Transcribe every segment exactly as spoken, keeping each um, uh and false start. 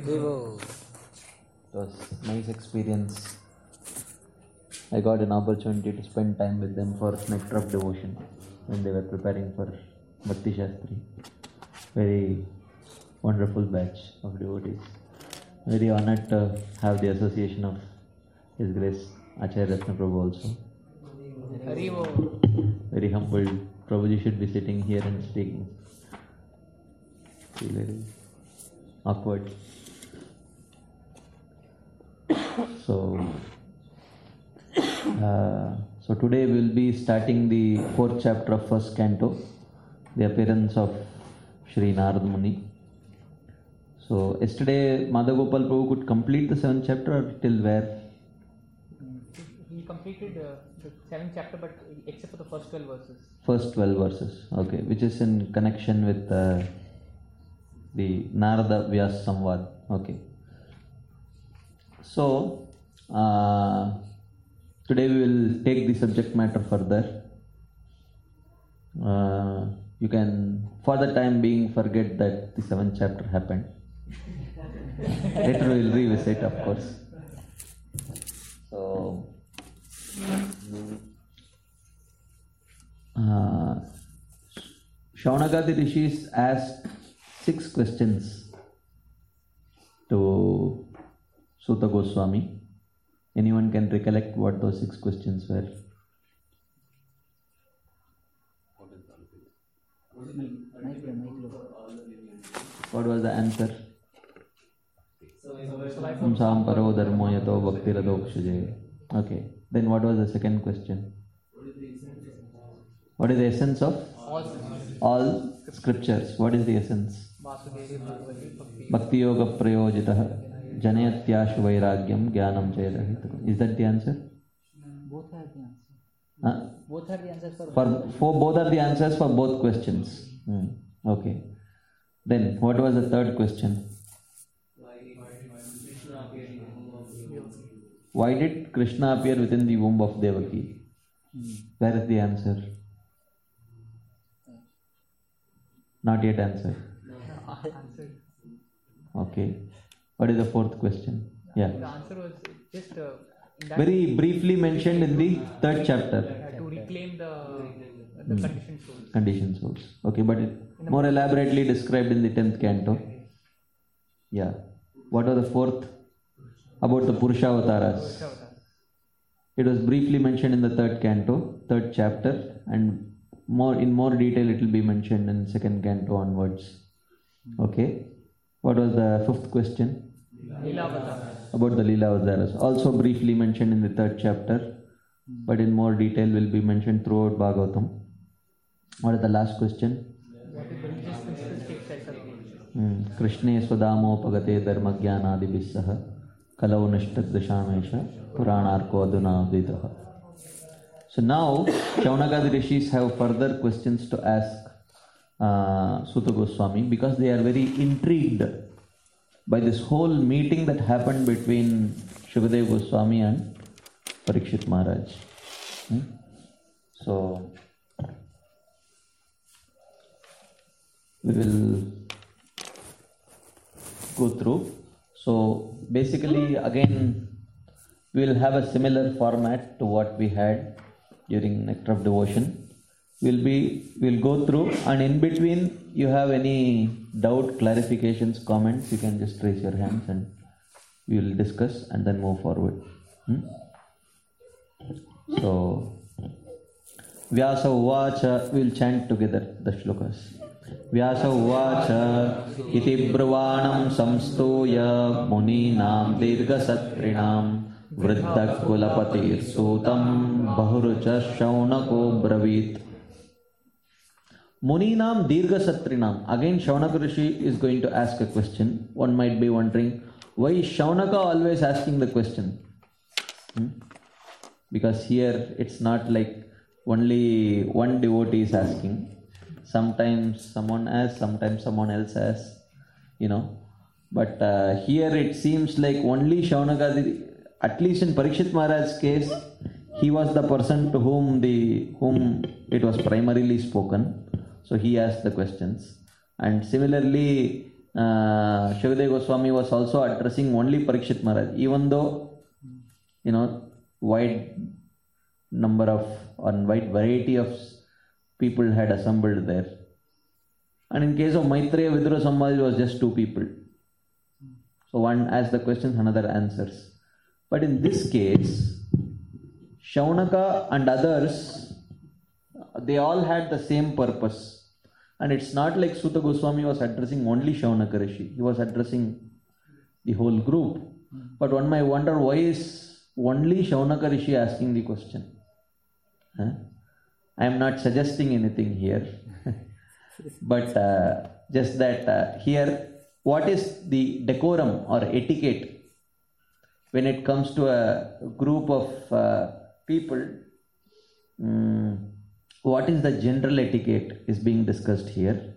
It was a nice experience. I got an opportunity to spend time with them for Nectar of Devotion when they were preparing for Bhakti Shastri. Very wonderful batch of devotees. Very honored to have the association of His Grace Acharya Ratna Prabhu also. Very humbled. Prabhuji should be sitting here and speaking. Feel very awkward. So, uh, so today we will be starting the fourth chapter of first canto, the appearance of Shri Narad Muni. So yesterday Madhagopal Prabhu could complete the seventh chapter or till where? He completed uh, the seventh chapter, but except for the first twelve verses. First twelve verses, okay, which is in connection with uh, the Narada Vyas Samvad, okay. So, uh, today we will take the subject matter further. Uh, you can, for the time being, forget that the seventh chapter happened. Later we will revisit, of course. So, uh, Shaunakadi Rishis asked six questions to Suta Goswami. Anyone can recollect what those six questions were? What was the answer? Samsam paro dharmo yato bhakti radokshuje. Okay. Then what was the second question? What is the essence of all scriptures? What is the essence? Bhakti yoga prayojitah janayatyash vairagyam jnanam chayadahitakam. Is that the answer? Both are the answers. Huh? Both are the answers for, for, for both are the answers for both questions. Hmm. Okay. Then what was the third question? Why did Krishna appear within the womb of Devaki? Hmm. Where is the answer? Not yet answered. Okay. What is the fourth question? Yeah. The answer was just uh, very briefly mentioned in the third chapter. Uh, to reclaim the the hmm. conditioned souls. Conditioned souls. Okay, but it more elaborately described in the tenth canto. Yeah. What was the fourth? About the Purushavasaras. It was briefly mentioned in the third canto, third chapter, and more in more detail it will be mentioned in second canto onwards. Okay. What was the fifth question? About the Leela Avataras. Also briefly mentioned in the third chapter, but in more detail will be mentioned throughout Bhagavatam. What is the last question? Hmm. Krishne swadamo pagate dharma jnana adibhissaha kalau nishtad dashamesha puranarko aduna vidha. So now Shaunakadi Rishis have further questions to ask uh, Suta Goswami because they are very intrigued by this whole meeting that happened between Shukadeva Goswami and Parikshit Maharaj. Hmm? So we will go through. So basically again we will have a similar format to what we had during Nectar of Devotion. We'll be we'll go through, and in between you have any doubt, clarifications, comments, you can just raise your hands and we will discuss and then move forward. Hmm? So Vyasa Uvacha, we'll chant together the shlokas. Vyasa Uvacha iti brvanam samstoya muninam dirgha satrinam vriddha kulapatir sutam bahurucha shaunako bravit. Muninam dirgha satrinam. Again Shaunaka Rishi is going to ask a question. One might be wondering, why is Shaunaka always asking the question? Hmm? Because here it's not like only one devotee is asking. Sometimes someone asks, sometimes someone else asks, you know. But uh, here it seems like only Shaunaka, at least in Parikshit Maharaj's case, he was the person to whom the whom it was primarily spoken. So he asked the questions. And similarly, uh, Shukadeva Goswami was also addressing only Parikshit Maharaj, even though, you know, wide number of, or wide variety of people had assembled there. And in case of Maitreya Vidura Samvaj, it was just two people. So one asks the questions, another answers. But in this case, Shaunaka and others, they all had the same purpose. And it's not like Suta Goswami was addressing only Shaunaka Rishi. He was addressing the whole group. But one might wonder, why is only Shaunaka Rishi asking the question? Huh? I am not suggesting anything here. But uh, just that uh, here, what is the decorum or etiquette when it comes to a group of uh, people? Um, what is the general etiquette is being discussed here.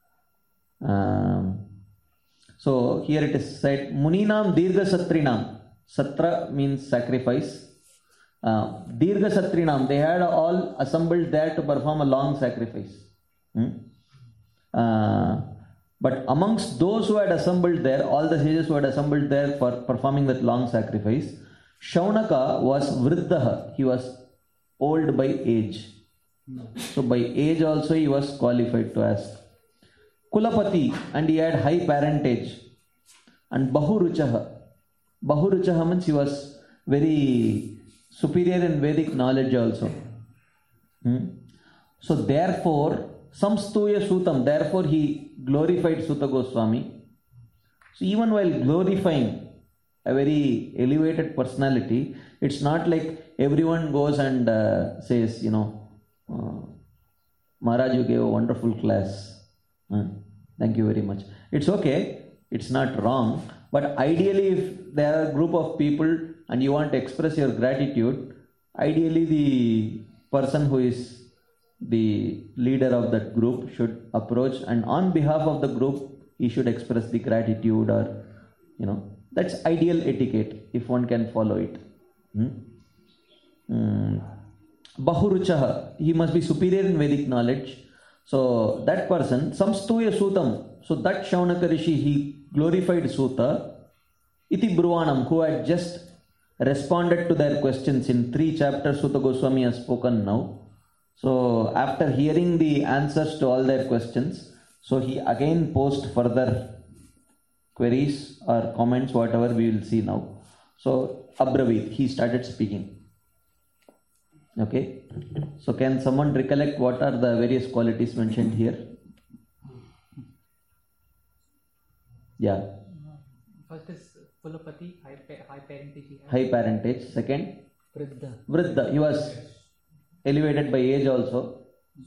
Um, so here it is said, Muninam Dirgha Satrinam. Satra means sacrifice. Uh, Dirgha Satrinam, they had all assembled there to perform a long sacrifice. Hmm? Uh, but amongst those who had assembled there, all the sages who had assembled there for performing that long sacrifice, Shaunaka was Vriddha. He was old by age. So by age also he was qualified to ask. Kulapati, and he had high parentage. And Bahuruchaha. Bahuruchaha means he was very superior in Vedic knowledge also. Hmm? So therefore, Samstuya Sutam, therefore he glorified Suta Goswami. So even while glorifying a very elevated personality, it's not like everyone goes and uh, says, you know, uh, Maharaj, you gave a wonderful class. Uh, thank you very much. It's okay. It's not wrong. But ideally, if there are a group of people and you want to express your gratitude, ideally the person who is the leader of that group should approach, and on behalf of the group, he should express the gratitude, or, you know, that's ideal etiquette if one can follow it. Hmm? Hmm. Bahuruchaha, he must be superior in Vedic knowledge. So that person, Samstuya Sutam, so that Shaunaka Rishi, he glorified Suta. Iti Bruvanam, who had just responded to their questions in three chapters, Suta Goswami has spoken now. So after hearing the answers to all their questions, so he again posed further queries or comments, whatever we will see now. So Abravit, he started speaking. Okay. So can someone recollect what are the various qualities mentioned here? Yeah. First is Kulapati, high, pa- high parentage. he had. High parentage. Second, Vriddha. Vriddha. He was elevated by age also.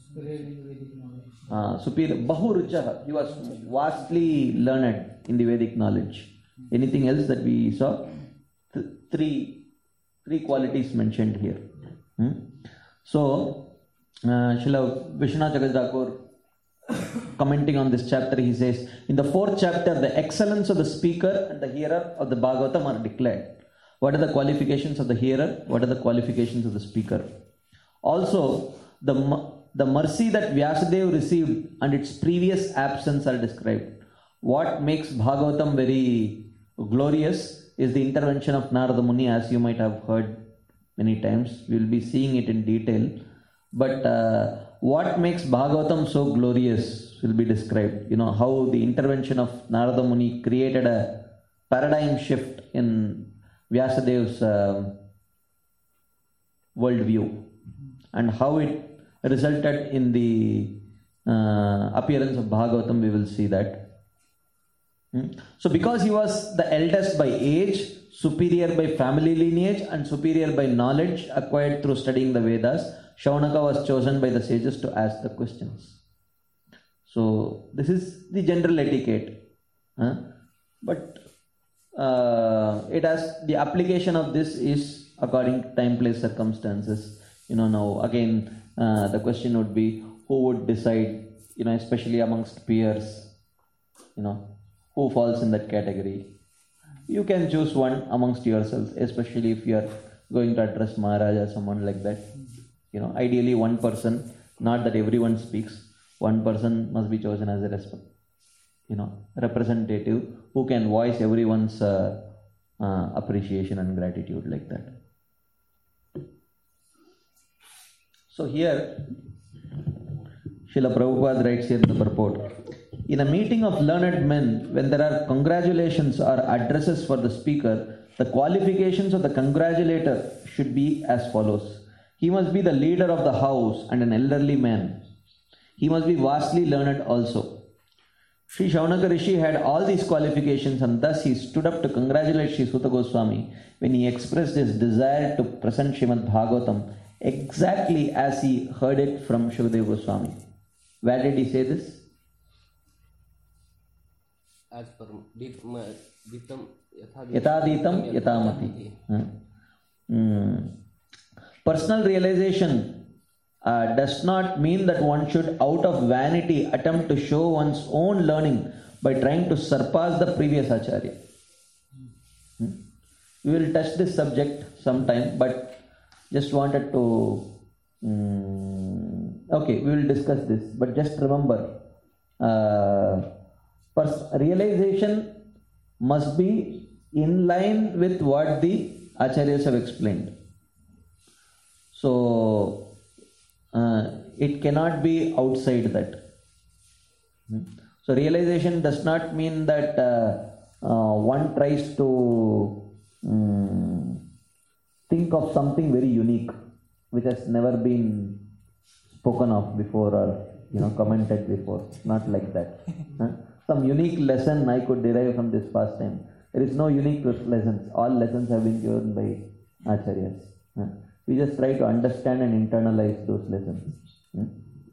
Uh, superior. Bahuruchaha. He was vastly learned in the Vedic knowledge. Anything else that we saw? Th- three, three qualities mentioned here. Hmm? So, uh, Srila Vishwanath Chakravarti commenting on this chapter, he says, in the fourth chapter, the excellence of the speaker and the hearer of the Bhagavatam are declared. What are the qualifications of the hearer? What are the qualifications of the speaker? Also, the, the mercy that Vyasadeva received and its previous absence are described. What makes Bhagavatam very glorious is the intervention of Narada Muni, as you might have heard many times. We will be seeing it in detail. But uh, what makes Bhagavatam so glorious will be described. You know, how the intervention of Narada Muni created a paradigm shift in Vyasadeva's uh, worldview, and how it resulted in the uh, appearance of Bhagavatam. We will see that. Hmm? So because he was the eldest by age, superior by family lineage, and superior by knowledge acquired through studying the Vedas, Shaunaka was chosen by the sages to ask the questions. So this is the general etiquette. Huh? But uh, it has, the application of this is according to time, place, circumstances. You know, now again uh, the question would be, who would decide, you know, especially amongst peers, you know, who falls in that category. You can choose one amongst yourselves, especially if you are going to address Maharaj or someone like that. You know, ideally one person, not that everyone speaks, one person must be chosen as a respect. you know, representative who can voice everyone's uh, uh, appreciation and gratitude like that. So here, Srila Prabhupada writes here in the purport, in a meeting of learned men, when there are congratulations or addresses for the speaker, the qualifications of the congratulator should be as follows. He must be the leader of the house and an elderly man. He must be vastly learned also. Sri Shaunaka Rishi had all these qualifications, and thus he stood up to congratulate Sri Suta Goswami when he expressed his desire to present Srimad Bhagavatam exactly as he heard it from Shukadeva Goswami. Where did he say this? As per Ditam Yataditam Yatamati. Hmm. Personal realization uh, does not mean that one should, out of vanity, attempt to show one's own learning by trying to surpass the previous Acharya. Hmm. We will touch this subject sometime, but just wanted to. Um, okay, we will discuss this, but just remember, uh, pers- realization must be in line with what the Acharyas have explained. So, uh, it cannot be outside that. So, realization does not mean that uh, uh, one tries to um, think of something very unique, which has never been spoken of before or, you know, commented before. Not like that. Huh? Some unique lesson I could derive from this pastime. There is no unique lessons. All lessons have been given by Acharyas. Huh? We just try to understand and internalize those lessons. Hmm?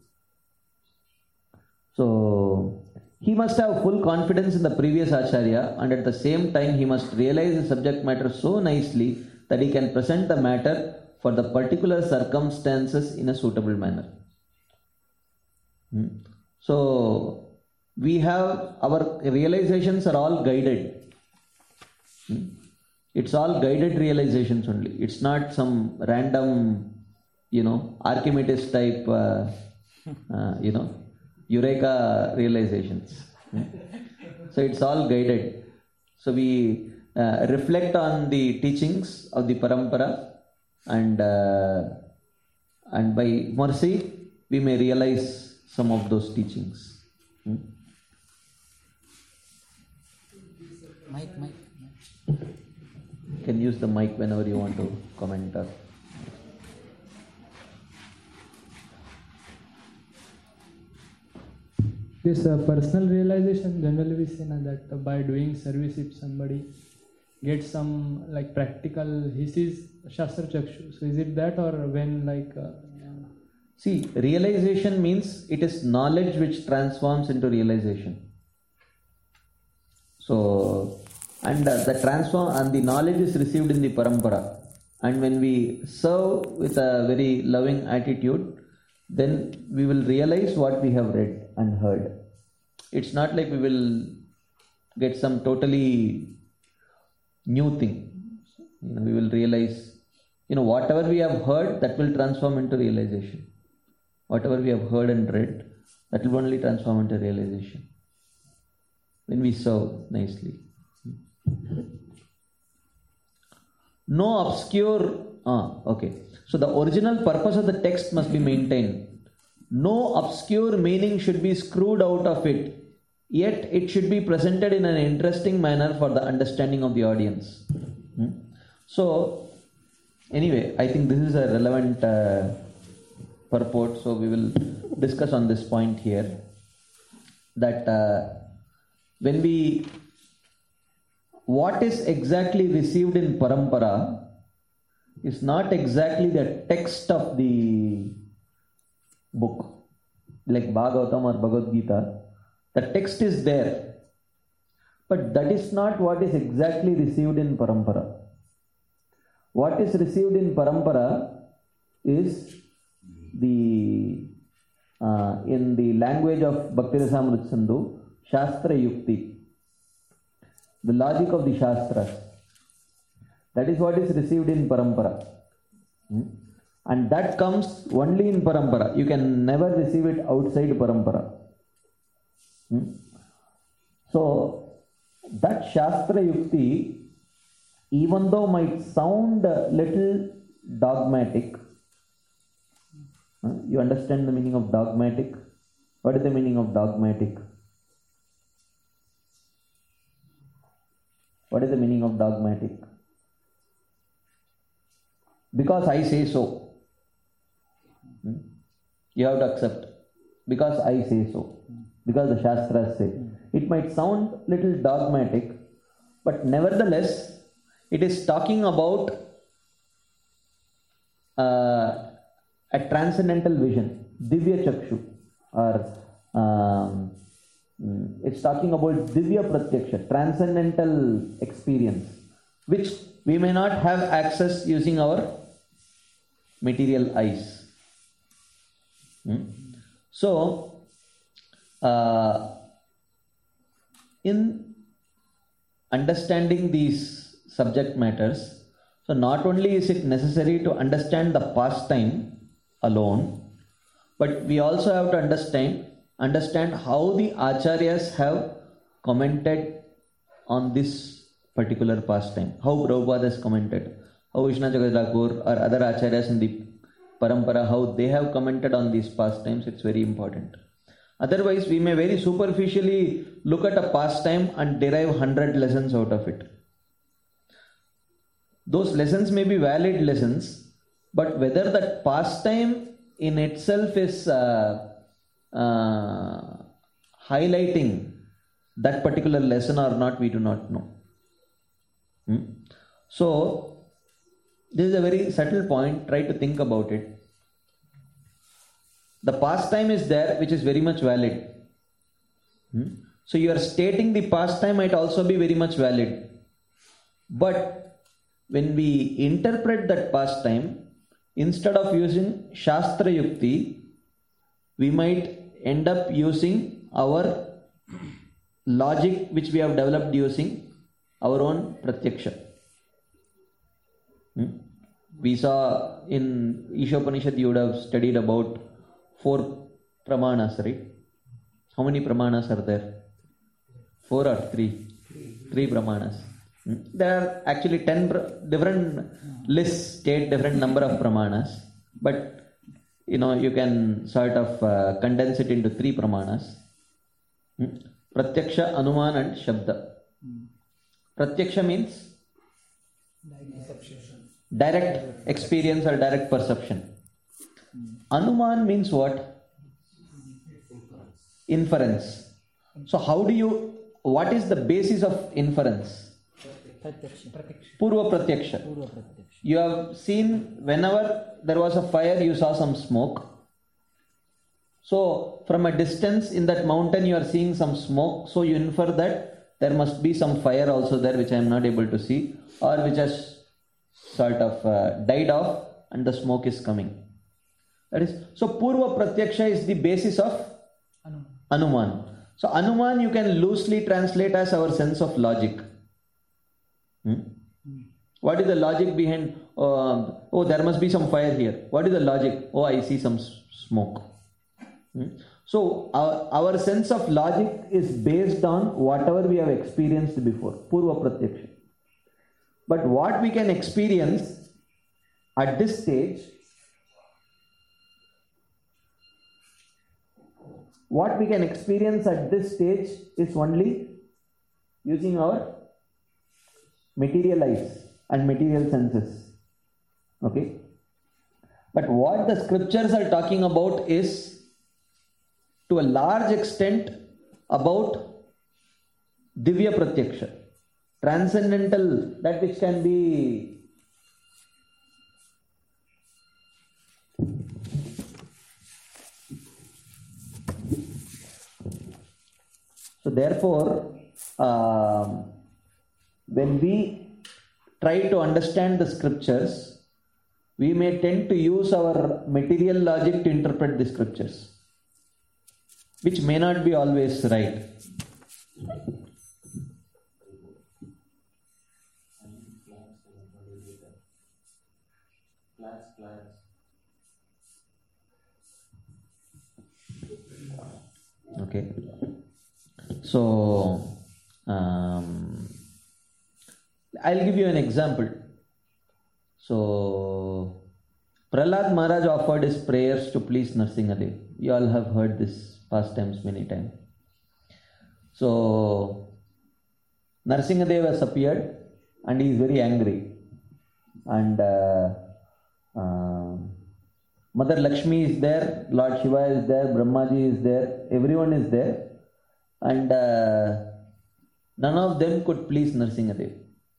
So, he must have full confidence in the previous Acharya, and at the same time he must realize the subject matter so nicely that he can present the matter for the particular circumstances in a suitable manner. Hmm? So, we have, our realizations are all guided. Hmm? It's all guided realizations only. It's not some random, you know, Archimedes type, uh, uh, you know, Eureka realizations. Hmm? So it's all guided. So we uh, reflect on the teachings of the Parampara, and uh, and by mercy we may realize some of those teachings. Hmm? Mic, mic. You can use the mic whenever you want to comment. Or this uh, personal realization, generally we say na, that uh, by doing service, if somebody gets some like practical, he sees Shastra Chakshu. So is it that, or when like uh, see, realization means it is knowledge which transforms into realization. So, and uh, the transform and the knowledge is received in the parampara. And when we serve with a very loving attitude, then we will realize what we have read and heard. It's not like we will get some totally new thing. You know, we will realize, you know, whatever we have heard, that will transform into realization. Whatever we have heard and read, that will only transform into realization when we serve nicely. No obscure, ah, okay. So the original purpose of the text must be maintained. No obscure meaning should be screwed out of it, yet it should be presented in an interesting manner for the understanding of the audience. Hmm? So, anyway, I think this is a relevant uh, purport, so we will discuss on this point here. That uh, when we, what is exactly received in parampara is not exactly the text of the book, like Bhagavatam or Bhagavad Gita. The text is there, but that is not what is exactly received in parampara. What is received in parampara is the uh, in the language of Bhakti Rasamrita Sindhu, Shastra Yukti, the logic of the Shastras. That is what is received in parampara. Hmm? And that comes only in parampara. You can never receive it outside parampara. Hmm? So that Shastra Yukti, even though might sound a little dogmatic, huh? You understand the meaning of dogmatic? What is the meaning of dogmatic? What is the meaning of dogmatic? Because I say so. Hmm? You have to accept. Because I say so. Because the Shastras say. It might sound little dogmatic, but nevertheless, it is talking about uh, a transcendental vision, Divya Chakshu, or um, it's talking about Divya Pratyaksha, transcendental experience, which we may not have access using our material eyes. Hmm? So, uh, in understanding these subject matters, so not only is it necessary to understand the pastime alone, but we also have to understand understand how the acharyas have commented on this particular pastime, how Prabhupada has commented, how Vishnu Jagadhakur or other acharyas in the parampara, how they have commented on these pastimes. It's very important. Otherwise, we may very superficially look at a pastime and derive one hundred lessons out of it. Those lessons may be valid lessons, but whether that pastime in itself is uh, uh, highlighting that particular lesson or not, we do not know. Hmm? So, this is a very subtle point. Try to think about it. The pastime is there, which is very much valid. Hmm? So you are stating the pastime might also be very much valid. But when we interpret that pastime, instead of using Shastra Yukti, we might end up using our logic which we have developed using our own Pratyaksha. Hmm? We saw in Ishopanishad, you would have studied about four pramanas, right? How many pramanas are there? Four or three? Three pramanas. Hmm? There are actually ten pr- different lists state different number of pramanas, but you know you can sort of uh, condense it into three pramanas. Hmm? Pratyaksha, Anuman and Shabda. Pratyaksha means direct experience or direct perception. Anuman means what? Inference. So how do you, what is the basis of inference? Purva Pratyaksha. You have seen whenever there was a fire, you saw some smoke. So from a distance in that mountain, you are seeing some smoke. So you infer that there must be some fire also there, which I am not able to see, or which has sort of uh, died off and the smoke is coming. That is, so Purva Pratyaksha is the basis of Anuman. Anuman. So Anuman you can loosely translate as our sense of logic. Hmm? What is the logic behind, uh, oh there must be some fire here. What is the logic? Oh, I see some s- smoke. Hmm? So our, our sense of logic is based on whatever we have experienced before. Purva Pratyaksha. But what we can experience at this stage, what we can experience at this stage is only using our material eyes and material senses. Okay? But what the scriptures are talking about is to a large extent about Divya Pratyaksha, transcendental, that which can be so therefore um, when we try to understand the scriptures, we may tend to use our material logic to interpret the scriptures, which may not be always right. Okay. So Um, I'll give you an example. So, Prahlad Maharaj offered his prayers to please Narsingadev. You all have heard this pastimes many times. So, Narsingadev has appeared and he is very angry. And uh, uh, Mother Lakshmi is there, Lord Shiva is there, Brahmaji is there, everyone is there. And uh, none of them could please Narsingadev.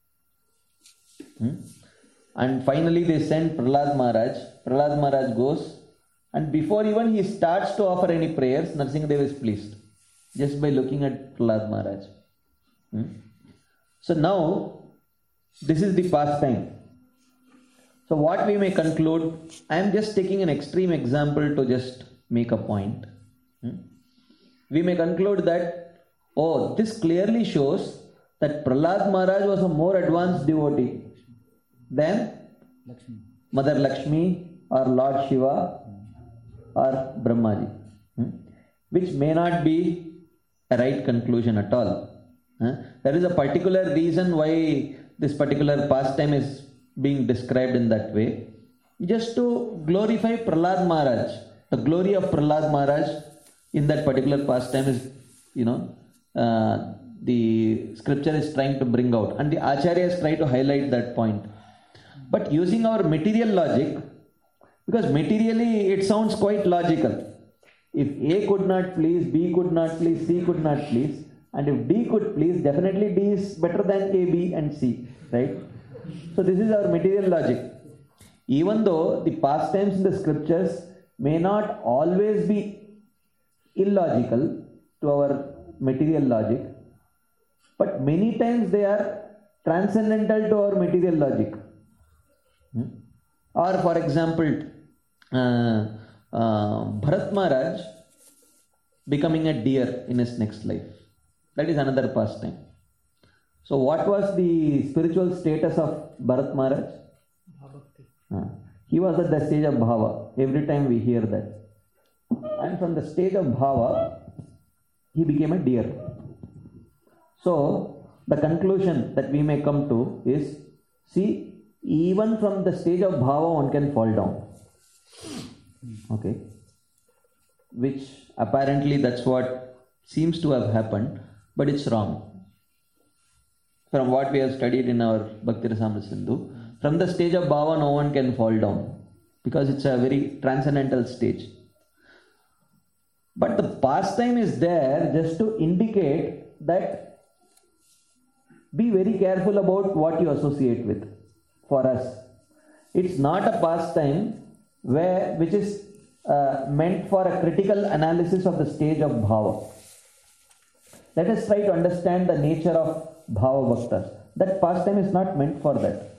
Hmm? And finally they sent Prahlad Maharaj. Prahlad Maharaj goes, and before even he starts to offer any prayers, Narsingadev is pleased just by looking at Prahlad Maharaj. Hmm? So now this is the pastime. So what we may conclude, I am just taking an extreme example to just make a point. Hmm? We may conclude that, oh, this clearly shows that Prahlad Maharaj was a more advanced devotee than Lakshmi. Mother Lakshmi or Lord Shiva or Brahmaji, hmm? which may not be a right conclusion at all. Huh? There is a particular reason why this particular pastime is being described in that way, just to glorify Prahlad Maharaj. The glory of Prahlad Maharaj in that particular pastime is, you know, uh, the scripture is trying to bring out, and the acharyas try to highlight that point. But using our material logic, because materially it sounds quite logical. If A could not please, B could not please, C could not please, and if D could please, definitely D is better than A, B and C, right? So this is our material logic. Even though the pastimes in the scriptures may not always be illogical to our material logic, but many times they are transcendental to our material logic. Hmm? Or for example, uh, uh, Bharat Maharaj becoming a deer in his next life. That is another pastime. So what was the spiritual status of Bharat Maharaj? Uh, he was at the stage of Bhava. Every time we hear that. And from the stage of Bhava, he became a deer. So the conclusion that we may come to is, see, even from the stage of Bhava one can fall down. Okay. Which apparently that's what seems to have happened, but it's wrong. From what we have studied in our Bhakti Rasamrita Sindhu, from the stage of Bhava no one can fall down, because it's a very transcendental stage. But the pastime is there just to indicate that be very careful about what you associate with. For us, it's not a pastime where which is uh, meant for a critical analysis of the stage of bhava. Let us try to understand the nature of bhava bhaktas. That pastime is not meant for that.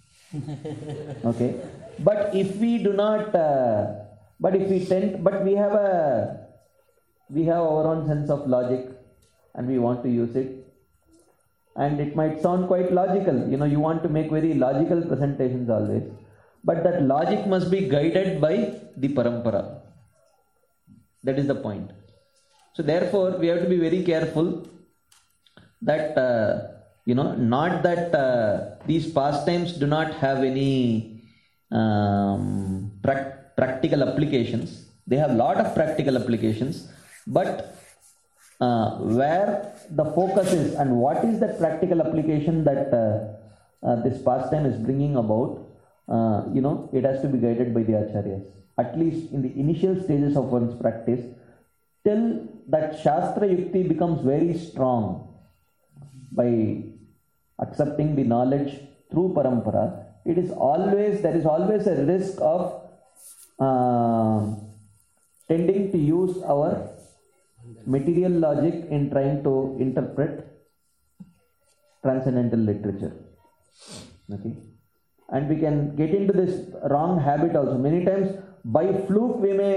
Okay, but if we do not, uh, but if we tend, but we have a, we have our own sense of logic, and we want to use it. And it might sound quite logical, you know, you want to make very logical presentations always, but that logic must be guided by the parampara. That is the point. So therefore, we have to be very careful that, uh, you know, not that uh, these pastimes do not have any um, pra- practical applications. They have a lot of practical applications, but Uh, where the focus is and what is the practical application that uh, uh, this pastime is bringing about, uh, you know, it has to be guided by the acharyas, at least in the initial stages of one's practice, till that Shastra Yukti becomes very strong by accepting the knowledge through parampara. It is always, there is always a risk of uh, tending to use our material logic in trying to interpret transcendental literature. Okay, and we can get into this wrong habit also. Many times by fluke we may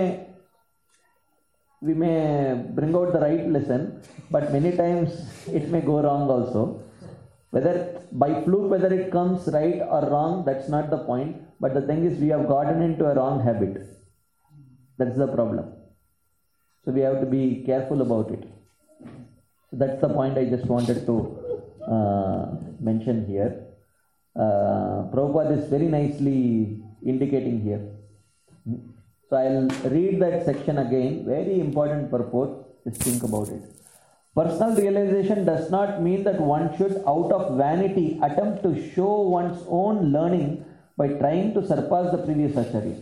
we may bring out the right lesson, but many times it may go wrong also. Whether by fluke, whether it comes right or wrong, that's not the point, but the thing is we have gotten into a wrong habit. That's the problem. So we have to be careful about it. So that's the point I just wanted to uh, mention here. Uh, Prabhupada is very nicely indicating here. So I'll read that section again. Very important purport. Just think about it. Personal realization does not mean that one should, out of vanity, attempt to show one's own learning by trying to surpass the previous acharya.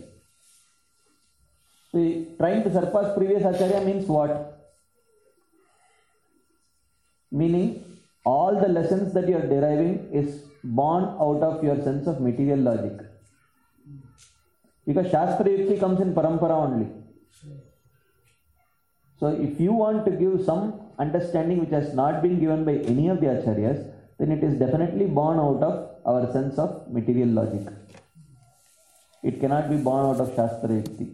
So, trying to surpass previous acharya means what? Meaning, all the lessons that you are deriving is born out of your sense of material logic. Because Shastra Yukti comes in Parampara only. So if you want to give some understanding which has not been given by any of the acharyas, then it is definitely born out of our sense of material logic. It cannot be born out of Shastra Yukti.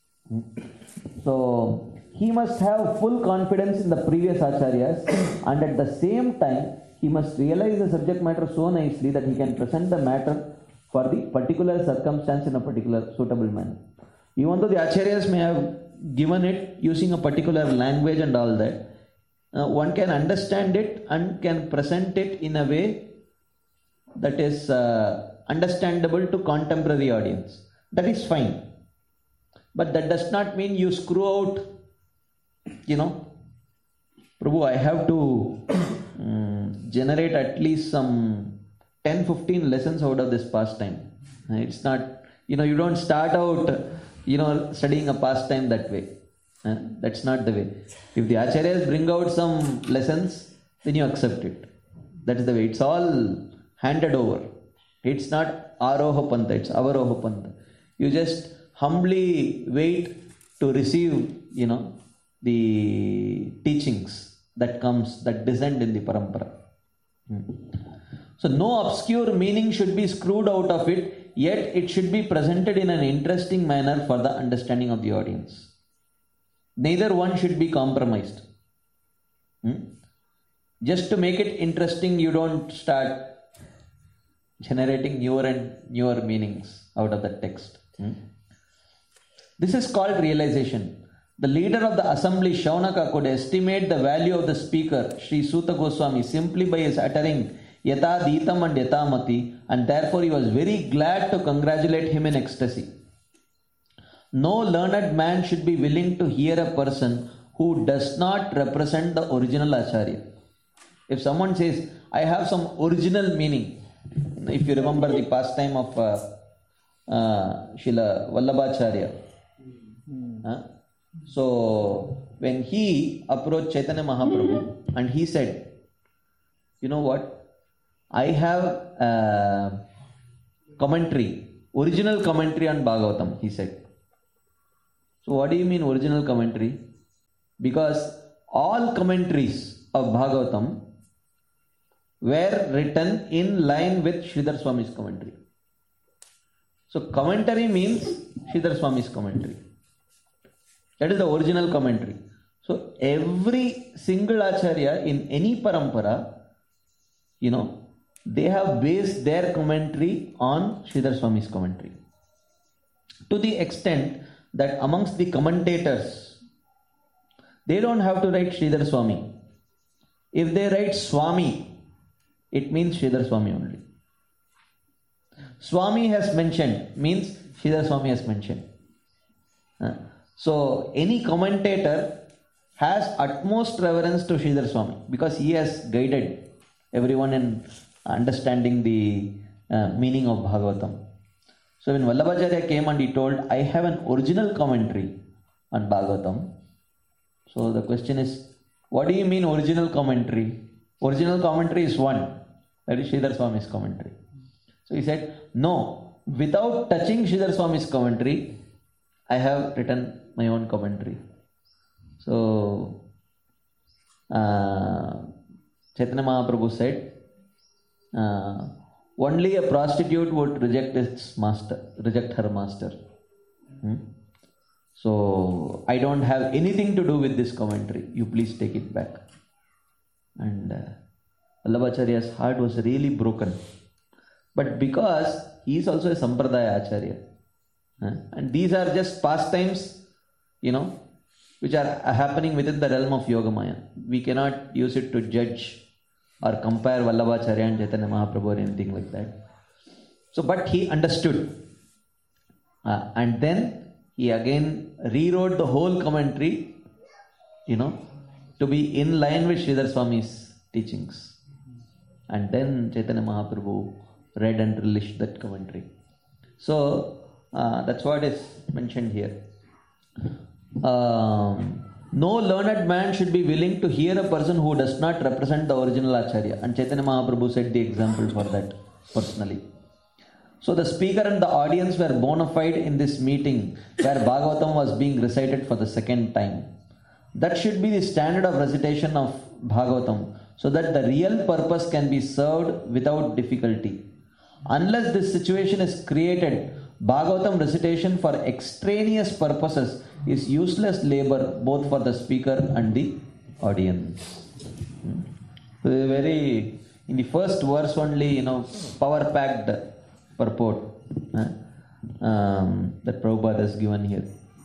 So he must have full confidence in the previous acharyas, and at the same time he must realize the subject matter so nicely that he can present the matter for the particular circumstance in a particular suitable manner. Even though the acharyas may have given it using a particular language and all that, uh, one can understand it and can present it in a way that is uh, understandable to contemporary audience. That is fine. But that does not mean you screw out, you know, Prabhu, I have to um, generate at least some ten to fifteen lessons out of this pastime. It's not, you know, you don't start out, you know, studying a pastime that way. Uh, that's not the way. If the acharyas bring out some lessons, then you accept it. That is the way. It's all handed over. It's not Aroha Pantha, it's Avaroha Pantha. You just humbly wait to receive, you know, the teachings that comes, that descend in the parampara. Hmm. So no obscure meaning should be screwed out of it, yet it should be presented in an interesting manner for the understanding of the audience. Neither one should be compromised. Hmm? Just to make it interesting, you don't start generating newer and newer meanings out of the text. Hmm? This is called realization. The leader of the assembly, Shaunaka, could estimate the value of the speaker, Sri Suta Goswami, simply by his uttering Yata Ditam and Yatamati, and therefore he was very glad to congratulate him in ecstasy. No learned man should be willing to hear a person who does not represent the original Acharya. If someone says, I have some original meaning, if you remember the pastime of uh, uh, Srila Vallabhacharya. Huh? So, when he approached Chaitanya Mahaprabhu and he said, you know what? I have a commentary, original commentary on Bhagavatam, he said. So what do you mean original commentary? Because all commentaries of Bhagavatam were written in line with Sridhar Swami's commentary. So commentary means Sridhar Swami's commentary. That is the original commentary. So every single acharya in any parampara, you know, they have based their commentary on Sridhar Swami's commentary. To the extent that amongst the commentators, they don't have to write Sridhar Swami. If they write Swami, it means Sridhar Swami only. Swami has mentioned means Sridhar Swami has mentioned. Uh, so any commentator has utmost reverence to Sridhar Swami because he has guided everyone in understanding the uh, meaning of Bhagavatam. So when Vallabhacharya came and he told, I have an original commentary on Bhagavatam. So the question is, what do you mean original commentary? Original commentary is one. That is Sridhar Swami's commentary. So he said, no, without touching Sridhar Swami's commentary, I have written my own commentary. So uh, Chaitanya Mahaprabhu said, uh, only a prostitute would reject its master, reject her master. Hmm? So I don't have anything to do with this commentary. You please take it back. And uh, Vallabhacharya's heart was really broken. But because he is also a Sampradaya Acharya. Uh, and these are just pastimes, you know, which are happening within the realm of Yogamaya. We cannot use it to judge or compare Vallabhacharya and Chaitanya Mahaprabhu or anything like that. So, but he understood. Uh, and then he again rewrote the whole commentary, you know, to be in line with Sridhar Swami's teachings. And then Chaitanya Mahaprabhu read and relished that commentary. So, uh, that's what is mentioned here. Um, no learned man should be willing to hear a person who does not represent the original Acharya. And Chaitanya Mahaprabhu set the example for that personally. So the speaker and the audience were bona fide in this meeting where Bhagavatam was being recited for the second time. That should be the standard of recitation of Bhagavatam, so that the real purpose can be served without difficulty. Unless this situation is created, Bhagavatam recitation for extraneous purposes is useless labor both for the speaker and the audience. Hmm. So very, in the first verse only, you know, power-packed purport uh, um, that Prabhupada has given here.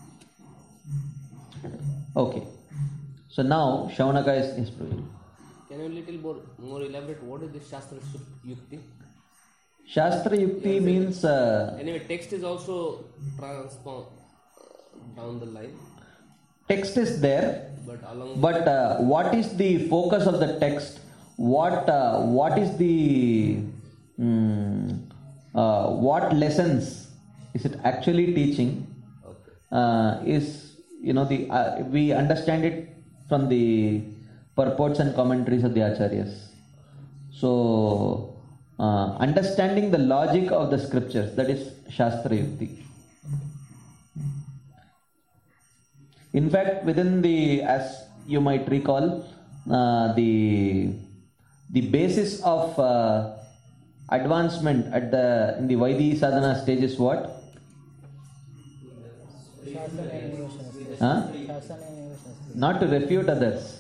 Okay. So now Shaunaka is, is Prabhupada. Can you little more, more elaborate what is this Shastra Yukti? Shastra Yukti means... Uh, anyway, text is also transformed uh, down the line. Text is there, but, along but uh, what is the focus of the text? What uh, what is the... Um, uh, what lessons is it actually teaching? Okay. Uh, is, you know, the uh, we understand it from the purports and commentaries of the Acharyas. So... Uh, understanding the logic of the scriptures, that is Shastra Yukti. In fact, within the, as you might recall, uh, the the basis of uh, advancement at the in the Vaidhi sadhana stage is what? Huh? Not to refute others.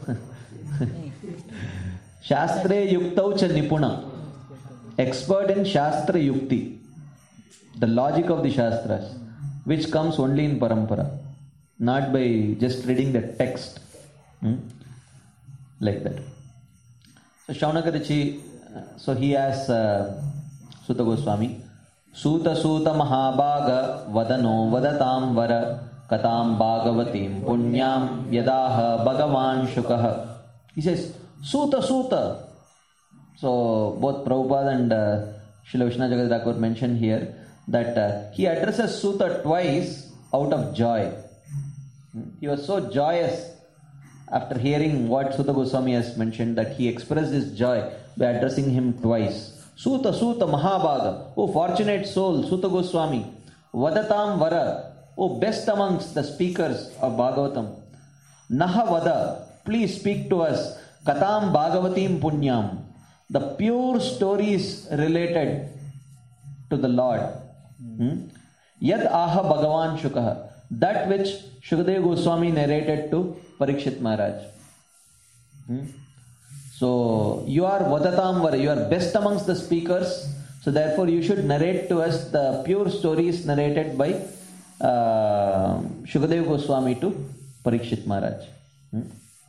Shastre yuktau cha nipuna. Expert in Shastra Yukti, the logic of the Shastras, which comes only in Parampara, not by just reading the text. Hmm? Like that. So Shaunaka Rishi, so he asks uh, Suta Goswami, Suta Suta Mahabhaga Vadano Vadatam Vara Katam Bhagavatim Punyam Yadaha Bhagavan Shukaha. He says, Suta Suta. So both Prabhupada and uh, Srila Vishnu Jagat Thakur mentioned here that uh, he addresses Suta twice out of joy. He was so joyous after hearing what Suta Goswami has mentioned that he expressed his joy by addressing him twice. Suta Suta Mahabhaga, O fortunate soul, Suta Goswami. Vadatam Vara, O best amongst the speakers of Bhagavatam. Naha Vada, please speak to us. Katam Bhagavatim Punyam. The pure stories related to the Lord. Hmm? Yad aha Bhagavan Shukaha. That which Shukadeva Goswami narrated to Parikshit Maharaj. Hmm? So, you are Vadatam Vara, you are best amongst the speakers. So, therefore, you should narrate to us the pure stories narrated by uh, Shukadeva Goswami to Parikshit Maharaj. Hmm?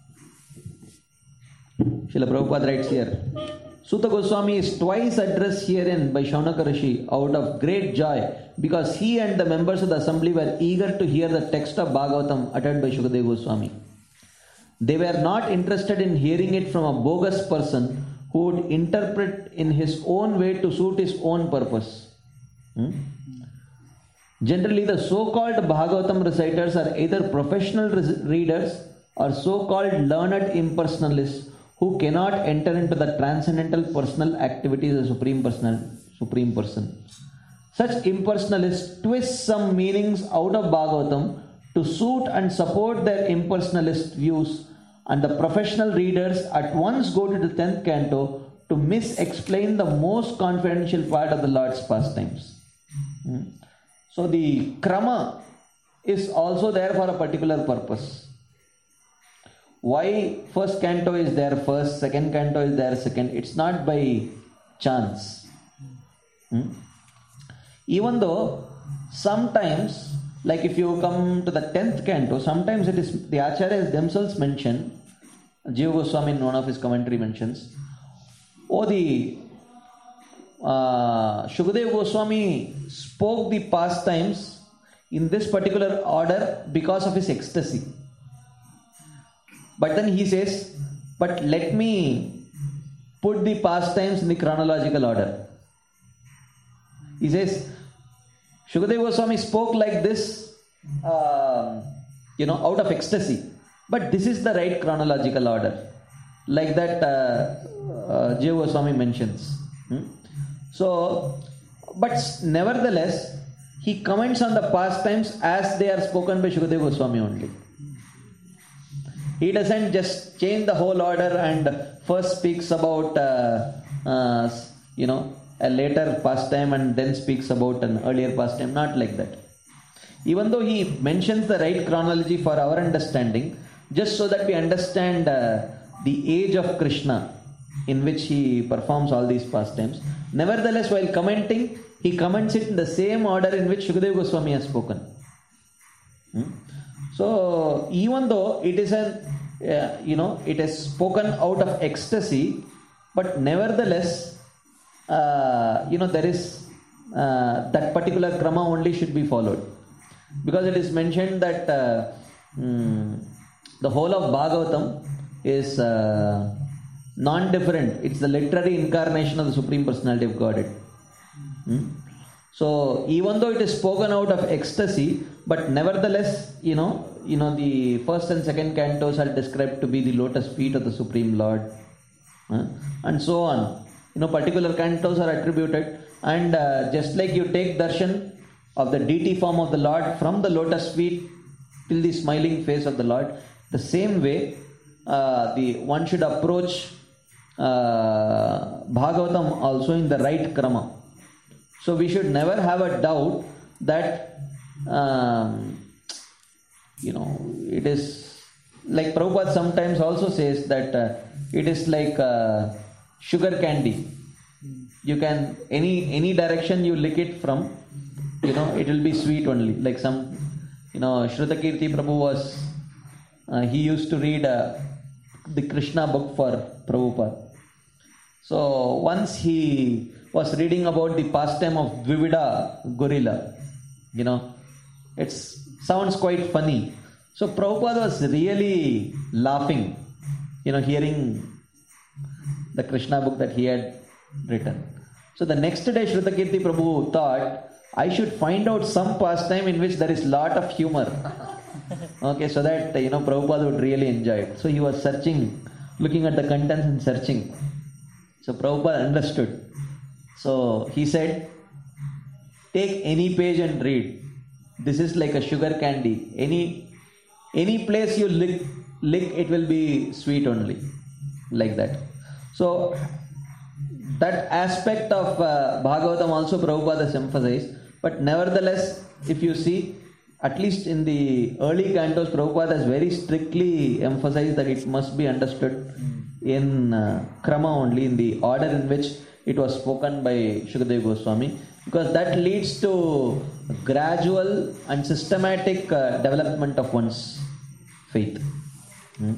Srila Prabhupada writes here, Suta Goswami is twice addressed herein by Shaunaka Rishi out of great joy because he and the members of the assembly were eager to hear the text of Bhagavatam uttered by Shukadeva Goswami. They were not interested in hearing it from a bogus person who would interpret in his own way to suit his own purpose. Hmm? Generally, the so-called Bhagavatam reciters are either professional readers or so-called learned impersonalists who cannot enter into the transcendental personal activities of the Supreme Personal, Supreme Person. Such impersonalists twist some meanings out of Bhagavatam to suit and support their impersonalist views, and the professional readers at once go to the tenth canto to mis-explain the most confidential part of the Lord's pastimes. Hmm. So the krama is also there for a particular purpose. Why first canto is there first, second canto is there second? It's not by chance. Hmm? Even though sometimes Like if you come to the tenth canto, sometimes it is the Acharyas themselves mention, Jiva Goswami in one of his commentary mentions, oh, the uh, Shukadeva Goswami spoke the pastimes in this particular order because of his ecstasy. But then he says, but let me put the pastimes in the chronological order. He says, Shukadeva Goswami spoke like this, uh, you know, out of ecstasy. But this is the right chronological order. Like that uh, uh, Jiva Goswami mentions. Hmm? So, but nevertheless, he comments on the pastimes as they are spoken by Shukadeva Goswami only. He doesn't just change the whole order and first speaks about, uh, uh, you know, a later pastime and then speaks about an earlier pastime. Not like that. Even though he mentions the right chronology for our understanding, just so that we understand uh, the age of Krishna in which he performs all these pastimes. Nevertheless, while commenting, he comments it in the same order in which Shukadeva Goswami has spoken. Hmm? So, even though it is an, uh, you know, it is spoken out of ecstasy, but nevertheless, uh, you know, there is uh, that particular krama only should be followed. Because it is mentioned that uh, mm, the whole of Bhagavatam is uh, non-different. It's the literary incarnation of the Supreme Personality of Godhead. Hmm? So even though it is spoken out of ecstasy, but nevertheless, you know, you know, the first and second cantos are described to be the lotus feet of the Supreme Lord, huh? And so on. You know, particular cantos are attributed, and uh, just like you take darshan of the deity form of the Lord from the lotus feet till the smiling face of the Lord, the same way uh, the one should approach uh, Bhagavatam also in the right krama. So we should never have a doubt that um, you know, it is like Prabhupada sometimes also says that uh, it is like uh, sugar candy. You can, any any direction you lick it from, you know, it will be sweet only. Like some, you know, Shrutakirti Prabhu was, uh, he used to read uh, the Krishna book for Prabhupada. So once he was reading about the pastime of Dvivida gorilla, you know, it sounds quite funny. So Prabhupada was really laughing, you know, hearing the Krishna book that he had written. So the next day Shrutakirti Prabhu thought, I should find out some pastime in which there is lot of humor. Okay, so that, you know, Prabhupada would really enjoy it. So he was searching, looking at the contents and searching. So Prabhupada understood. So he said, take any page and read. This is like a sugar candy. Any any place you lick, lick it will be sweet only. Like that. So that aspect of uh, Bhagavatam also Prabhupada has emphasized. But nevertheless, if you see, at least in the early cantos, Prabhupada has very strictly emphasized that it must be understood in uh, krama only, in the order in which it was spoken by Shukadeva Goswami, because that leads to gradual and systematic uh, development of one's faith. Hmm.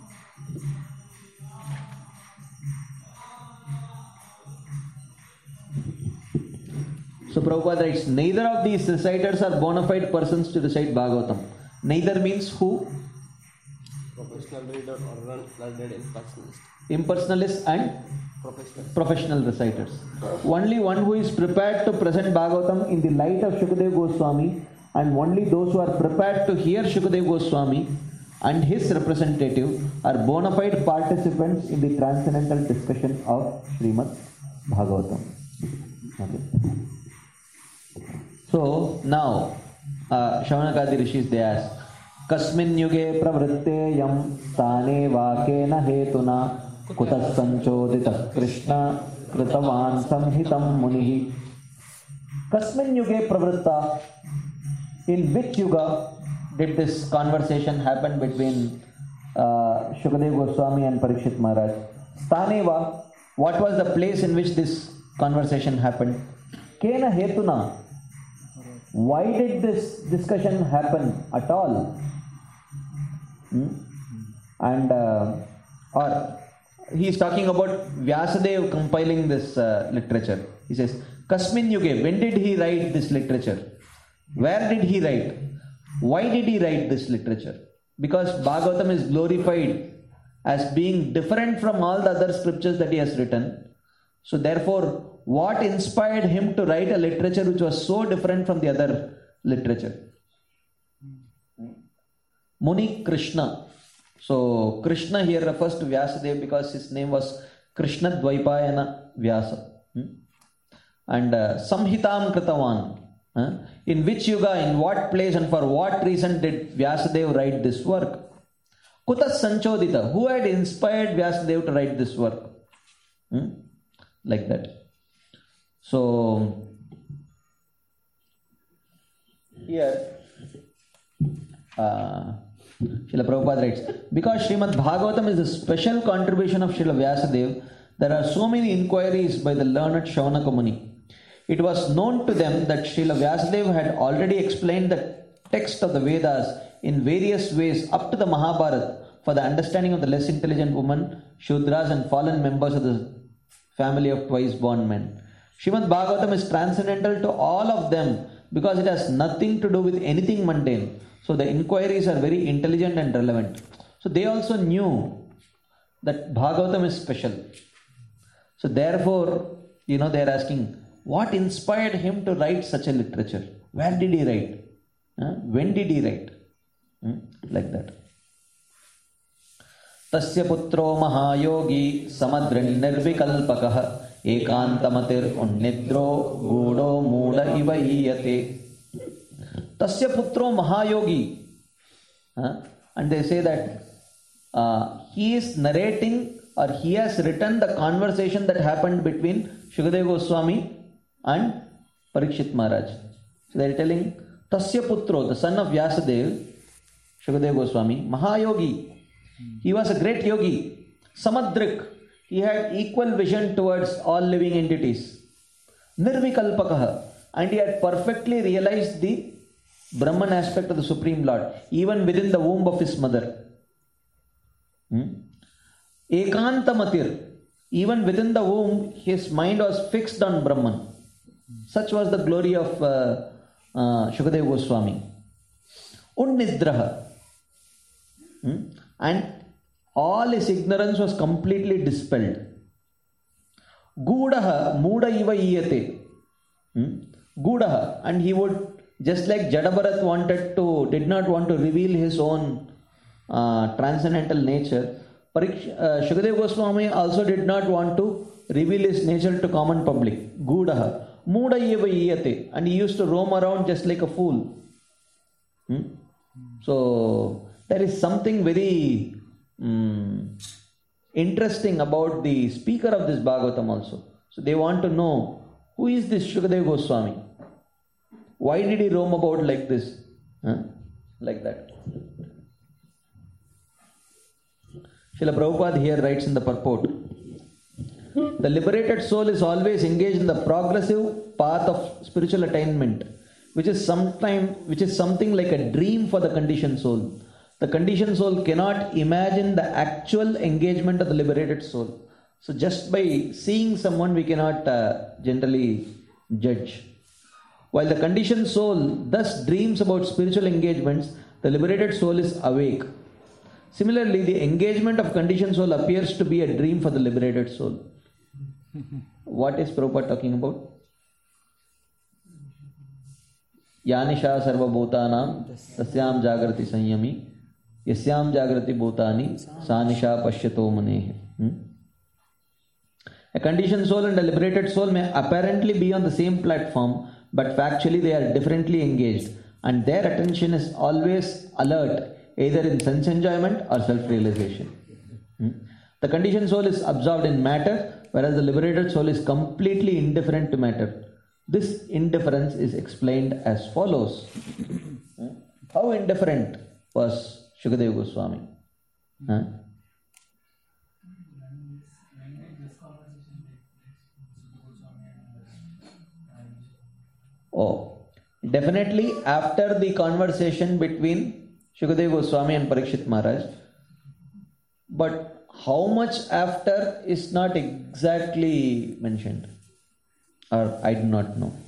So Prabhupada writes, neither of these reciters are bona fide persons to recite Bhagavatam. Neither means who? Professional reader or learned impersonalist. Impersonalists and Professional. professional reciters. Only one who is prepared to present Bhagavatam in the light of Shukadeva Goswami, and only those who are prepared to hear Shukadeva Goswami and his representative are bona fide participants in the transcendental discussion of Srimad Bhagavatam. Okay. So now, uh, Shavanakadi Rishis, they ask, Kasmin yuge pravritte yam stane vakena hetuna kutas sanchodita Krishna kritavan samhitam munihi. Kasmin yuge pravritta, in which yuga did this conversation happen between uh, Shukadeva Goswami and Parikshit Maharaj? Staneva, what was the place in which this conversation happened? Kena hetuna, why did this discussion happen at all? Hmm? And uh, or he is talking about Vyasadeva compiling this uh, literature. He says, Kasmin Yuge, when did he write this literature? Where did he write? Why did he write this literature? Because Bhagavatam is glorified as being different from all the other scriptures that he has written. So therefore, what inspired him to write a literature which was so different from the other literature? Muni Krishna. So Krishna here refers to Vyasadeva because his name was Krishna Dvaipayana Vyasa. Hmm? And uh, Samhitam Kritavan. Huh? In which yuga, in what place, and for what reason did Vyasadeva write this work? Kutas Sanchodita. Who had inspired Vyasadeva to write this work? Hmm? Like that. So here uh, Srila Prabhupada writes, because Srimad Bhagavatam is a special contribution of Srila Vyasadeva, there are so many inquiries by the learned Shaunaka Muni. It was known to them that Srila Vyasadeva had already explained the text of the Vedas in various ways up to the Mahabharata for the understanding of the less intelligent women, Shudras and fallen members of the family of twice born men. Srimad Bhagavatam is transcendental to all of them because it has nothing to do with anything mundane. So the inquiries are very intelligent and relevant. So they also knew that Bhagavatam is special. So therefore, you know, they are asking, what inspired him to write such a literature? Where did he write? Huh? When did he write? Hmm? Like that. Tasya putro mahayogi samadrin nirvikalpakah ekantamatiir unnidro gudo mooda iva iyate. Tasya putro mahayogi. Huh? And they say that uh, he is narrating or he has written the conversation that happened between Shukadeva Goswami and Parikshit Maharaj. So they are telling Tasya Putro, the son of Vyasadeva, Shukadeva Goswami, Mahayogi. He was a great yogi. Samadrik. He had equal vision towards all living entities. Nirvikalpakaha. And he had perfectly realized the Brahman aspect of the Supreme Lord, even within the womb of his mother. Hmm? Ekantamatir. Even within the womb, his mind was fixed on Brahman. Such was the glory of uh, uh, Shukadeva Goswami. Unnidraha. Hmm? And all his ignorance was completely dispelled. Gudaha, Muda iva iyate. Hmm? Gudaha. And he would, just like Jadabharat wanted to, did not want to reveal his own uh, transcendental nature, Pariksh, uh, Shukadeva Goswami also did not want to reveal his nature to common public. Gudaha. Muda iva iyate. And he used to roam around just like a fool. Hmm? So there is something very um, interesting about the speaker of this Bhagavatam also. So they want to know, who is this Shukadeva Goswami? Why did he roam about like this? Huh? Like that. Srila Prabhupada here writes in the purport, the liberated soul is always engaged in the progressive path of spiritual attainment, which is sometime, which is something like a dream for the conditioned soul. The conditioned soul cannot imagine the actual engagement of the liberated soul. So just by seeing someone, we cannot uh, generally judge. While the conditioned soul thus dreams about spiritual engagements, the liberated soul is awake. Similarly, the engagement of conditioned soul appears to be a dream for the liberated soul. What is Prabhupada talking about? Yanisha sarva bhutanam tasyam jagrati sanyami yasyam jagrati bhutani sanisha pashyato munehe. Hmm? A conditioned soul and a liberated soul may apparently be on the same platform, but factually they are differently engaged, and their attention is always alert, either in sense enjoyment or self-realization. Hmm? The conditioned soul is absorbed in matter, whereas the liberated soul is completely indifferent to matter. This indifference is explained as follows. Hmm? How indifferent was Shukadeva Goswami? Huh? Oh, definitely after the conversation between Shukadeva Goswami and Parikshit Maharaj. But how much after is not exactly mentioned, or I do not know.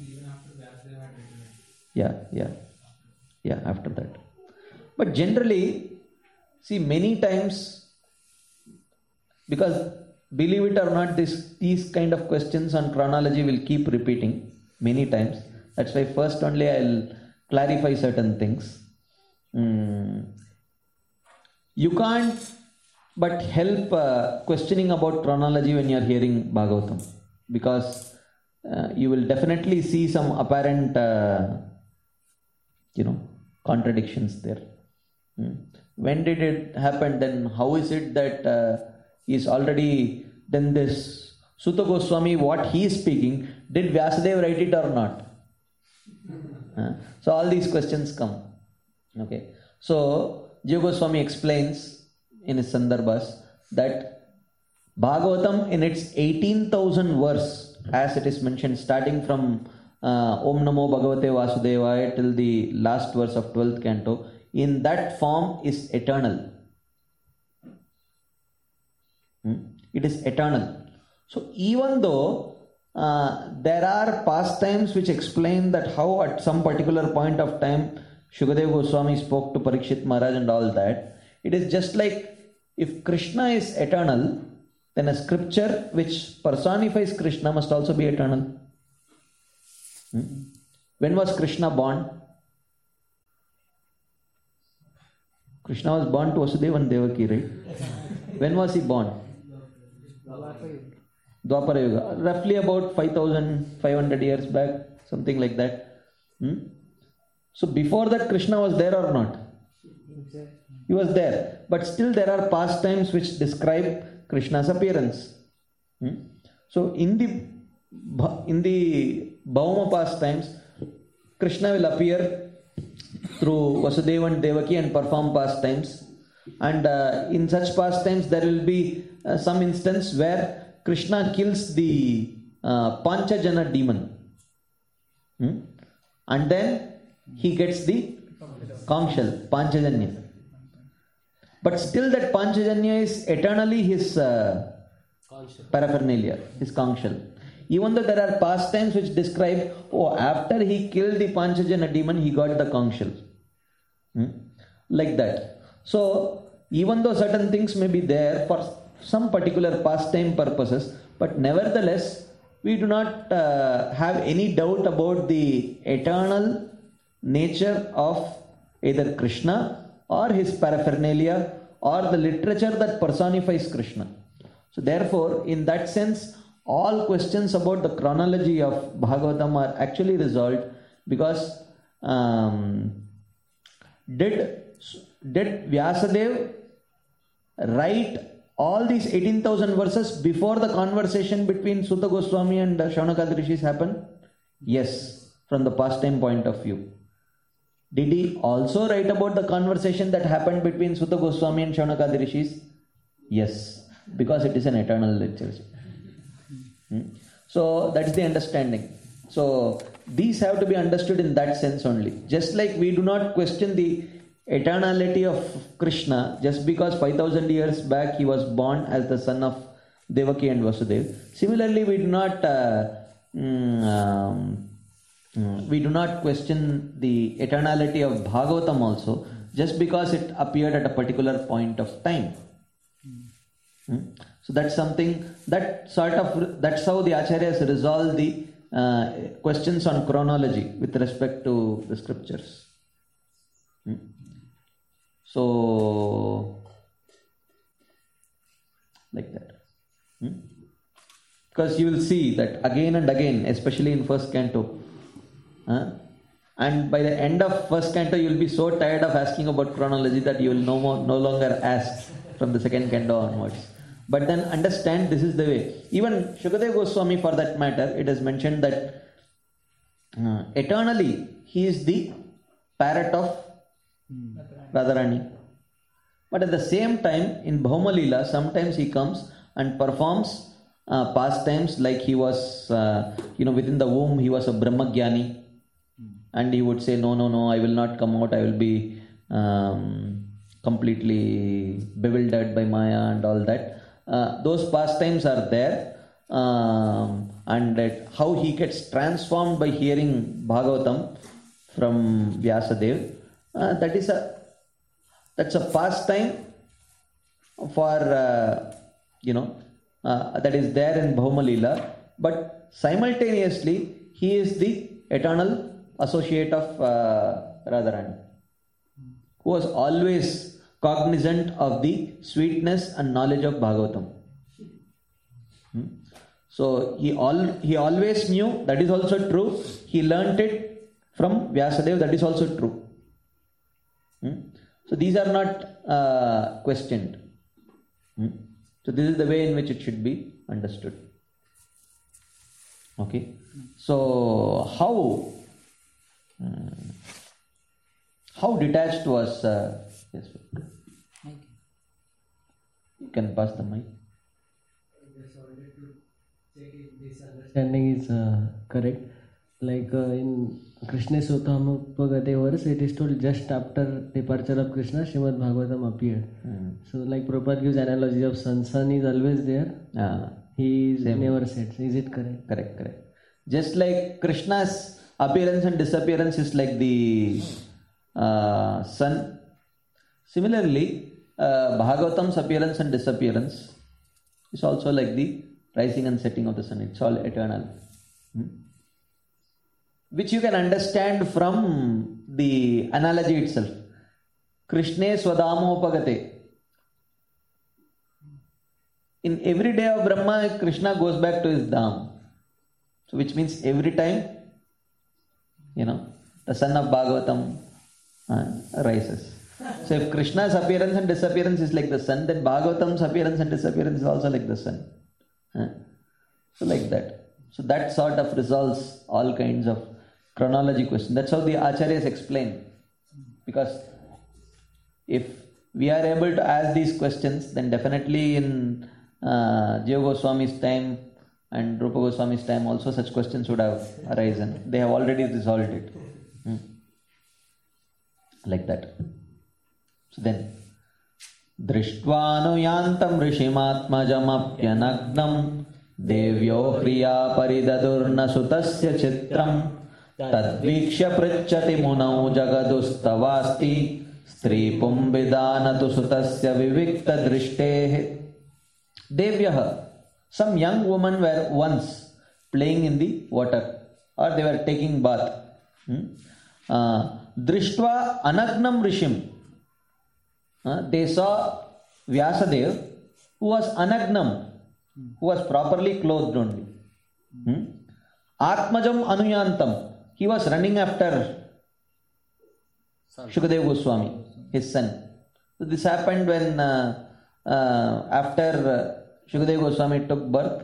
Yeah, yeah, yeah, after that. But generally, see, many times, because believe it or not, this these kind of questions on chronology will keep repeating many times. That's why first only I'll clarify certain things. Mm. You can't but help uh, questioning about chronology when you are hearing Bhagavatam, because uh, you will definitely see some apparent, uh, you know, contradictions there. Mm. When did it happen? Then how is it that uh, is already, then this Sutta Goswami, what he is speaking, did Vyasadeva write it or not? Uh, so all these questions come. Okay. So Jiva Goswami explains in his Sandarbhas that Bhagavatam in its eighteen thousand verse, as it is mentioned, starting from uh, Om Namo Bhagavate Vasudevaya till the last verse of twelfth canto, in that form is eternal. Hmm? It is eternal. So even though uh, there are pastimes which explain that how at some particular point of time Shukadeva Goswami spoke to Parikshit Maharaj and all that, it is just like if Krishna is eternal, then a scripture which personifies Krishna must also be eternal. Hmm? When was Krishna born? Krishna was born to Vasudeva and Devaki, right? When was he born? Dwapara Yuga. Roughly about five thousand five hundred years back, something like that. Hmm? So before that, Krishna was there or not? He was there. But still there are pastimes which describe Krishna's appearance. Hmm? So in the in the Bhauma pastimes, Krishna will appear through Vasudeva and Devaki and perform pastimes. And uh, in such pastimes there will be uh, some instance where Krishna kills the uh, Panchajana demon. Hmm? And then he gets the conch shell, Panchajanya. But still that Panchajanya is eternally his uh, paraphernalia, his conch shell. Even though there are pastimes which describe, oh, after he killed the Panchajana demon, he got the conch shell. Hmm? Like that. So, even though certain things may be there for some particular pastime purposes, but nevertheless, we do not uh, have any doubt about the eternal nature of either Krishna or his paraphernalia or the literature that personifies Krishna. So therefore, in that sense, all questions about the chronology of Bhagavatam are actually resolved, because um, did, did Vyasadeva write all these eighteen thousand verses before the conversation between Sutta Goswami and Shaunakadi Rishis happened? Yes, from the pastime point of view. Did he also write about the conversation that happened between Sutta Goswami and Shaunakadi Rishis? Yes, because it is an eternal literature. Hmm? So that's the understanding. So these have to be understood in that sense only. Just like we do not question the eternality of Krishna just because five thousand years back he was born as the son of Devaki and Vasudeva. Similarly, we do not uh, mm, um, we do not question the eternality of Bhagavatam also just because it appeared at a particular point of time. Hmm? So that's something that sort of, that's how the Acharyas resolve the uh, questions on chronology with respect to the scriptures. Hmm? So, like that. Hmm? Because you will see that again and again, especially in first canto, huh? And by the end of first canto, you will be so tired of asking about chronology that you will no more, no longer ask from the second canto onwards. But then understand this is the way. Even Shukadeva Goswami, for that matter, it is mentioned that uh, eternally he is the parrot of Radharani. But at the same time, in Bhauma Leela, sometimes he comes and performs uh, pastimes like he was, uh, you know, within the womb, he was a Brahmagyani. and he would say, no, no, no, I will not come out, I will be um, completely bewildered by Maya and all that. Uh, those pastimes are there. Um, and that how he gets transformed by hearing Bhagavatam from Vyasadeva, uh, that is a that's a pastime for uh, you know uh, that is there in Bhauma Leela, but simultaneously he is the eternal associate of uh, Radharani, who was always cognizant of the sweetness and knowledge of Bhagavatam. Hmm? So he all he always knew, that is also true. He learnt it from Vyasadeva, that is also true. Hmm? So these are not uh, questioned. Hmm? So this is the way in which it should be understood. Okay. So how uh, how detached was uh, yes, you can pass the mic. This understanding is uh, correct. Like uh, in Krishna Sotamapagate verse, it is told just after departure of Krishna, Srimad Bhagavatam appeared. Hmm. So, like Prabhupada gives analogy of sun. Sun is always there. Ah, He is Same. never sets. Is it correct? correct, correct. Just like Krishna's appearance and disappearance is like the uh, sun. Similarly, uh, Bhagavatam's appearance and disappearance is also like the rising and setting of the sun. It's all eternal. Hmm? Which you can understand from the analogy itself. Krishne Swadamopagate. In every day of Brahma, Krishna goes back to his Dham. So which means every time, you know, the sun of Bhagavatam uh, rises. So if Krishna's appearance and disappearance is like the sun, then Bhagavatam's appearance and disappearance is also like the sun. Uh, so like that. So that sort of resolves all kinds of chronology questions. That's how the Acharyas explain. Because if we are able to ask these questions, then definitely in uh, Jiva Goswami's time and Rupa Goswami's time also such questions would have arisen. They have already resolved it. Hmm. Like that. So then, Drishtvanuyantam rishimatmajamapyanagnam devyo hriya paridadurna sutasya chitram tadvikshya pritchati munau jagadustavasti stri pumbidanatu sutasya vivikta drishtehe. Devyah, some young women were once playing in the water or they were taking bath. Hmm? Uh, Drishtva anagnam rishim. Uh, they saw Vyasadeva, who was anagnam, who was properly clothed only. Hmm? Atmajam anuyantam, he was running after Shukadeva Goswami, his son. So this happened when uh, uh, after uh, Shukadeva Goswami took birth.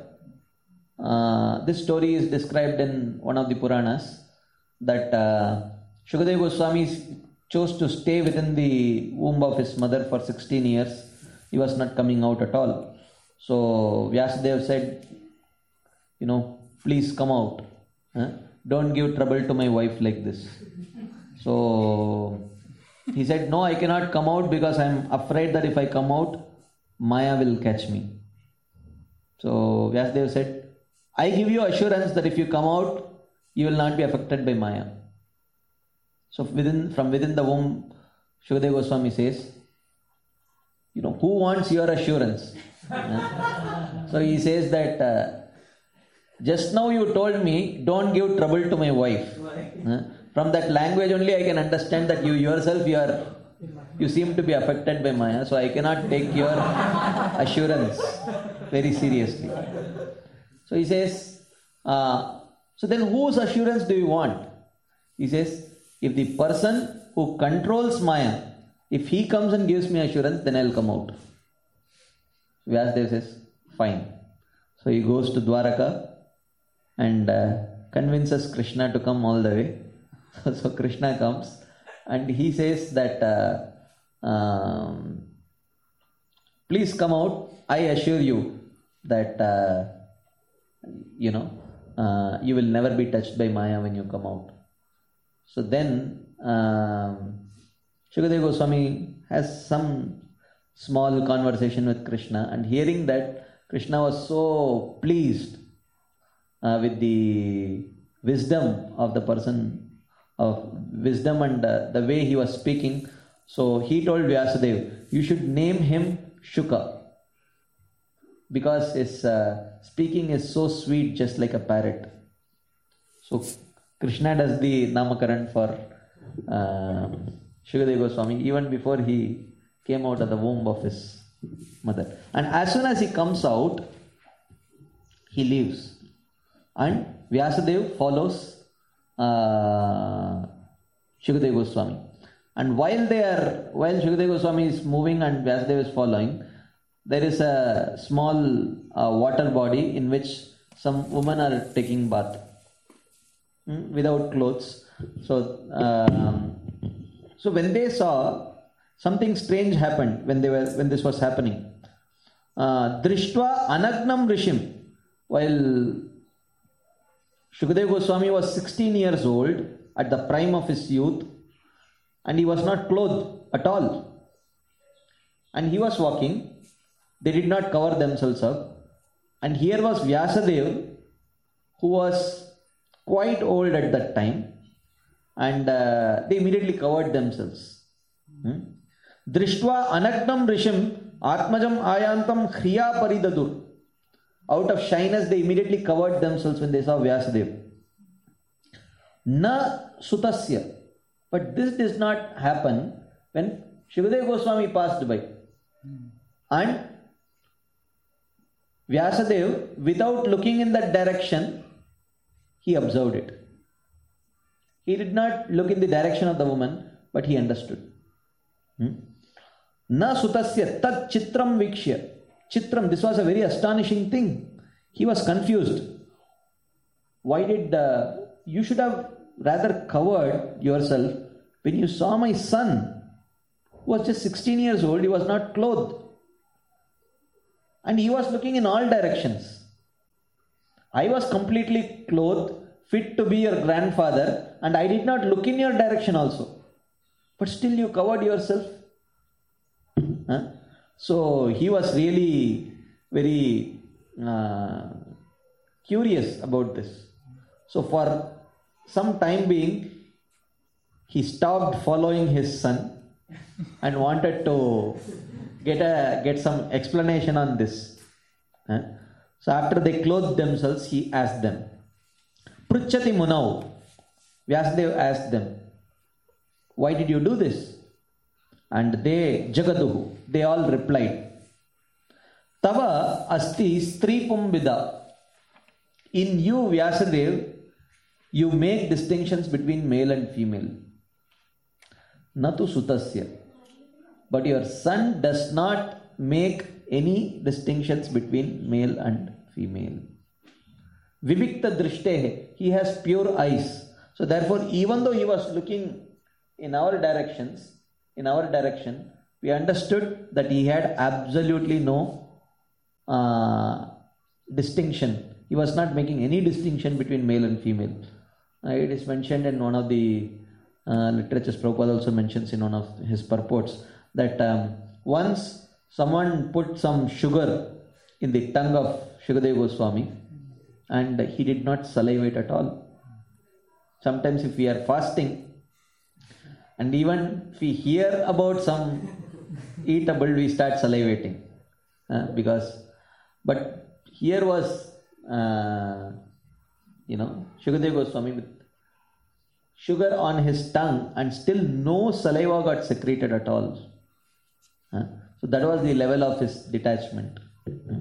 Uh, this story is described in one of the Puranas, that uh, Shukadeva Goswami chose to stay within the womb of his mother for sixteen years. He was not coming out at all. So Vyasadeva said, you know, please come out. Huh? Don't give trouble to my wife like this. So he said, no, I cannot come out because I am afraid that if I come out, Maya will catch me. So Vyasadeva said, I give you assurance that if you come out, you will not be affected by Maya. So within from within the womb, Shukadeva Goswami says, you know, who wants your assurance? uh, so he says that uh, just now you told me don't give trouble to my wife. Uh, from that language only I can understand that you yourself you are you seem to be affected by Maya, so I cannot take your assurance very seriously. So he says, uh, so then whose assurance do you want? He says, if the person who controls Maya, if he comes and gives me assurance, then I'll come out. Vyasadeva says, fine. So he goes to Dwaraka and uh, convinces Krishna to come all the way. So, so Krishna comes and he says that uh, um, please come out. I assure you that uh, you know uh, you will never be touched by Maya when you come out. So then um, Shukadeva Goswami has some small conversation with Krishna, and hearing that, Krishna was so pleased uh, with the wisdom of the person, of wisdom and uh, the way he was speaking. So he told Vyasadeva, you should name him Shuka, because his uh, speaking is so sweet, just like a parrot. So Krishna does the Namakaran for uh, Shukadeva Goswami even before he came out of the womb of his mother. And as soon as he comes out, he leaves. And Vyasadeva follows uh, Shukadeva Goswami. And while they are, while Shukadeva Goswami is moving and Vyasadeva is following, there is a small uh, water body in which some women are taking bath hmm, without clothes. So, um, so when they saw, something strange happened when they were when this was happening. Uh, Drishtva anagnam rishim. While Shukadeva Goswami was sixteen years old, at the prime of his youth, and he was not clothed at all. And he was walking. They did not cover themselves up. And here was Vyasadeva, who was quite old at that time, and uh, they immediately covered themselves. Hmm? Drishtva anagnam rishim atmajam ayantam khriya paridadur. Out of shyness, they immediately covered themselves when they saw Vyasadeva. Na sutasya. But this does not happen when Shukadeva Goswami passed by. And Vyasadeva, without looking in that direction, he observed it. He did not look in the direction of the woman, but he understood. Hmm? Na sutasya tad chitram vikshya. Chitram, this was a very astonishing thing. He was confused. Why did uh, you should have rather covered yourself when you saw my son, who was just sixteen years old, he was not clothed. And he was looking in all directions. I was completely clothed, fit to be your grandfather, and I did not look in your direction also. But still you covered yourself. Huh? So he was really very uh, curious about this. So for some time being, he stopped following his son and wanted to get a get some explanation on this. Huh? So after they clothed themselves, he asked them. Pruchati Munau. Vyasadeva asked them, why did you do this? And they, Jagaduhu, they all replied, Tava asti stri pumbida. In you, Vyasadeva, you make distinctions between male and female. Natu sutasya. But your son does not make any distinctions between male and female. Vivikta drishtehe. He has pure eyes. So therefore, even though he was looking in our directions, in our direction, we understood that he had absolutely no uh, distinction. He was not making any distinction between male and female. Uh, it is mentioned in one of the uh, literatures. Prabhupada also mentions in one of his purports that um, once someone put some sugar in the tongue of Shukadeva Goswami and he did not salivate at all. Sometimes if we are fasting and even if we hear about some eatable, we start salivating. Uh, because, but here was, uh, you know, Shukadeva Goswami with sugar on his tongue and still no saliva got secreted at all. Uh, so that was the level of his detachment. Uh,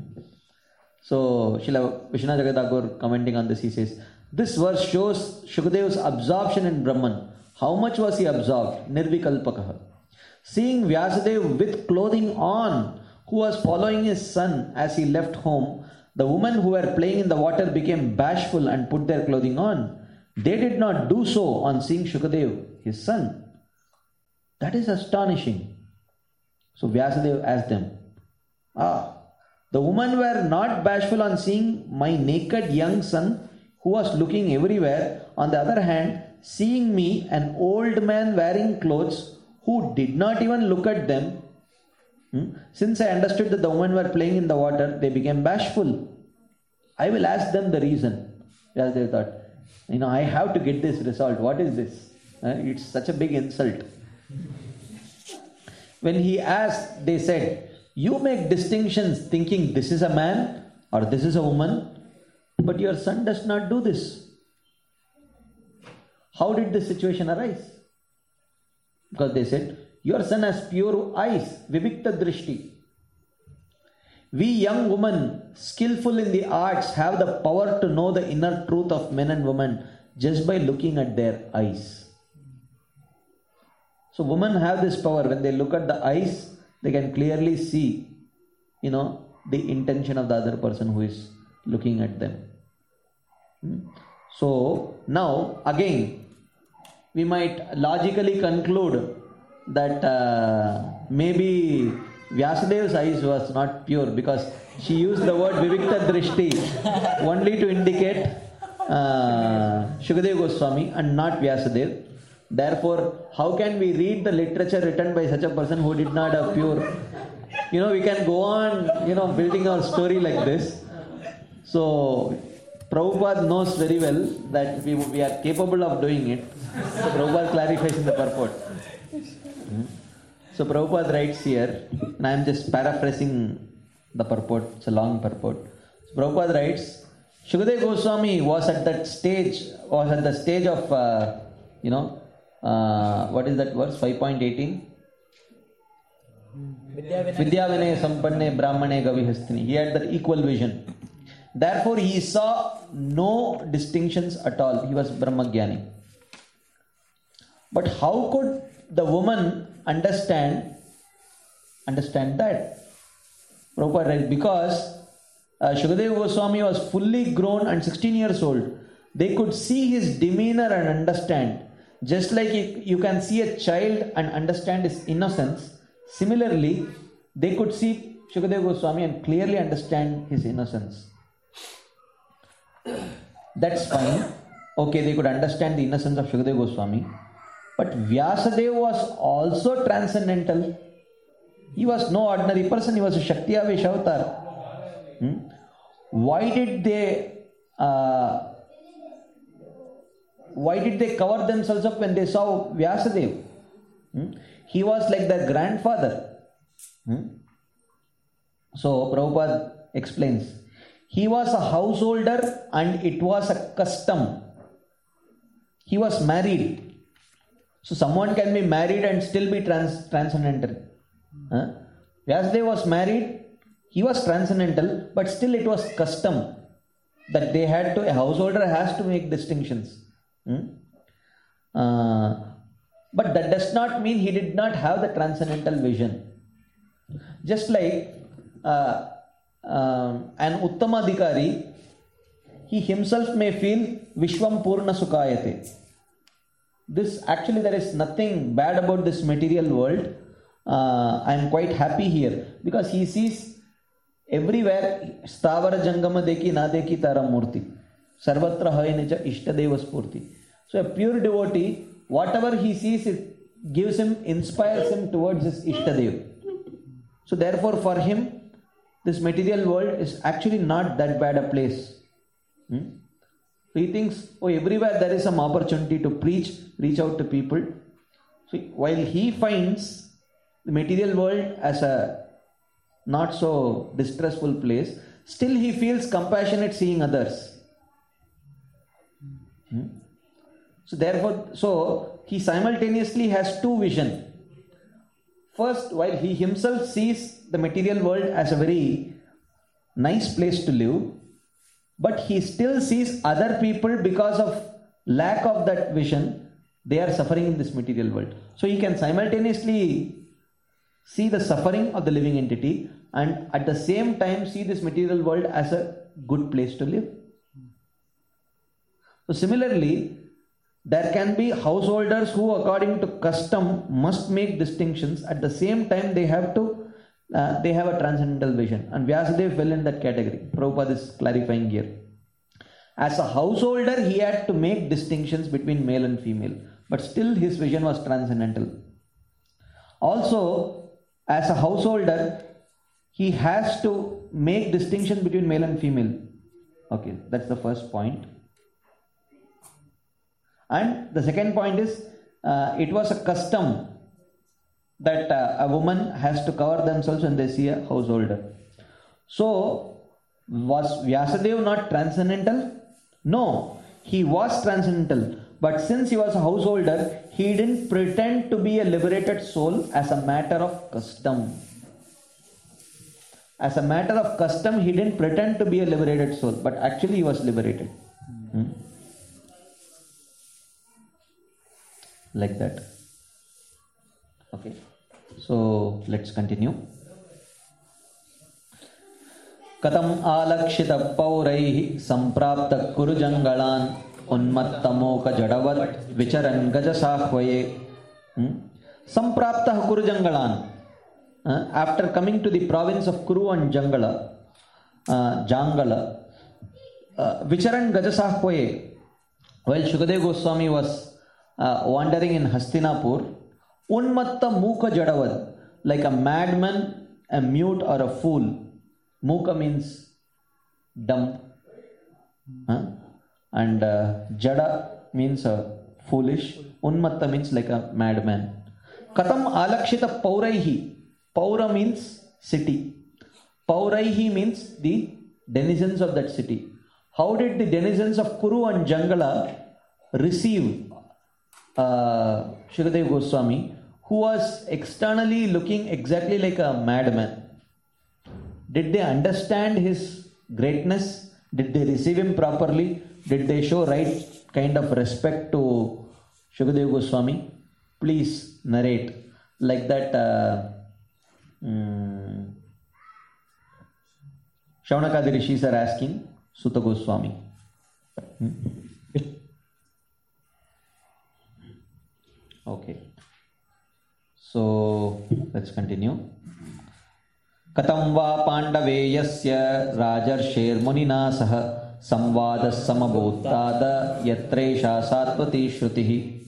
so Srila Vishwanath Jagadagur commenting on this, he says, this verse shows Shukadeva's absorption in Brahman. How much was he absorbed? Nirvikalpakaha. Seeing Vyasadeva with clothing on, who was following his son as he left home, the women who were playing in the water became bashful and put their clothing on. They did not do so on seeing Shukadeva, his son. That is astonishing. So Vyasadeva asked them, Ah, the women were not bashful on seeing my naked young son who was looking everywhere. On the other hand, seeing me, an old man wearing clothes, who did not even look at them, hmm, since I understood that the women were playing in the water, they became bashful. I will ask them the reason. As they thought, you know, I have to get this resolved. What is this? Uh, it's such a big insult. When he asked, they said, you make distinctions thinking this is a man or this is a woman, but your son does not do this. How did this situation arise? Because they said, your son has pure eyes, vivikta drishti. We young women, skillful in the arts, have the power to know the inner truth of men and women just by looking at their eyes. So women have this power. When they look at the eyes, they can clearly see, you know, the intention of the other person who is looking at them. Hmm? So now again, we might logically conclude that uh, maybe Vyasadeva's eyes was not pure, because she used the word Vivikta Drishti only to indicate uh, Shukadeva Goswami and not Vyasadeva. Therefore, how can we read the literature written by such a person who did not have pure? You know, we can go on, you know, building our story like this. So, Prabhupada knows very well that we, we are capable of doing it. So, Prabhupada clarifies in the purport. Hmm. So, Prabhupada writes here, and I am just paraphrasing the purport, it's a long purport. So, Prabhupada writes, Shukadeva Goswami was at that stage, was at the stage of, uh, you know, uh, what is that verse, five point eighteen? Vidya Vinaya Sampanne Brahmane Gavihastini. He had that equal vision. Therefore, he saw no distinctions at all. He was Brahmagyani. But how could the woman understand understand that? Prabhupada writes, because uh, Shukadeva Goswami was fully grown and sixteen years old. They could see his demeanor and understand. Just like you can see a child and understand his innocence, similarly, they could see Shukadeva Goswami and clearly understand his innocence. That's fine. Okay, they could understand the innocence of Shukadeva Goswami. But Vyasadeva was also transcendental. He was no ordinary person. He was a Shakti-avesh avatar. Hmm? Why did they uh, why did they cover themselves up when they saw Vyasadeva? Hmm? He was like their grandfather. Hmm? So Prabhupada explains, he was a householder and it was a custom. He was married. So someone can be married and still be trans- transcendental. Huh? Vyasadeva was married, he was transcendental, but still it was custom that they had to, a householder has to make distinctions. Hmm? Uh, but that does not mean he did not have the transcendental vision. Just like uh, uh, an Uttamadhikari, he himself may feel Vishwam Purna Sukayate. This actually, there is nothing bad about this material world. Uh, I am quite happy here because he sees everywhere Stavara Jangama Deki Na Deki Taram Murti Sarvatra Hainacha Ishtadeva Spurti. So a pure devotee, whatever he sees, it gives him, inspires him towards his Ishtadev. So therefore for him, this material world is actually not that bad a place. Hmm? So he thinks, oh, everywhere there is some opportunity to preach, reach out to people. So while he finds the material world as a not so distressful place, still he feels compassionate seeing others. Hmm? So therefore, so he simultaneously has two visions. First, while he himself sees the material world as a very nice place to live, but he still sees other people because of lack of that vision, they are suffering in this material world. So he can simultaneously see the suffering of the living entity and at the same time see this material world as a good place to live. So similarly, there can be householders who according to custom must make distinctions. At the same time they have to, uh, they have a transcendental vision. And Vyasadeva fell in that category. Prabhupada is clarifying here. As a householder, he had to make distinctions between male and female, but still his vision was transcendental. Also, as a householder, he has to make distinctions between male and female. Okay, that's the first point. And the second point is, uh, it was a custom that uh, a woman has to cover themselves when they see a householder. So, was Vyasadeva not transcendental? No, he was transcendental. But since he was a householder, he didn't pretend to be a liberated soul as a matter of custom. As a matter of custom, he didn't pretend to be a liberated soul, but actually he was liberated. Hmm? Like that. Okay. So let's continue. Katam alakshita pauraihi samprapta kurujangalan unmattamoka jadavat vicharan gajasahvaye. Samprapta kurujangalan. Uh, after coming to the province of Kuru and Jangala, uh, Jangala, uh, Vicharan Gajasahvaye, while Shukadeva Goswami was uh, wandering in Hastinapur, Unmatta Mukha Jadavad, like a madman, a mute or a fool. Mukha means dumb, huh? and uh, Jada means uh, foolish. Unmatta means like a madman. Katam alakshita pauraihi. Paura means city. Pauraihi means the denizens of that city. How did the denizens of Kuru and Jangala receive uh, Shukadeva Goswami, who was externally looking exactly like a madman? Did they understand his greatness? Did they receive him properly? Did they show right kind of respect to Shukadeva Goswami? Please narrate. Like that uh, Hmm. Shaunakadi Rishis are asking Suta Goswami. Hmm? Okay. So let's continue. Katam va pandaveyasya rajarsher munina saha samvadas samabhuttada yatresha satvati shrutihi.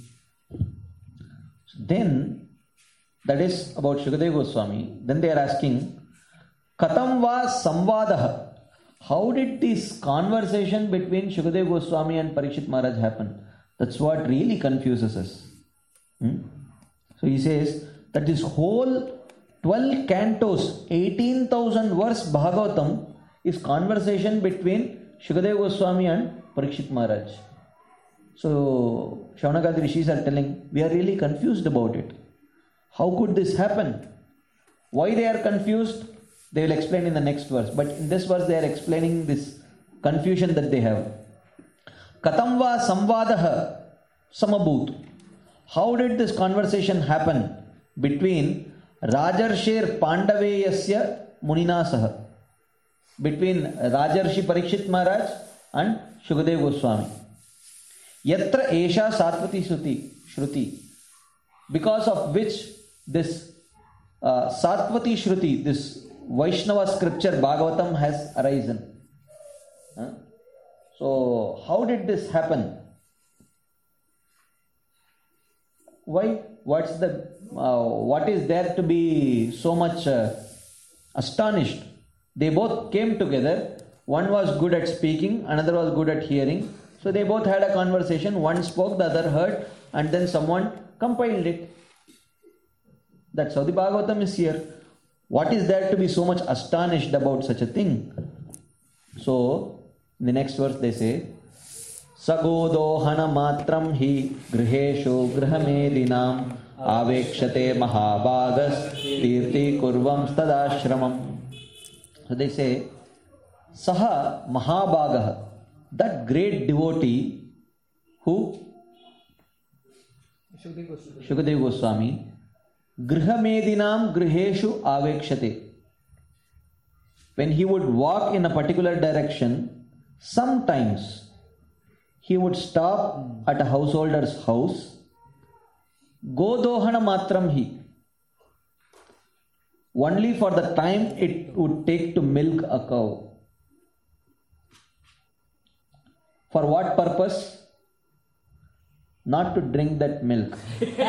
Then that is about Shukadeva Goswami. Then they are asking, Katam va samvadaha. How did this conversation between Shukadeva Goswami and Parikshit Maharaj happen? That's what really confuses us. Hmm? So he says that this whole twelve cantos, eighteen thousand verse Bhagavatam is conversation between Shukadeva Goswami and Parikshit Maharaj. So Shaunakadi Rishis are telling, we are really confused about it. How could this happen? Why they are confused? They will explain in the next verse. But in this verse they are explaining this confusion that they have. Katam va samvadaha samabhut. How did this conversation happen between Rajarshir Pandaveyasya Muninasaha? Between Rajarshi Parikshit Maharaj and Shukadeva Goswami. Yatra Esha Satvati Shruti. Shruti. Because of which this uh, Satvati Shruti, this Vaishnava scripture Bhagavatam has arisen. Huh? So, how did this happen? Why? What's the? Uh, what is there to be so much uh, astonished? They both came together. One was good at speaking, another was good at hearing. So they both had a conversation. One spoke, the other heard, and then someone compiled it. That's how the Bhagavatam is here. What is there to be so much astonished about such a thing? So, in the next verse they say, Sagodohana matram hi griheshu grihamedinam avekshate mahabhagas tirti kurvam stadashramam. So they say, Saha mahabhagaha, that great devotee who? Shukadeva Goswami. Grihamedinam griheshu avekshate. When he would walk in a particular direction, sometimes he would stop at a householder's house. Godohana matram hi. Only for the time it would take to milk a cow. For what purpose? Not to drink that milk.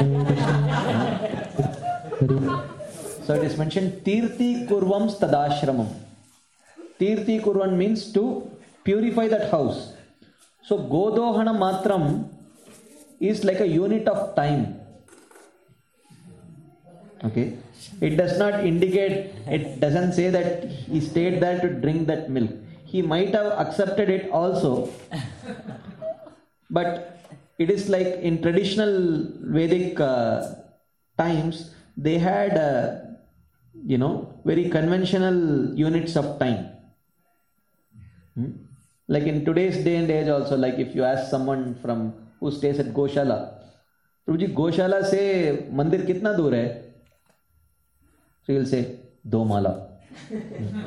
So it is mentioned, Tirthi Kurvam Stadashramam. Tirthi Kurvan means to purify that house. So Godohana Matram is like a unit of time. Okay. It does not indicate, it doesn't say that he stayed there to drink that milk. He might have accepted it also. But it is like in traditional Vedic uh, times, they had, uh, you know, very conventional units of time. Hmm? Like in today's day and age also, like if you ask someone from who stays at Goshala, Prabhuji, Goshala se mandir kitna dur hai? So you will say, do mala. You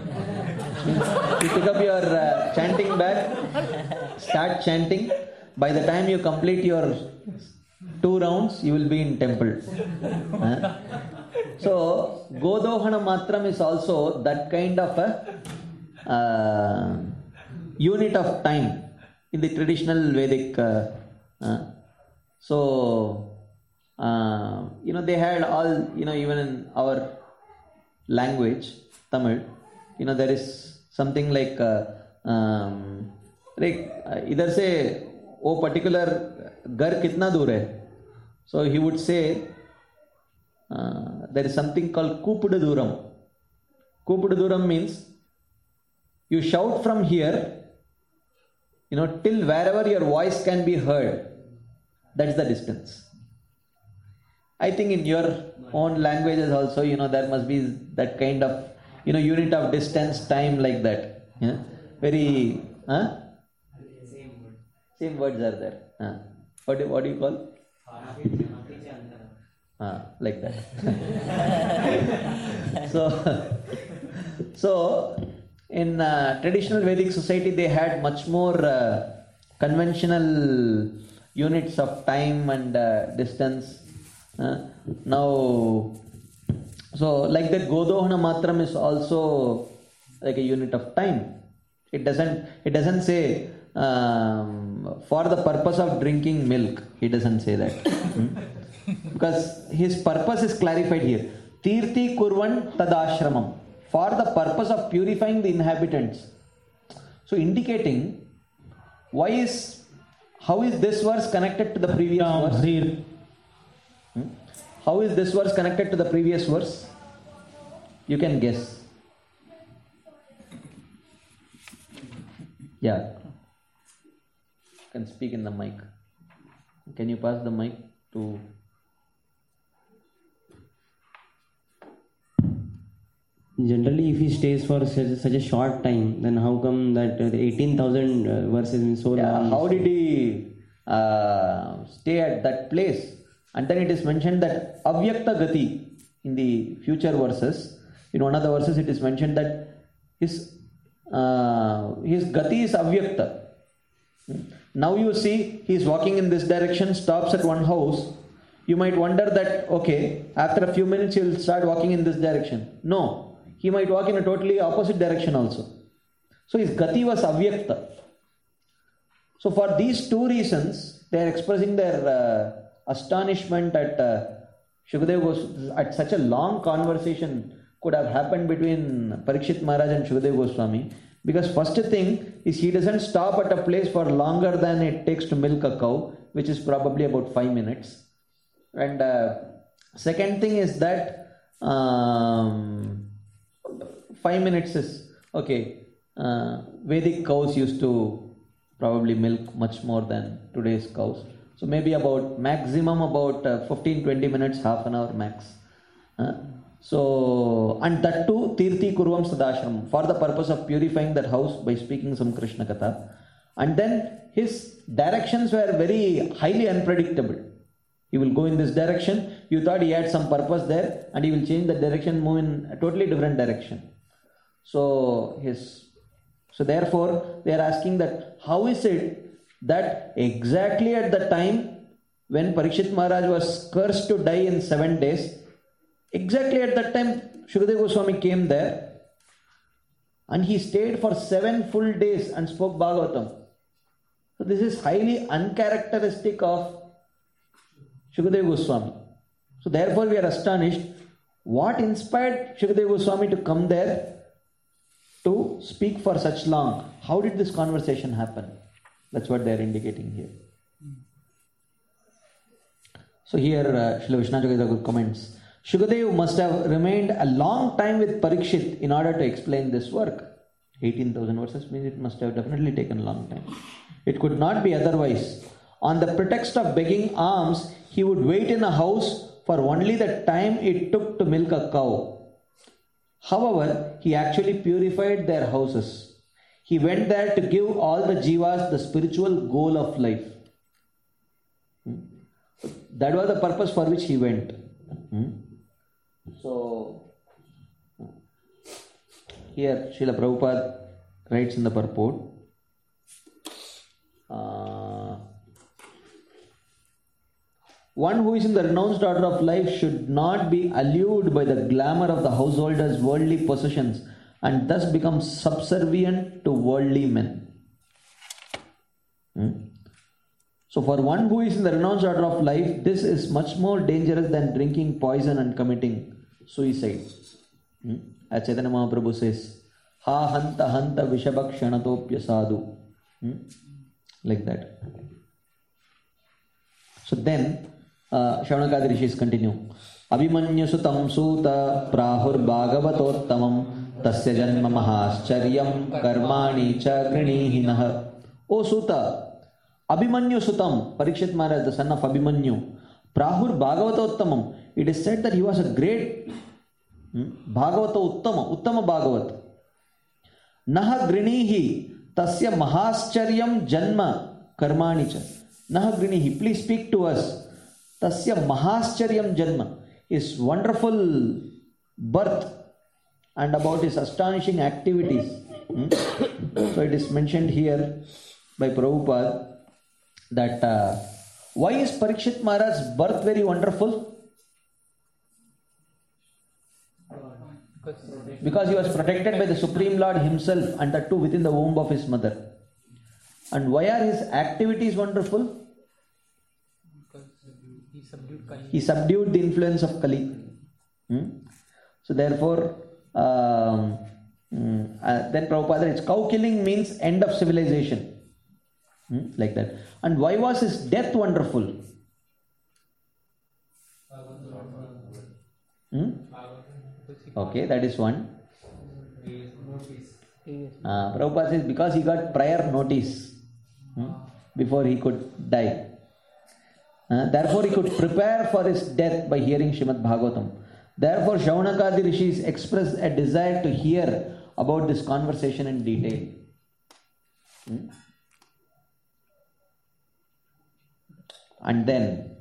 pick up your uh, chanting bag, start chanting. By the time you complete your two rounds, you will be in temple. Huh? So, Godohana Matram is also that kind of a uh, unit of time in the traditional Vedic. Uh, uh, so, uh, you know, they had all, you know, even in our language, Tamil, you know, there is something like, uh, um, like uh, either say, oh particular gar kitna dur hai? So he would say, uh, there is something called Kupudu Duram. Kupudu Duram means you shout from here, you know, till wherever your voice can be heard. That's the distance. I think in your own languages also, you know, there must be that kind of, you know, unit of distance, time like that. Yeah? Very, huh? Same words are there. Huh? What, do, what do you call? Ah, like that. so, so in uh, traditional Vedic society, they had much more uh, conventional units of time and uh, distance. Uh, now, so like that, Godohana Matram is also like a unit of time. It doesn't. It doesn't say um, for the purpose of drinking milk. He doesn't say that. Hmm? Because his purpose is clarified here. Tirthi Kurvan Tadashramam. For the purpose of purifying the inhabitants. So indicating why is, how is this verse connected to the previous verse? Hmm? How is this verse connected to the previous verse? You can guess. Yeah. You can speak in the mic. Can you pass the mic to... Generally, if he stays for such, such a short time, then how come that uh, the eighteen thousand uh, verses in so yeah, long? How did he uh, stay at that place? And then it is mentioned that Avyakta Gati in the future verses. In one of the verses, it is mentioned that his uh, his Gati is Avyakta. Now you see, he is walking in this direction, stops at one house. You might wonder that, okay, after a few minutes he will start walking in this direction. No. He might walk in a totally opposite direction also. So his gati was avyakta. So for these two reasons, they are expressing their uh, astonishment at uh, Shukadeva Goswami, at such a long conversation could have happened between Parikshit Maharaj and Shukadeva Goswami. Because first thing is he doesn't stop at a place for longer than it takes to milk a cow, which is probably about five minutes. And uh, second thing is that um, five minutes is okay. Uh, Vedic cows used to probably milk much more than today's cows. So maybe about maximum about uh, fifteen to twenty minutes, half an hour max. Uh, so, and that too, Tirthi Kurvam Sadashram, for the purpose of purifying that house by speaking some Krishna Katha. And then his directions were very highly unpredictable. He will go in this direction. You thought he had some purpose there, and he will change the direction, move in a totally different direction. So his, so therefore they are asking that how is it that exactly at the time when Parikshit Maharaj was cursed to die in seven days, exactly at that time Shukadeva Goswami came there, and he stayed for seven full days and spoke Bhagavatam. So this is highly uncharacteristic of Shukadeva Goswami. So therefore we are astonished. What inspired Shukadeva Goswami to come there to speak for such long? How did this conversation happen? That's what they are indicating here. So here uh, Srila Vishwanath Chakravarti comments, Shukadeva must have remained a long time with Parikshit in order to explain this work. eighteen thousand verses means it must have definitely taken a long time. It could not be otherwise. On the pretext of begging alms, he would wait in a house for only the time it took to milk a cow. However, he actually purified their houses. He went there to give all the jivas the spiritual goal of life. That was the purpose for which he went. So, here Srila Prabhupada writes in the purport, uh, one who is in the renounced order of life should not be allured by the glamour of the householder's worldly possessions and thus become subservient to worldly men. Hmm? So for one who is in the renounced order of life, this is much more dangerous than drinking poison and committing suicide. Hmm? As Chaitanya Mahaprabhu says, Ha hanta hanta vishabhakshanatopya sadhu. Hmm? Like that. So then, uh, Shaunakadi Rishis continue. Abhimanyu sutam suta prahur bhagavatottamam tasya janma mahaschariyam karmani cha krinihinah. O Suta, Abhimanyu Sutam, Parikshit Maharaj, the son of Abhimanyu, Prahur Bhagavatottamam. It is said that he was a great hmm, Bhagavata Uttama, Uttama Bhagavat. Naha Grinihi, Tasya Mahaschariyam Janma Karmanicha. Naha Grinihi, please speak to us. Tasya Mahaschariyam Janma, his wonderful birth and about his astonishing activities. Hmm? So it is mentioned here by Prabhupada that uh, why is Parikshit Maharaj's birth very wonderful? Because he was protected by the Supreme Lord himself and that too within the womb of his mother. And why are his activities wonderful? Because he subdued Kali. He subdued the influence of Kali. Hmm? So therefore, um, mm, uh, then Prabhupada writes, cow killing means end of civilization. Hmm? Like that. And why was his death wonderful? Hmm? Okay, that is one. Uh, Prabhupada says because he got prior notice hmm, before he could die. Uh, therefore, he could prepare for his death by hearing Srimad Bhagavatam. Therefore, Shaunakadi Rishis expressed a desire to hear about this conversation in detail. Hmm? And then,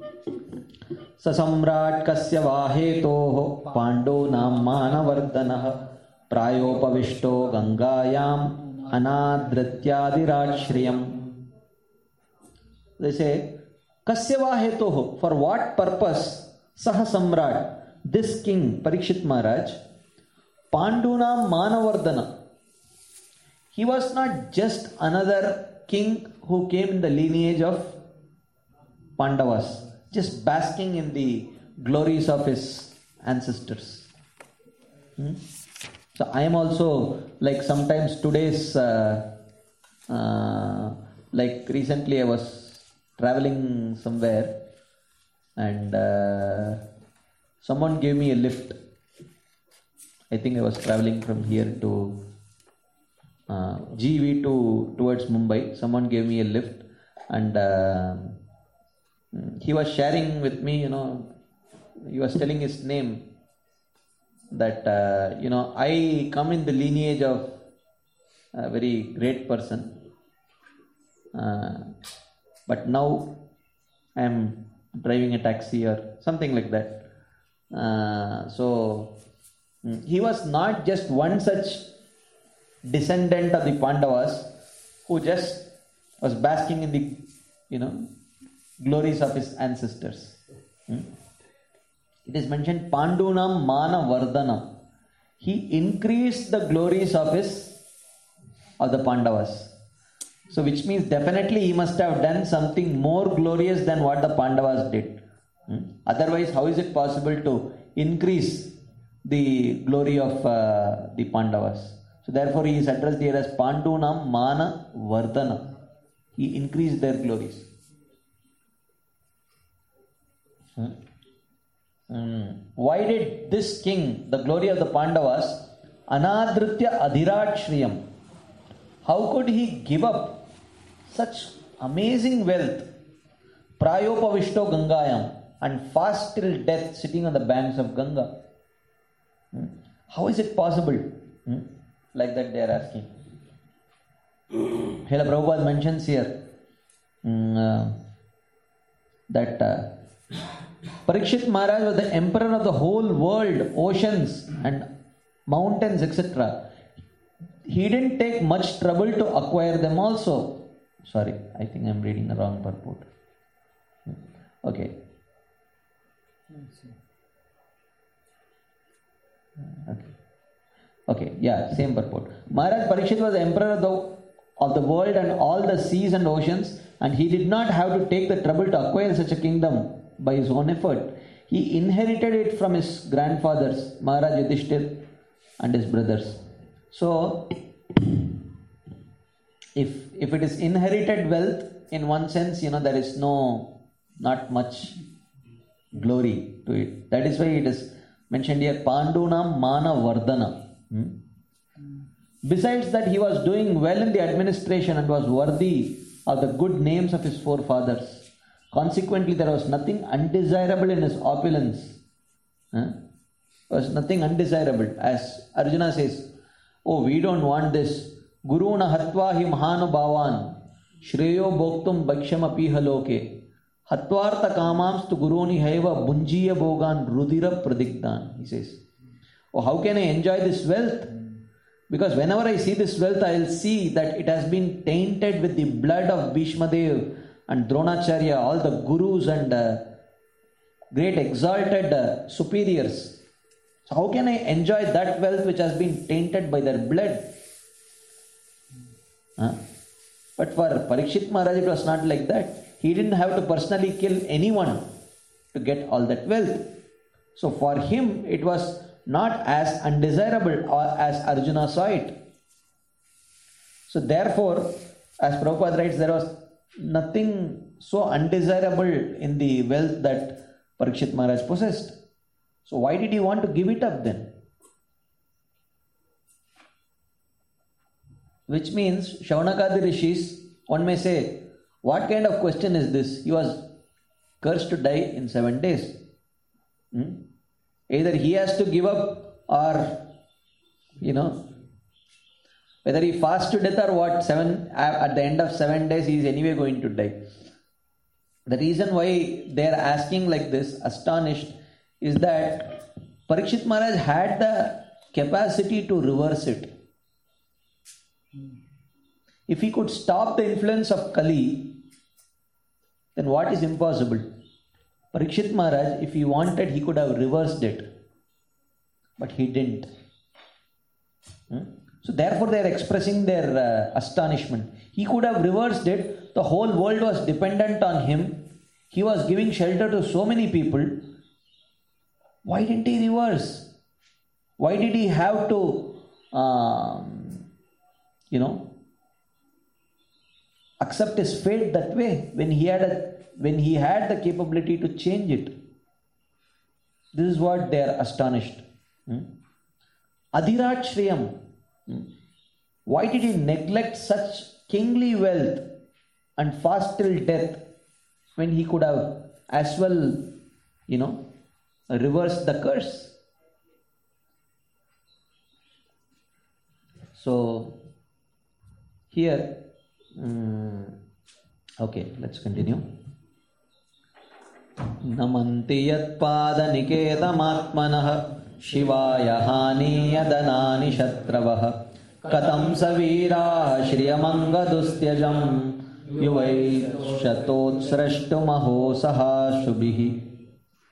Sasamrat kasya vahetoho pando nam manavardhanah prayopavishto gangayam anadrityadiratshriam. They say, kasya vahetoho, for what purpose Saha Samrat, this king Parikshit Maharaj, Pandunam Manavardhana. He was not just another king who came in the lineage of Pandavas, just basking in the glories of his ancestors. Hmm? So I am also like sometimes today's, uh, uh, like recently I was traveling somewhere and uh, someone gave me a lift. I think I was traveling from here to uh, G V to towards Mumbai. Someone gave me a lift and uh, he was sharing with me, you know, he was telling his name that, uh, you know, I come in the lineage of a very great person. Uh, but now I am driving a taxi or something like that. Uh, so he was not just one such descendant of the Pandavas who just was basking in the, you know, glories of his ancestors. Hmm? It is mentioned Pandunam Mana Vardhanam. He increased the glories of his of the Pandavas. So which means definitely he must have done something more glorious than what the Pandavas did. Hmm? Otherwise, how is it possible to increase the glory of uh, the Pandavas? So therefore he is addressed here as Pandunam Mana Vardhana. He increased their glories. Hmm? Hmm. Why did this king, the glory of the Pandavas, Anadritya Adhirat Shriyam, how could he give up such amazing wealth, Prayopavishto Gangayam, and fast till death sitting on the banks of Ganga? Hmm? How is it possible? Hmm? Like that they are asking. Srila Prabhupada mentions here um, uh, that uh, Parikshit Maharaj was the emperor of the whole world, oceans and mountains, et cetera. He didn't take much trouble to acquire them also. Sorry, I think I am reading the wrong purport. Okay. Okay. Okay, yeah, same purport. Maharaj Parikshit was the emperor of the, of the world and all the seas and oceans, and he did not have to take the trouble to acquire such a kingdom by his own effort. He inherited it from his grandfathers, Maharaj Yudhishthir and his brothers. So, if if it is inherited wealth, in one sense, you know, there is no, not much glory to it. That is why it is mentioned here, Pandunam Mana Vardhana. Hmm? Besides that, he was doing well in the administration and was worthy of the good names of his forefathers. Consequently, there was nothing undesirable in his opulence. Huh? There was nothing undesirable. As Arjuna says, oh, we don't want this. Guru na hatva hi mahanu bhavan shreyo bhoktum bhaksham apiha loke hatvartha kamams tu guruni haiva bunjiya bhogan rudira pradigdan. He says, oh, how can I enjoy this wealth? Because whenever I see this wealth, I will see that it has been tainted with the blood of Bhishma Dev and Dronacharya, all the gurus and uh, great exalted uh, superiors. So how can I enjoy that wealth which has been tainted by their blood? Huh? But for Parikshit Maharaj, it was not like that. He didn't have to personally kill anyone to get all that wealth. So for him, it was not as undesirable or as Arjuna saw it. So therefore, as Prabhupada writes, there was nothing so undesirable in the wealth that Parikshit Maharaj possessed. So why did he want to give it up then? Which means, Shaunakadi Rishis, one may say, what kind of question is this? He was cursed to die in seven days. Hmm? Either he has to give up or, you know, whether he fasts to death or what, seven, at the end of seven days he is anyway going to die. The reason why they are asking like this, astonished, is that Parikshit Maharaj had the capacity to reverse it. If he could stop the influence of Kali, then what is impossible? Parikshit Maharaj, if he wanted, he could have reversed it. But he didn't. Hmm? So therefore they are expressing their uh, astonishment. He could have reversed it. The whole world was dependent on him. He was giving shelter to so many people. Why didn't he reverse? Why did he have to, um, you know, accept his fate that way when he had a, when he had the capability to change it? This is what they are astonished. Hmm? Adhirat Shriyam. Hmm? Why did he neglect such kingly wealth and fast till death when he could have as well, you know, reversed the curse? So here, um, okay, let's continue. Namanti yat pada nikedamatmanah Shivaya hani yadanani shatravah Katam savira shriyamanga dustyajam Yuvai shatot srashtu maho saha shubhihi.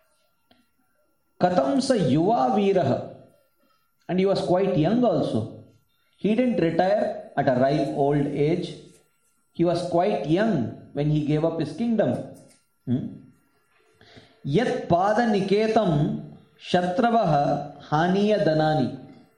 Katam sa yuva viraha, and he was quite young also. He didn't retire at a ripe old age. He was quite young when he gave up his kingdom. Hmm? Yat pada niketam shatravaha haniya danani.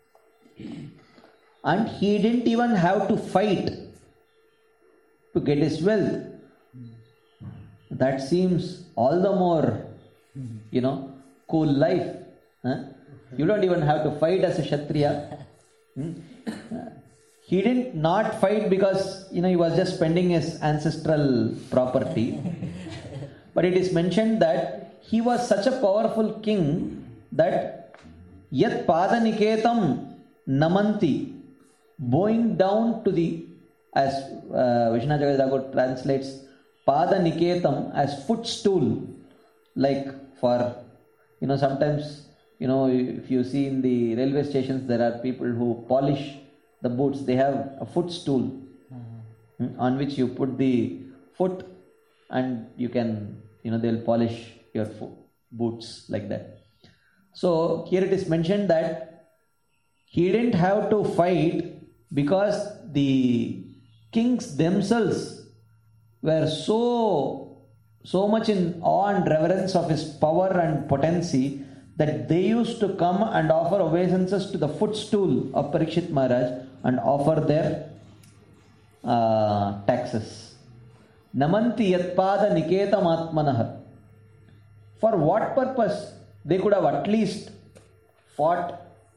And he didn't even have to fight to get his wealth. That seems all the more, you know, cool life. Huh? You don't even have to fight as a Kshatriya. Hmm? He didn't not fight because, you know, he was just spending his ancestral property. But it is mentioned that he was such a powerful king that yat pada niketam namanti, bowing down to the, as uh, Vishnu Jagadaguru translates, pada niketam as footstool, like for, you know, sometimes, you know, if you see in the railway stations, there are people who polish the boots. They have a footstool mm-hmm. on which you put the foot and you can, you know, they'll polish your fo- boots like that. So here it is mentioned that he didn't have to fight because the kings themselves were so, so much in awe and reverence of his power and potency that they used to come and offer obeisances to the footstool of Parikshit Maharaj and offer their uh, taxes. Namanti yatpada niketam atmanah. For what purpose? They could have at least fought.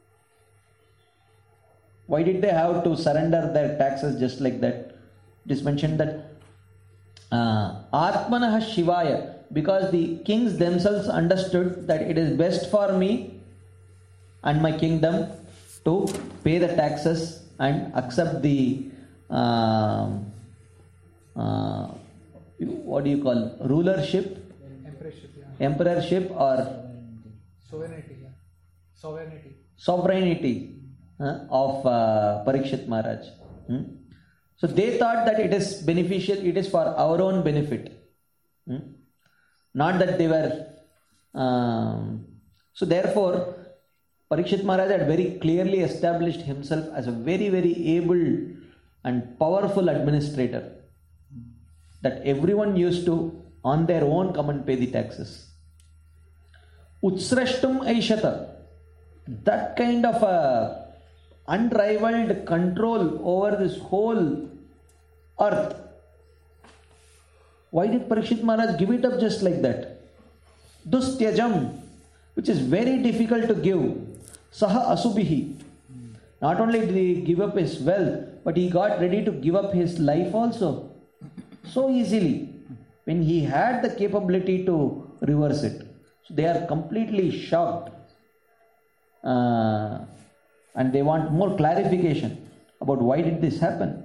Why did they have to surrender their taxes just like that? It is mentioned that uh, atmanah shivaya, because the kings themselves understood that it is best for me and my kingdom to pay the taxes and accept the uh, uh, what do you call rulership, Emperorship, yeah. emperorship or Sovereignty, yeah. Sovereignty. sovereignty uh, of uh, Parikshit Maharaj. Hmm? So they thought that it is beneficial, it is for our own benefit. Hmm? Not that they were. Um, so therefore, Parikshit Maharaj had very clearly established himself as a very, very able and powerful administrator. That everyone used to, on their own, come and pay the taxes. Utsrashtum Aishata. That kind of a unrivaled control over this whole earth. Why did Parikshit Maharaj give it up just like that? Dustyajam, which is very difficult to give. Saha asubihi. Not only did he give up his wealth, but he got ready to give up his life also. So easily. When he had the capability to reverse it. So they are completely shocked. Uh, and they want more clarification about why did this happen.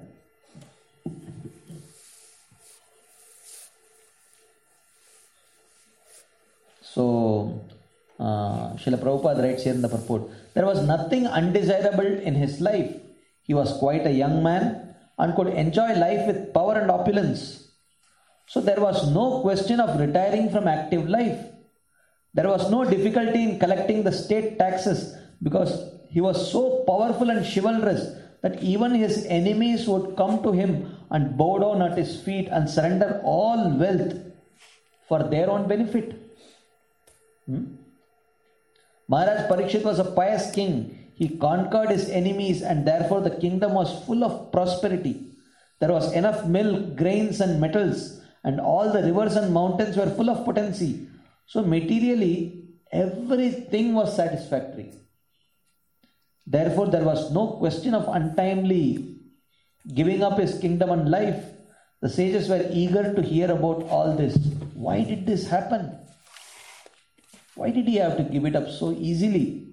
So, uh, Srila Prabhupada writes here in the purport, there was nothing undesirable in his life. He was quite a young man and could enjoy life with power and opulence. So there was no question of retiring from active life. There was no difficulty in collecting the state taxes because he was so powerful and chivalrous that even his enemies would come to him and bow down at his feet and surrender all wealth for their own benefit. Hmm? Maharaj Parikshit was a pious king. He conquered his enemies and therefore the kingdom was full of prosperity. There was enough milk, grains and metals, and all the rivers and mountains were full of potency. So materially, everything was satisfactory. Therefore, there was no question of untimely giving up his kingdom and life. The sages were eager to hear about all this. Why did this happen? Why did he have to give it up so easily?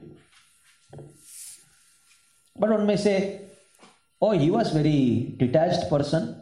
But one may say, oh, he was very detached person.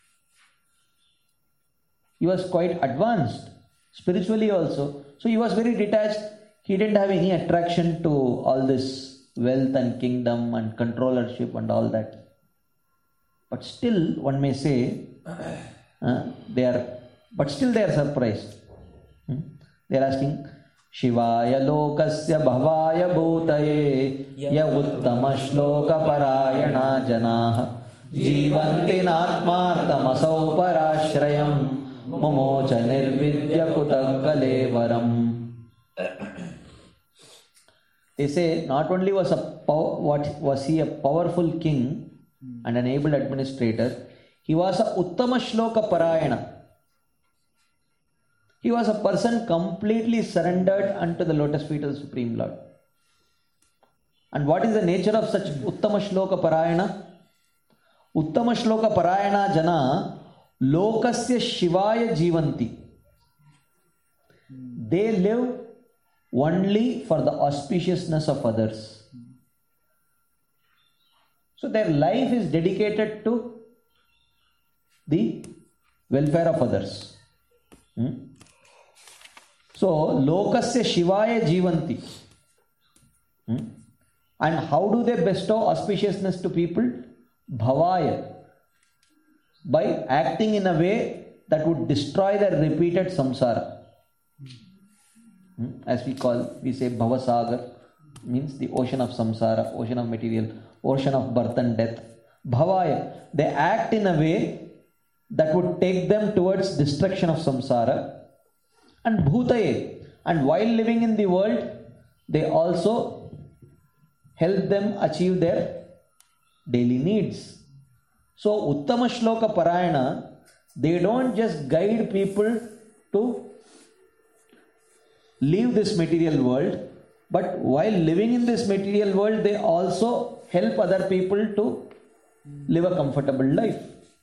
He was quite advanced spiritually also. So he was very detached. He didn't have any attraction to all this wealth and kingdom and controllership and all that. But still, one may say, uh, they are, but still they are surprised. Hmm? They are asking, Shivaya lokasya bhavaya bhutaye ya uttama shloka parayana janaha जीवन्ति नात्मार्थमसौ पराश्रयं मुमोच निर्विद्य कुतः कलेवरम्. They say not only was a pow- what was he a powerful king and an able administrator, he was a uttama shloka parayana. He was a person completely surrendered unto the lotus feet of the Supreme Lord. And what is the nature of such uttama shloka parayana? Uttama shloka parayana jana lokasya shivaya jivanti. They live only for the auspiciousness of others. So their life is dedicated to the welfare of others. Hmm? So, lokasya shivaya jivanti. Hmm? And how do they bestow auspiciousness to people? Bhavaya. By acting in a way that would destroy their repeated samsara. As we call, we say Bhavasagar, means the ocean of samsara, ocean of material, ocean of birth and death. Bhavaya, they act in a way that would take them towards destruction of samsara. And Bhutaye, and while living in the world, they also help them achieve their daily needs. So, Uttama Shloka Parayana, they don't just guide people to leave this material world, but while living in this material world, they also help other people to live a comfortable life.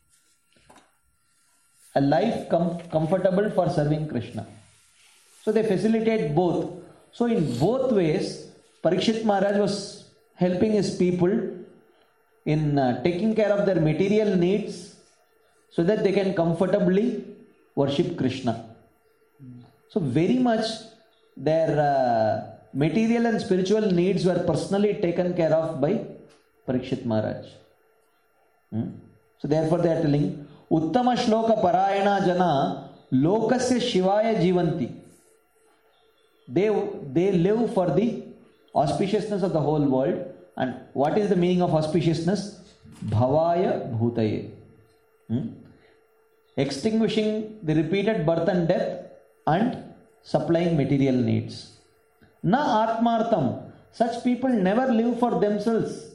A life com- comfortable for serving Krishna. So they facilitate both. So in both ways, Parikshit Maharaj was helping his people in uh, taking care of their material needs so that they can comfortably worship Krishna. So very much their uh, material and spiritual needs were personally taken care of by Parikshit Maharaj. Hmm? So therefore they are telling, Uttama Shloka Parayana Jana Lokasya Shivaya Jivanti. They, they live for the auspiciousness of the whole world. And what is the meaning of auspiciousness? Bhavaya Bhutaye. Hmm? Extinguishing the repeated birth and death and supplying material needs. Na Atmartham. Such people never live for themselves.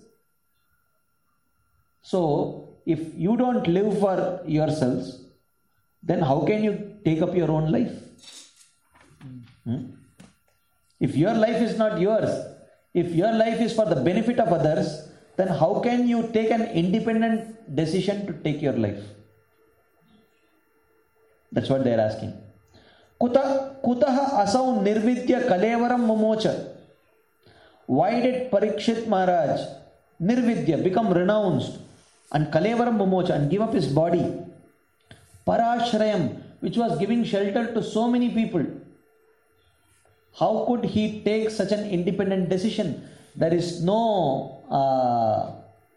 So, if you don't live for yourselves, then how can you take up your own life? Hmm? If your life is not yours, if your life is for the benefit of others, then how can you take an independent decision to take your life? That's what they are asking. Kuta, kutaha asau nirvidya kalevaram mumocha. Why did Parikshit Maharaj, nirvidya, become renounced and kalevaram mumocha and give up his body? Parashrayam, which was giving shelter to so many people. How could he take such an independent decision? There is no uh,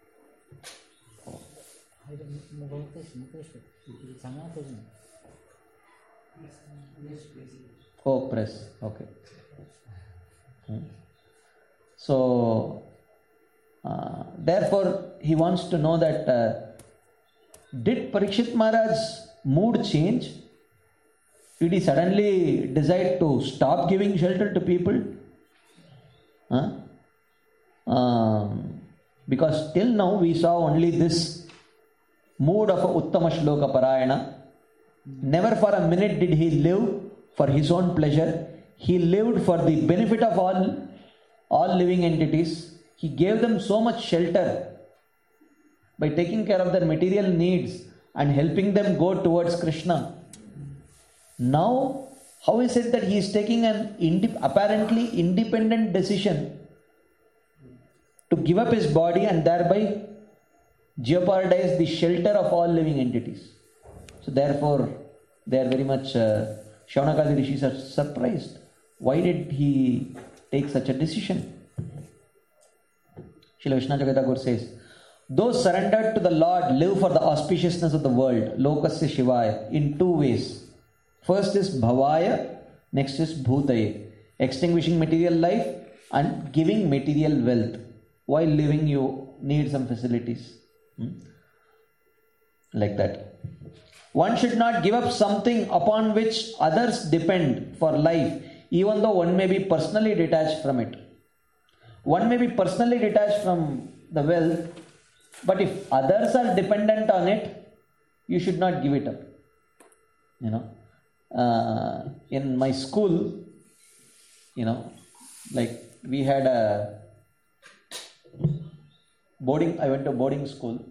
oh, press. Okay. Hmm. So, uh, therefore, he wants to know that uh, did Parikshit Maharaj's mood change? Did he suddenly decide to stop giving shelter to people? Huh? Um, because till now we saw only this mood of a Uttama Shloka Parayana. Never for a minute did he live for his own pleasure. He lived for the benefit of all, all living entities. He gave them so much shelter by taking care of their material needs and helping them go towards Krishna. Now, how is it that he is taking an indi- apparently independent decision to give up his body and thereby jeopardize the shelter of all living entities? So therefore, they are very much, uh, Shaunakadi Rishis are surprised. Why did he take such a decision? Srila Vishnu Jagatakur says, those surrendered to the Lord live for the auspiciousness of the world, Lokasya Shivaya, in two ways. First is Bhavaya, next is Bhutaye, extinguishing material life and giving material wealth. While living, you need some facilities. Hmm? Like that. One should not give up something upon which others depend for life, even though one may be personally detached from it. One may be personally detached from the wealth, but if others are dependent on it, you should not give it up. You know, uh, in my school, you know, like we had a boarding, I went to boarding school,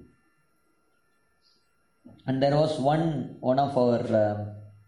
and there was one, one of our uh,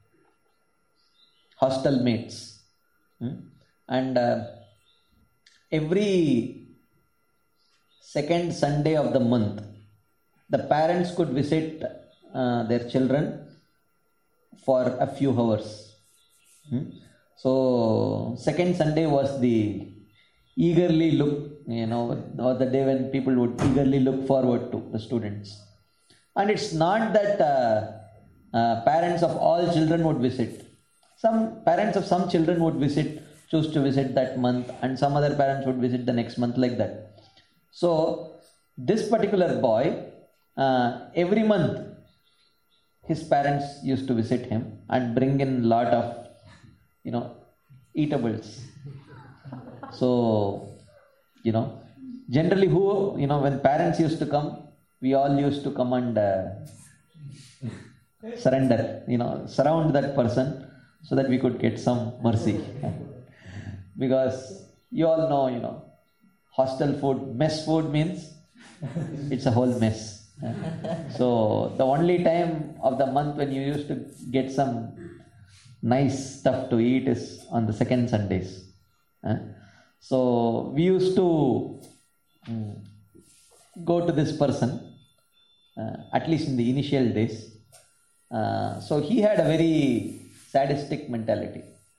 hostel mates, hmm? and uh, every second Sunday of the month, the parents could visit uh, their children for a few hours. Hmm? So, second Sunday was the eagerly look, you know, or the day when people would eagerly look forward to, the students. And it's not that uh, uh, parents of all children would visit. Some parents of some children would visit, choose to visit that month, and some other parents would visit the next month, like that. So, this particular boy, uh, every month, his parents used to visit him and bring in lot of, you know, eatables. So, you know, generally who, you know, when parents used to come, we all used to come and uh, surrender, you know, surround that person so that we could get some mercy. Because you all know, you know, hostel food, mess food means it's a whole mess. So the only time of the month when you used to get some nice stuff to eat is on the second Sundays. So we used to go to this person, uh, at least in the initial days. Uh, so he had a very sadistic mentality.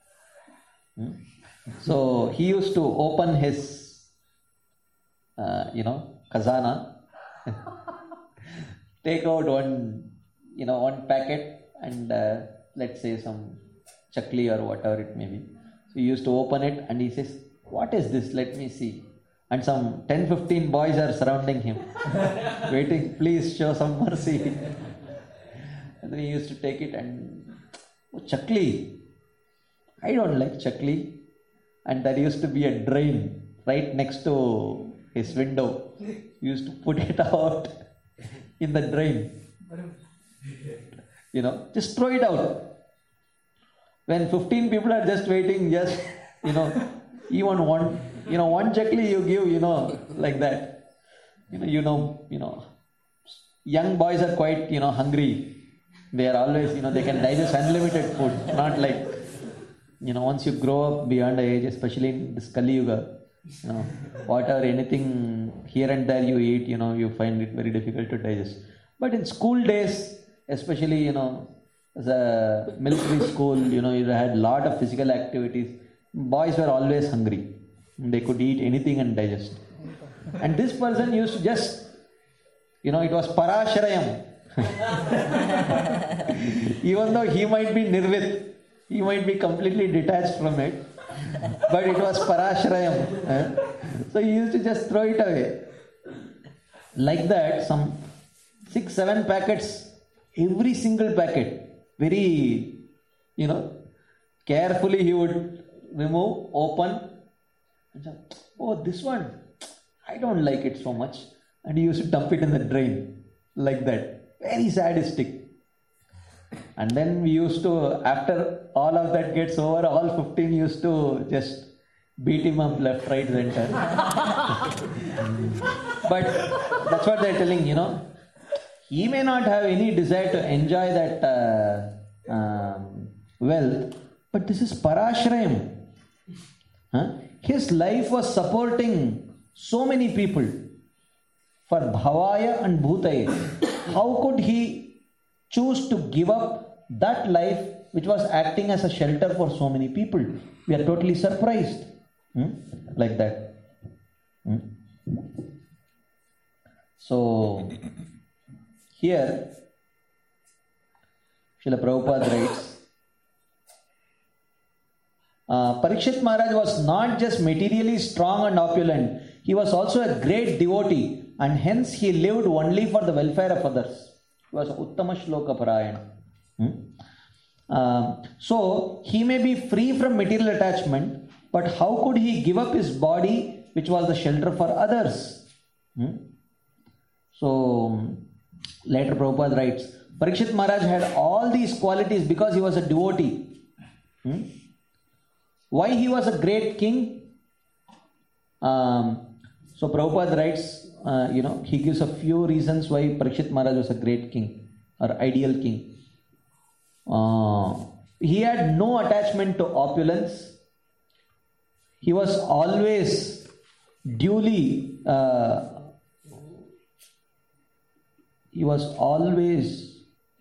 So he used to open his, uh, you know, khazana, take out one, you know, one packet and uh, let's say some chakli or whatever it may be. So he used to open it and he says, "What is this? Let me see." And some ten fifteen boys are surrounding him, waiting, "Please show some mercy." And then he used to take it and, "Oh, chakli. I don't like chakli." And there used to be a drain right next to his window. He used to put it out in the drain. You know, just throw it out. When fifteen people are just waiting, just, you know, even one, you know, one chakli you give, you know, like that. You know, you know, you know, young boys are quite, you know, hungry. They are always, you know, they can digest unlimited food. Not like, you know, once you grow up beyond the age, especially in this Kali Yuga, you know, whatever, anything here and there you eat, you know, you find it very difficult to digest. But in school days, especially, you know, as a military school, you know, you had a lot of physical activities. Boys were always hungry. They could eat anything and digest. And this person used to just, you know, it was Parasharayam. Even though he might be Nirvit, he might be completely detached from it, but it was Parasharayam. Eh? So he used to just throw it away. Like that, some six, seven packets, every single packet, very, you know, carefully he would remove, open, and say, "Oh, this one, I don't like it so much." And he used to dump it in the drain, like that. Very sadistic. And then we used to, after all of that gets over, all fifteen used to just beat him up left, right, center. But that's what they're telling, you know. He may not have any desire to enjoy that uh, um, wealth, but this is Parashrayam. Huh? His life was supporting so many people for Bhavaya and Bhutaya. How could he choose to give up that life which was acting as a shelter for so many people? We are totally surprised. Hmm? Like that. Hmm? So, here, Srila Prabhupada writes, uh, Parikshit Maharaj was not just materially strong and opulent, he was also a great devotee, and hence he lived only for the welfare of others. He was Uttama Shloka Parayana. Hmm? Uh, so he may be free from material attachment, but how could he give up his body, which was the shelter for others? Hmm? So later Prabhupada writes, Parikshit Maharaj had all these qualities because he was a devotee. Hmm? Why he was a great king? Um, so Prabhupada writes, uh, you know, he gives a few reasons why Parikshit Maharaj was a great king or ideal king. Uh, he had no attachment to opulence. He was always duly, uh, he was always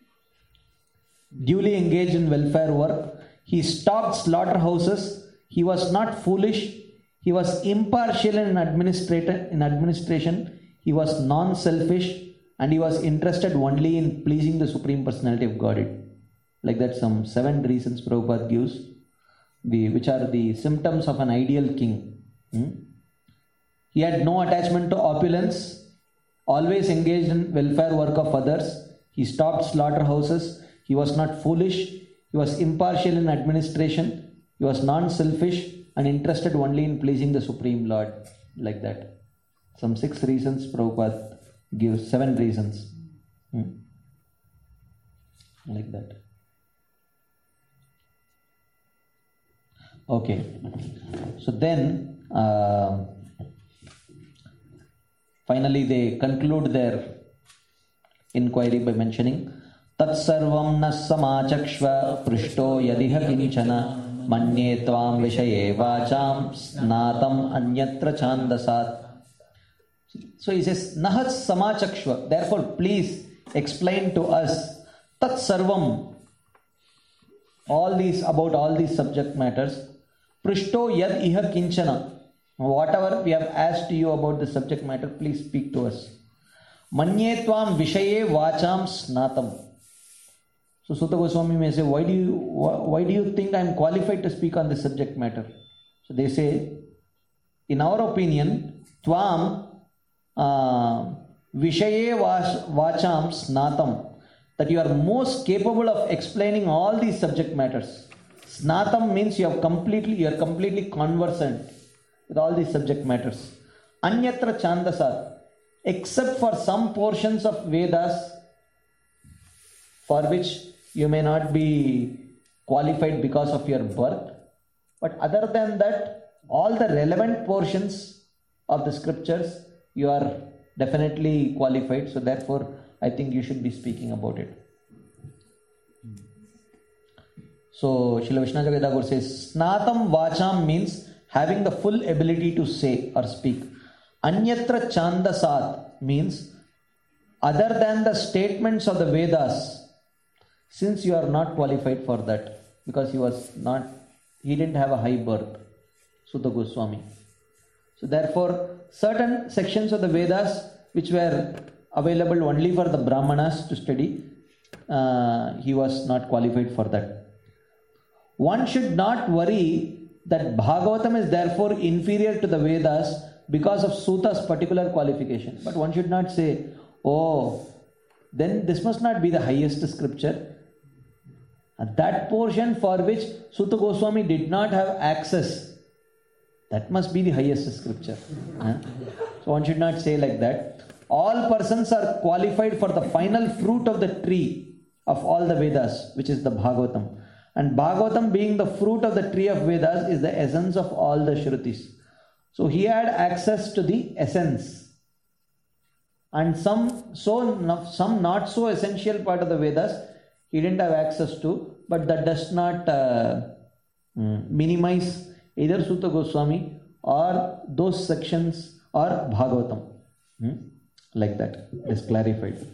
duly engaged in welfare work. He stocked slaughterhouses. He was not foolish. He was impartial in administration. In administration, he was non-selfish, and he was interested only in pleasing the Supreme Personality of Godhead. Like that, some seven reasons Prabhupada gives, the which are the symptoms of an ideal king. Hmm? He had no attachment to opulence, always engaged in welfare work of others. He stocked slaughterhouses. He was not foolish. He was impartial in administration. He was non-selfish and interested only in pleasing the Supreme Lord. Like that. Some six reasons Prabhupada gives, seven reasons. Hmm? Like that. Okay. So then, uh, finally they conclude their inquiry by mentioning Tatsarvam na samachakshva prishto yadiha kinchana manye tvam vishaye vacham snatam anyatra chandasat. So he says, Nahat samachakshva, therefore please explain to us Tatsarvam, all these, about all these subject matters. Prishto yad iha kinchana. Whatever we have asked you about the subject matter, please speak to us. Manye tvam vishaye vacham snatam. So Sutta Goswami may say, why do you why do you think I am qualified to speak on this subject matter? So they say, in our opinion, tvam uh, vishaye vacham snatam, that you are most capable of explaining all these subject matters. Snatam means you have completely you are completely conversant with all these subject matters. Anyatra chandasat, except for some portions of Vedas for which you may not be qualified because of your birth, but other than that, all the relevant portions of the scriptures you are definitely qualified. So therefore, I think you should be speaking about it. So Srila Vishnu Thakur says, Snatam vacham means having the full ability to say or speak. Anyatra chandasat means other than the statements of the Vedas, since you are not qualified for that, because he was not, he didn't have a high birth, Sutta Goswami. So therefore, certain sections of the Vedas which were available only for the Brahmanas to study, uh, he was not qualified for that. One should not worry that Bhagavatam is therefore inferior to the Vedas because of Suta's particular qualification. But one should not say, oh, then this must not be the highest scripture. And that portion for which Sutta Goswami did not have access, that must be the highest scripture. Huh? So one should not say like that. All persons are qualified for the final fruit of the tree of all the Vedas, which is the Bhagavatam. And Bhagavatam, being the fruit of the tree of Vedas, is the essence of all the Shrutis. So he had access to the essence. And some so some not so essential part of the Vedas he didn't have access to, but that does not uh, minimize either Sutta Goswami or those sections or Bhagavatam. Hmm? Like that. It is clarified.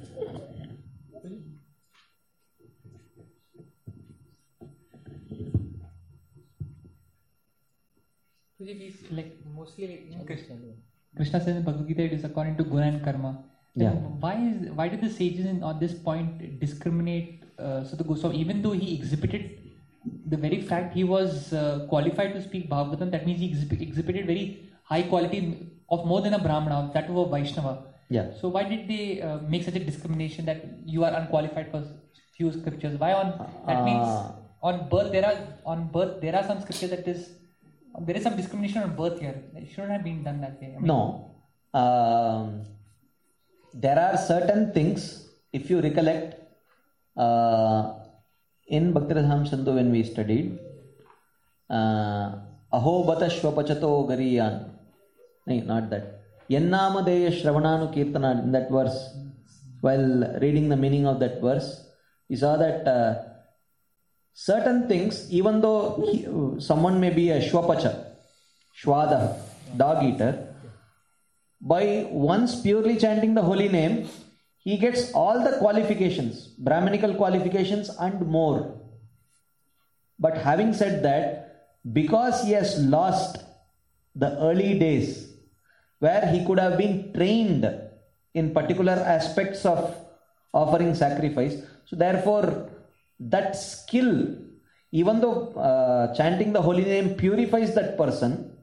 Like mostly Krishna. Krishna says in Bhagavad Gita it is according to Guna and Karma. Then yeah. Why is why did the sages in, on this point discriminate uh, Sutta Goswami, even though he exhibited the very fact he was uh, qualified to speak Bhagavatam? That means he exhibit, exhibited very high quality of more than a Brahmana, that of a Vaishnava. Yeah. So why did they uh, make such a discrimination that you are unqualified for few scriptures? Why on that Uh, means on birth there are on birth there are some scriptures that is there is some discrimination on birth here. It shouldn't have been done that way. I mean, No. Um, there are certain things, if you recollect, uh, in Bhaktiradham Sandhu when we studied, uh, Aho bata shvapachato gariyan. No, not that. Yennamadeya Shravananu Kirtana, in that verse, while reading the meaning of that verse, we saw that uh, certain things, even though he, someone may be a Shwapacha, Shwada, dog eater, by once purely chanting the holy name, he gets all the qualifications, Brahminical qualifications and more. But having said that, because he has lost the early days, where he could have been trained in particular aspects of offering sacrifice. So therefore, that skill, even though uh, chanting the holy name purifies that person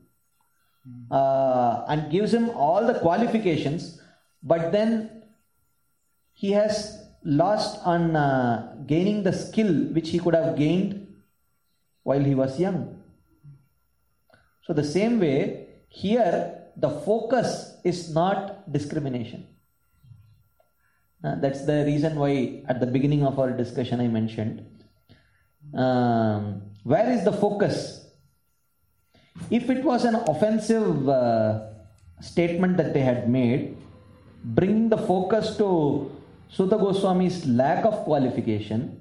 uh, and gives him all the qualifications, but then he has lost on uh, gaining the skill which he could have gained while he was young. So the same way, here the focus is not discrimination. Uh, that's the reason why at the beginning of our discussion I mentioned. Um, where is the focus? If it was an offensive uh, statement that they had made, bringing the focus to Suta Goswami's lack of qualification,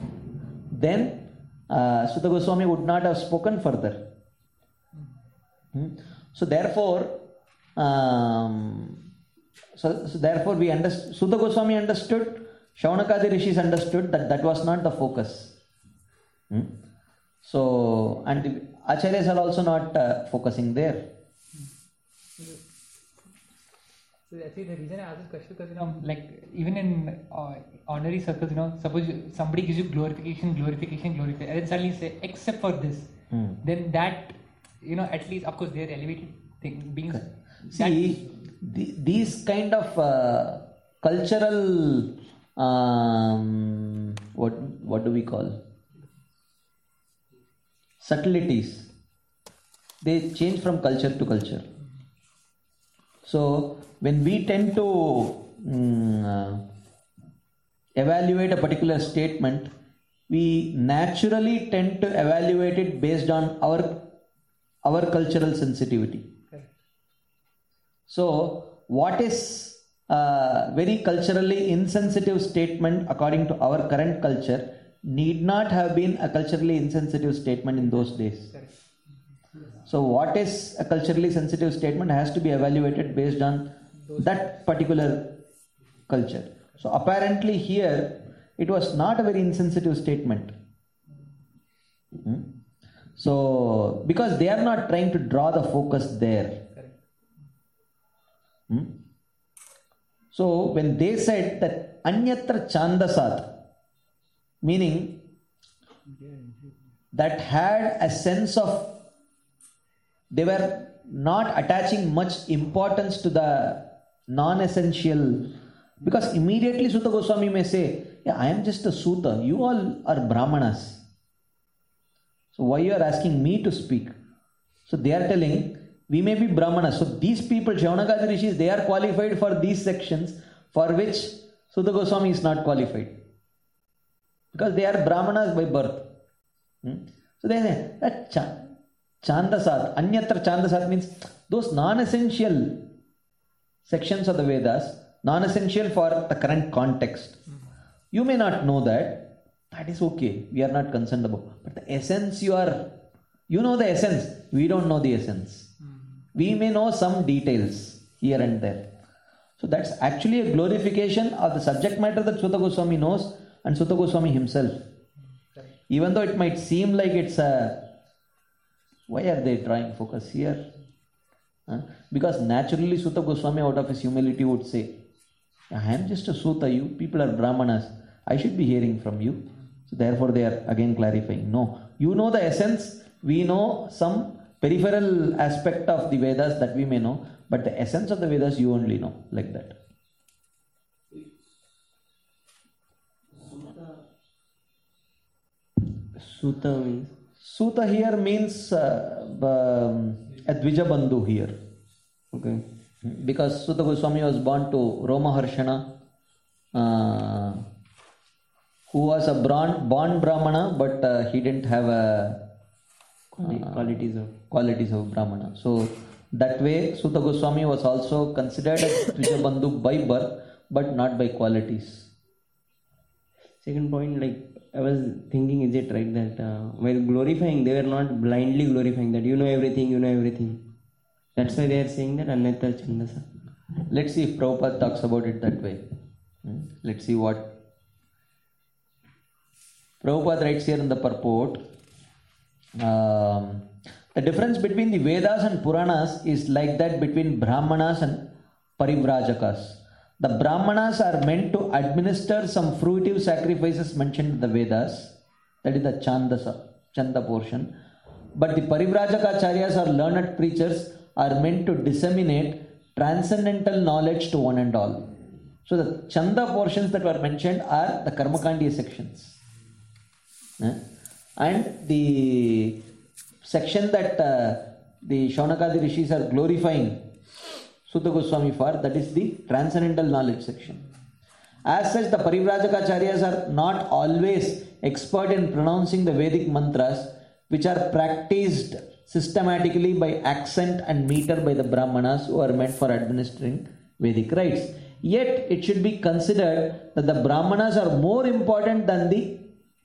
then uh, Suta Goswami would not have spoken further. Hmm? So therefore, um, so, so therefore we understood, Suta Goswami understood, Shaunakadi Rishis understood that that was not the focus. Hmm? So, and the Acharyas are also not uh, focusing there. So actually the reason I asked this question because you know like even in uh, honorary circles, you know, suppose somebody gives you glorification, glorification, glorification, and then suddenly say except for this, Hmm. then that, you know, at least of course they're elevated thing, beings. See, the, these kind of uh, cultural, um, what what do we call? Subtleties. They change from culture to culture. So when we tend to um, uh, evaluate a particular statement, we naturally tend to evaluate it based on our our cultural sensitivity. So what is a very culturally insensitive statement according to our current culture need not have been a culturally insensitive statement in those days. So what is a culturally sensitive statement has to be evaluated based on that particular culture. So apparently here it was not a very insensitive statement. Hmm? So because they are not trying to draw the focus there. Hmm? So when they said that Anyatra Chandasat, meaning that had a sense of, they were not attaching much importance to the non-essential, because immediately Suta Goswami may say, yeah, I am just a Suta, you all are Brahmanas. So why you are asking me to speak? So they are telling, we may be Brahmanas. So these people, Shaunakadi Rishis, they are qualified for these sections for which Suta Goswami is not qualified. Because they are Brahmanas by birth. Hmm? So they say that Ch- Chandasat, Anyatra Chandasat means those non-essential sections of the Vedas, non-essential for the current context. You may not know that. That is okay. We are not concerned about. But the essence you are, you know the essence. We don't know the essence. We may know some details here and there. So that's actually a glorification of the subject matter that Suta Goswami knows and Suta Goswami himself. Even though it might seem like it's a, why are they drawing focus here? Huh? Because naturally Suta Goswami out of his humility would say, I am just a Suta, you people are Brahmanas, I should be hearing from you. So therefore they are again clarifying, no, you know the essence, we know some peripheral aspect of the Vedas that we may know, but the essence of the Vedas you only know, like that. Suta means Suta here means uh, um, a Dvijabandhu here. okay. Because Suta Goswami was born to Roma Harshana, uh, who was a born, born Brahmana, but uh, he didn't have a Quali- qualities of qualities of Brahmana. So that way, Suta Goswami was also considered as Dvijabandhu by birth, but not by qualities. second point, like I was thinking, is it right that uh, while glorifying, they were not blindly glorifying that you know everything, you know everything. That's why they are saying that Annetta Chandasa. Let's see if Prabhupada talks about it that way. Hmm. Let's see what Prabhupada writes here in the purport. Um, the difference between the Vedas and Puranas is like that between Brahmanas and Parivrajakas. The Brahmanas are meant to administer some fruitive sacrifices mentioned in the Vedas, that is the Chandasa, Chanda portion. But the Parivrajakacharyas or learned preachers are meant to disseminate transcendental knowledge to one and all. So the Chanda portions that were mentioned are the Karmakandiya sections. Eh? And the section that uh, the Shaunakadi Rishis are glorifying Suta Goswami for, that is the transcendental knowledge section. As such, the Parivrajakacharyas are not always expert in pronouncing the Vedic mantras, which are practiced systematically by accent and meter by the Brahmanas who are meant for administering Vedic rites. Yet, it should be considered that the Brahmanas are more important than the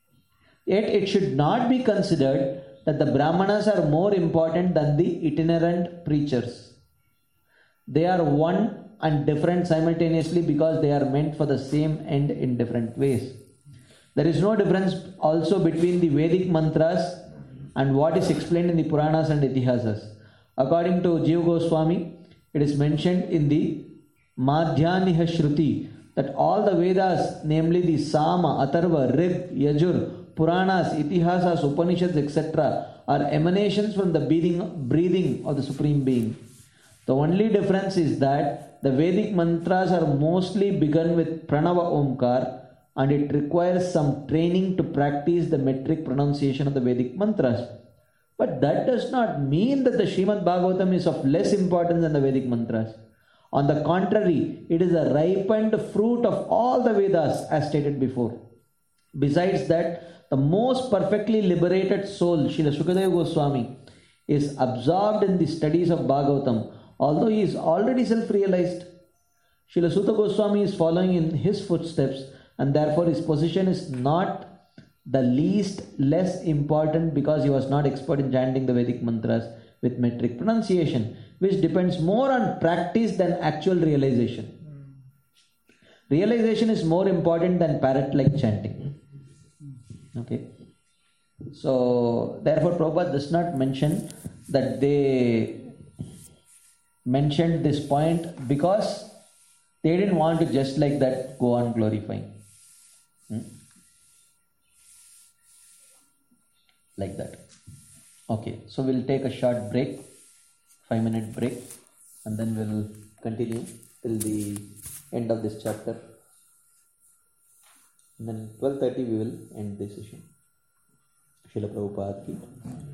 Yet it should not be considered that the Brahmanas are more important than the itinerant preachers. They are one and different simultaneously because they are meant for the same end in different ways. There is no difference also between the Vedic mantras and what is explained in the Puranas and Itihasas. According to Jiva Goswami, it is mentioned in the Madhyaniha Shruti that all the Vedas, namely the Sama, Atharva, Rig, Yajur, Puranas, Itihasas, Upanishads, et cetera, are emanations from the breathing, breathing of the Supreme Being. The only difference is that the Vedic mantras are mostly begun with Pranava Omkar, and it requires some training to practice the metric pronunciation of the Vedic mantras. But that does not mean that the Srimad Bhagavatam is of less importance than the Vedic mantras. On the contrary, it is a ripened fruit of all the Vedas as stated before. Besides that, the most perfectly liberated soul, Srila Sukadeva Goswami, is absorbed in the studies of Bhagavatam, although he is already self-realized. Srila Suta Goswami is following in his footsteps, and therefore his position is not the least less important because he was not expert in chanting the Vedic mantras with metric pronunciation, which depends more on practice than actual realization. Realization is more important than parrot-like chanting. Okay. So, therefore, Prabhupada does not mention that they mentioned this point because they didn't want to just like that go on glorifying. Hmm? Like that. Okay, so we'll take a short break, five minute break, and then we'll continue till the end of this chapter. And then twelve thirty we will end this session. Srila Prabhupada ki.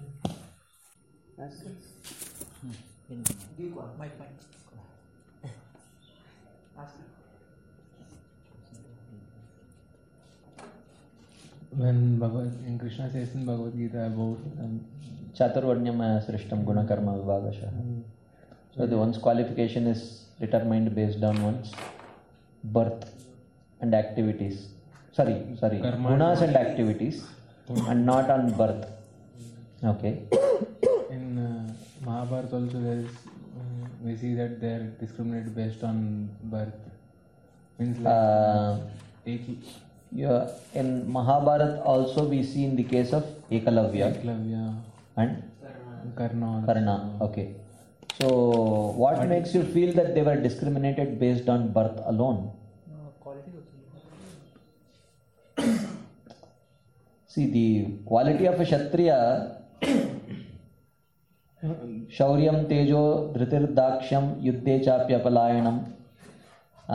When Bhagavad, in Krishna says in Bhagavad Gita about um, Chaturvarnyamaya Srishtam Gunakarma Vibhagasha. So the one's qualification is determined based on one's birth and activities. Sorry, sorry, Karma gunas and activities, and not on birth. Okay. in uh, Mahabharata also there is, uh, we see that they are discriminated based on birth. Means like Uh, Eki, yeah, in Mahabharata also we see in the case of Ekalavya Eklavya, and Karna. Karna. Okay. So what makes you feel that they were discriminated based on birth alone? See, the quality of a Kshatriya, Shauryam Tejo Dhritir Daksham Yuddhe Chapya Palayanam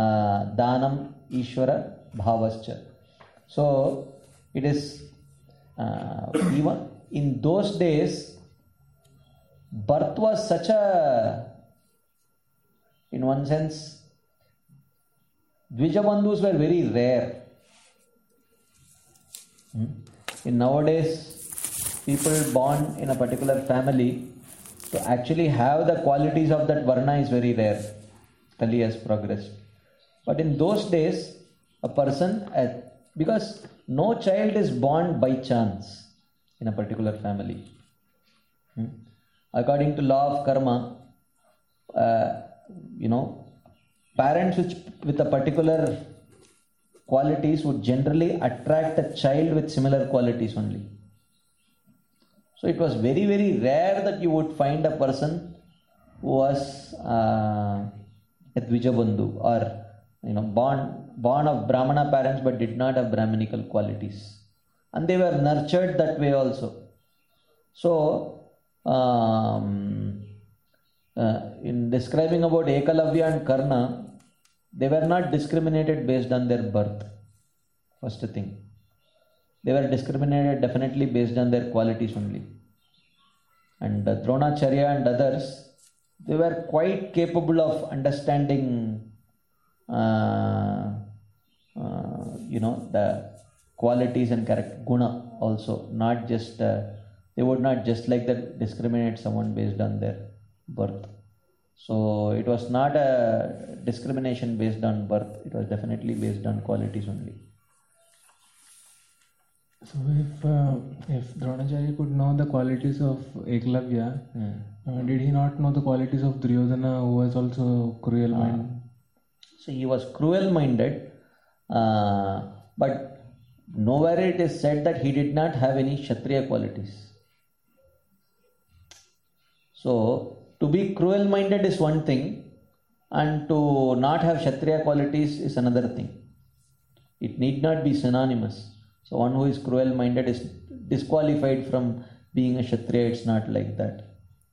Danam Ishvara Bhavascha. So, it is uh, even in those days, birth was such a, in one sense, Dvijabandhus were very rare. Hmm? In nowadays, people born in a particular family, to actually have the qualities of that Varna is very rare. Kali has progressed. But in those days, a person, uh, because no child is born by chance in a particular family. Hmm? According to law of karma, uh, you know, parents which, with a particular qualities would generally attract a child with similar qualities only. So it was very, very rare that you would find a person who was uh, a Dvijabandhu or, you know, born, born of Brahmana parents but did not have Brahminical qualities. And they were nurtured that way also. So, um, uh, in describing about Ekalavya and Karna, they were not discriminated based on their birth. First thing. They were discriminated definitely based on their qualities only. And uh, Dronacharya and others, they were quite capable of understanding, uh, uh, you know, the qualities and character, guna also. Not just, uh, they would not just like that discriminate someone based on their birth. So it was not a discrimination based on birth. It was definitely based on qualities only. So if uh, if Dronacharya could know the qualities of Eklavya, Hmm. uh, did he not know the qualities of Duryodhana, who was also cruel minded? So he was cruel minded, uh, but nowhere it is said that he did not have any Kshatriya qualities. So to be cruel minded is one thing, and to not have Kshatriya qualities is another thing. It need not be synonymous. So one who is cruel minded is disqualified from being a Kshatriya. It's not like that.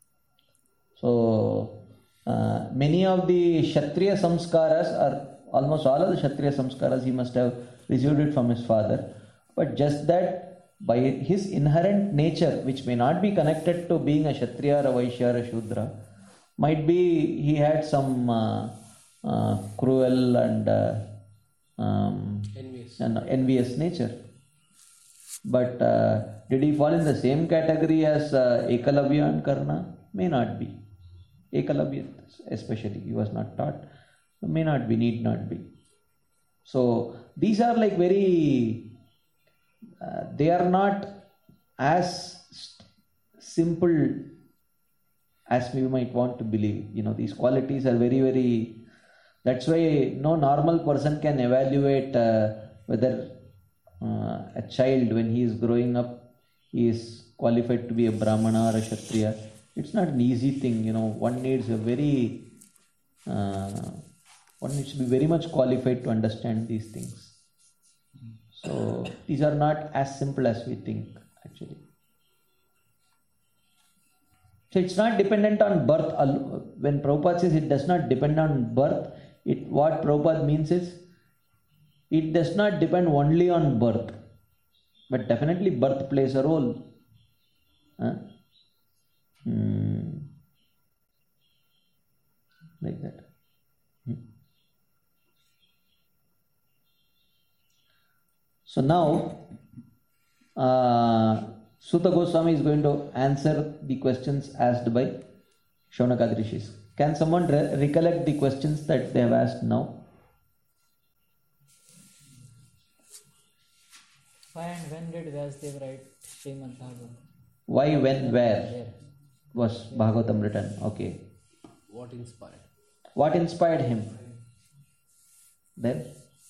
So uh, many of the Kshatriya samskaras, or almost all of the Kshatriya samskaras, he must have received it from his father. But just that by his inherent nature, which may not be connected to being a Kshatriya or a Vaishya or a Shudra, might be he had some uh, uh, cruel and uh, um, Envious. and envious nature. But uh, did he fall in the same category as uh, Ekalavya and Karna? May not be. Ekalavya especially, he was not taught. May not be, need not be. So these are like very, uh, they are not as st- simple as we might want to believe. You know, these qualities are very, very, that's why no normal person can evaluate uh, whether uh, a child, when he is growing up, he is qualified to be a Brahmana or a Kshatriya. It's not an easy thing, you know. One needs a very, uh, one needs to be very much qualified to understand these things. So these are not as simple as we think, actually. So it's not dependent on birth. When Prabhupada says it does not depend on birth, it what Prabhupada means is it does not depend only on birth, but definitely birth plays a role. Huh? Hmm. Like that. Hmm. So now, uh, Suta Goswami is going to answer the questions asked by Shaunaka Rishis. Can someone re- recollect the questions that they have asked now? Why and when did Vyasdev write Srimad Bhagavatam? Why, when, where Where? was Bhagavatam written? Okay. What inspired? What inspired him? Then?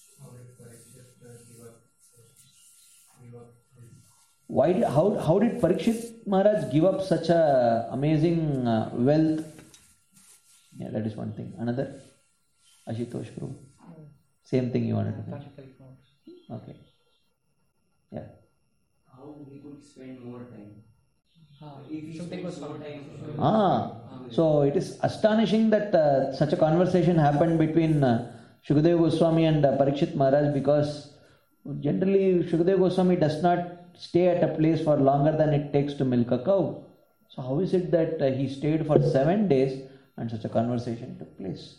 Why did, how, how did Parikshit Maharaj give up such a amazing uh, wealth? Yeah, that is one thing. Another? Ashutosh Prabhu. Same thing you wanted to mention. Okay. Yeah. How he could spend more time? Ah, If he something spends was more not time. Ah, so it is astonishing that uh, such a conversation happened between uh, Shukadeva Goswami and uh, Parikshit Maharaj, because generally Shukadeva Goswami does not stay at a place for longer than it takes to milk a cow. So how is it that uh, he stayed for seven days and such a conversation took place?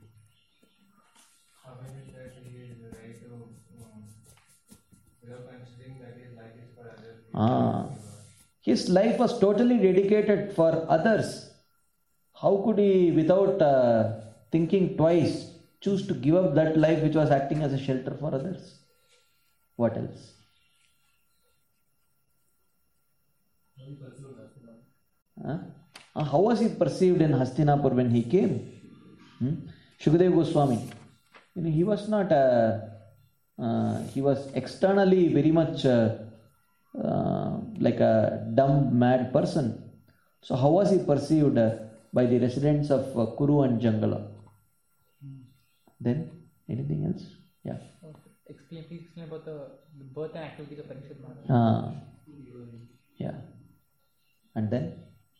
How is it that he is ready to, um, without considering that his life is for others? Ah, his life was totally dedicated for others. How could he, without uh, thinking twice, choose to give up that life which was acting as a shelter for others? What else? Huh? Uh, how was he perceived in Hastinapur when he came? Hmm? Shukadeva Goswami, you know, he was not a, uh, he was externally very much uh, uh, like a dumb, mad person. So how was he perceived uh, by the residents of uh, Kuru and Jangala? Then, anything else? Yeah. Explain, please explain about the birth and activities of Parikshit Maharaj. Ah, yeah. And then?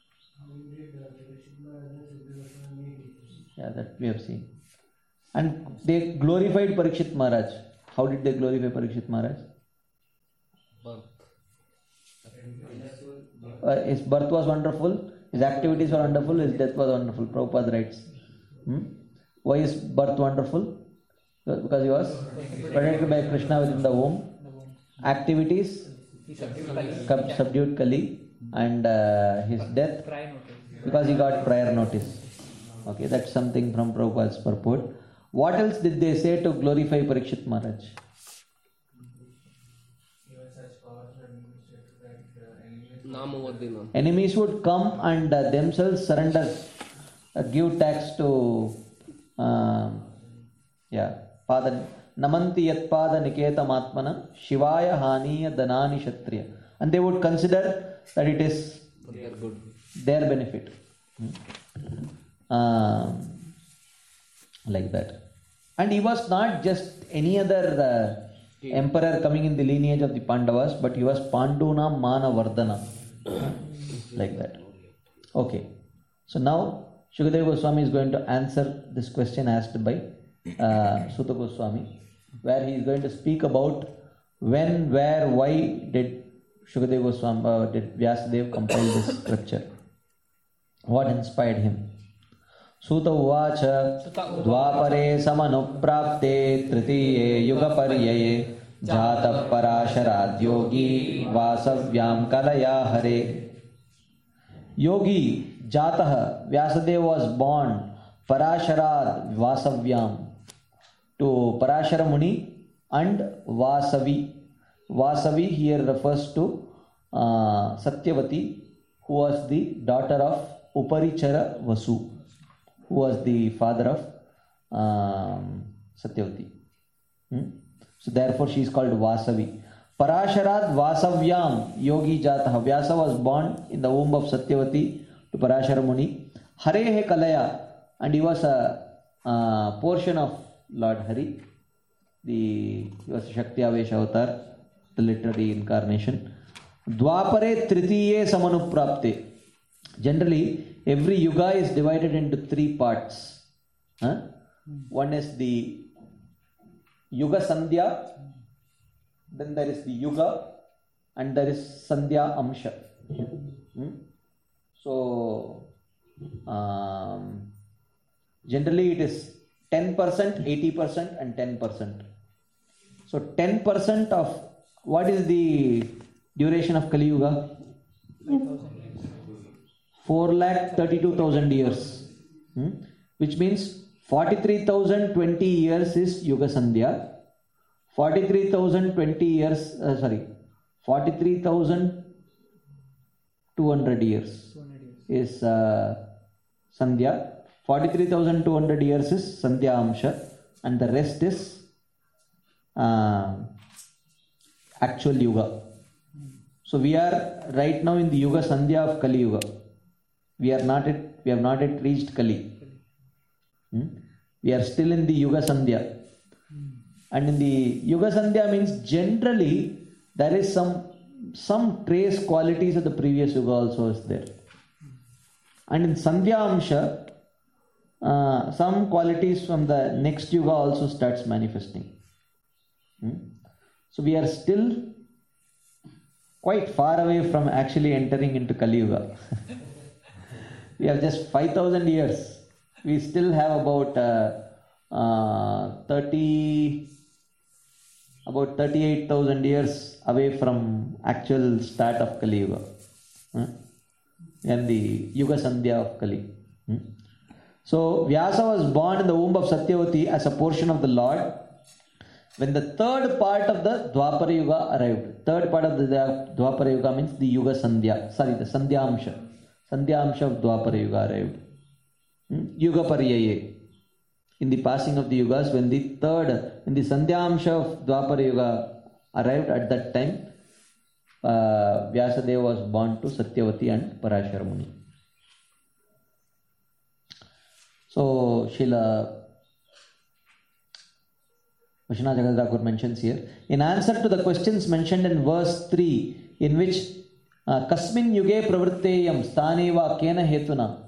Yeah, that we have seen. And they glorified Parikshit Maharaj. How did they glorify Parikshit Maharaj? Birth. Uh, his birth was wonderful, his activities were wonderful, his death was wonderful. Prabhupada writes. Hmm? Why is birth wonderful? Because he was protected by Krishna within the womb. Activities, subdued Kali, and uh, his death, because he got prior notice. Okay, that's something from Prabhupada's purport. What else did they say to glorify Parikshit Maharaj? Enemies would come and uh, themselves surrender, uh, give tax to, uh, yeah, Pada Namanti Yat Pada Niketam Atmana Shivaya Haniya Danani Kshatriya. And they would consider that it is They are good. their benefit. Hmm. Um, like that. And he was not just any other uh, emperor coming in the lineage of the Pandavas, but he was Panduna Mana Vardhana. Like that. Okay. So now Shukadeva Goswami is going to answer this question asked by uh, Suta Goswami, where he is going to speak about when, where, why did Shukadeva Goswami, uh, did Vyasadeva compile this scripture? What inspired him? Suta Uvacha Dvapare Samanuprapte Tritiye Yugaparyaye Jata Parasharad Yogi Vasavyam Kalaya Hare. Yogi Jatah Vyasadeva was born Parasharad Vasavyam to Parashara Muni and Vasavi. Vasavi here refers to uh, Satyavati, who was the daughter of Uparichara Vasu, who was the father of um, Satyavati. Hmm? So therefore she is called Vasavi. Parasharad Vasavyam Yogi Jatah. Vyasa was born in the womb of Satyavati to Parashara Muni. Harehe Kalaya, and he was a uh, portion of Lord Hari. The, he was a Shakti Avesh avatar, the literary incarnation. Dwapare Tritiye Samanuprapte. Generally, every yuga is divided into three parts. Huh? One is the Yuga Sandhya, then there is the Yuga, and there is Sandhya Amsha. Hmm? So, um, generally it is ten percent, eighty percent and ten percent. So, ten percent of what is the duration of Kali Yuga? four lakh thirty-two thousand years. Hmm? Which means forty-three thousand twenty years is Yuga Sandhya. forty-three thousand twenty years, uh, sorry, forty-three thousand two hundred years is uh, Sandhya. forty-three thousand two hundred years is Sandhya Amsha, and the rest is uh, actual Yuga. So we are right now in the Yuga Sandhya of Kali Yuga. We are not at, we have not yet reached Kali. Hmm? We are still in the Yuga Sandhya. And in the Yuga Sandhya means generally there is some some trace qualities of the previous Yuga also is there. And in Sandhya Amsha, uh, some qualities from the next Yuga also starts manifesting. Hmm? So we are still quite far away from actually entering into Kali Yuga. We have just five thousand years. We still have about uh, uh, thirty, about thirty-eight thousand years away from actual start of Kali Yuga. Huh? And the Yuga Sandhya of Kali. Hmm? So Vyasa was born in the womb of Satyavati as a portion of the Lord. When the third part of the Dwapara Yuga arrived, third part of the Dwapara Yuga means the Yuga Sandhya, sorry, the Sandhyamsha. Sandhyamsha of Dwapara Yuga arrived. Hmm? Yuga Paryaye. In the passing of the Yugas, when the third, in the Sandhyamsha of Dwapara Yuga arrived, at that time, uh, Vyasadeva was born to Satyavati and Parashara Muni. So, Srila Vishwanath Jagadhakur mentions here, in answer to the questions mentioned in verse three, in which uh, Kasmin Yuge Pravritteyam Sthaneva Kena Hetuna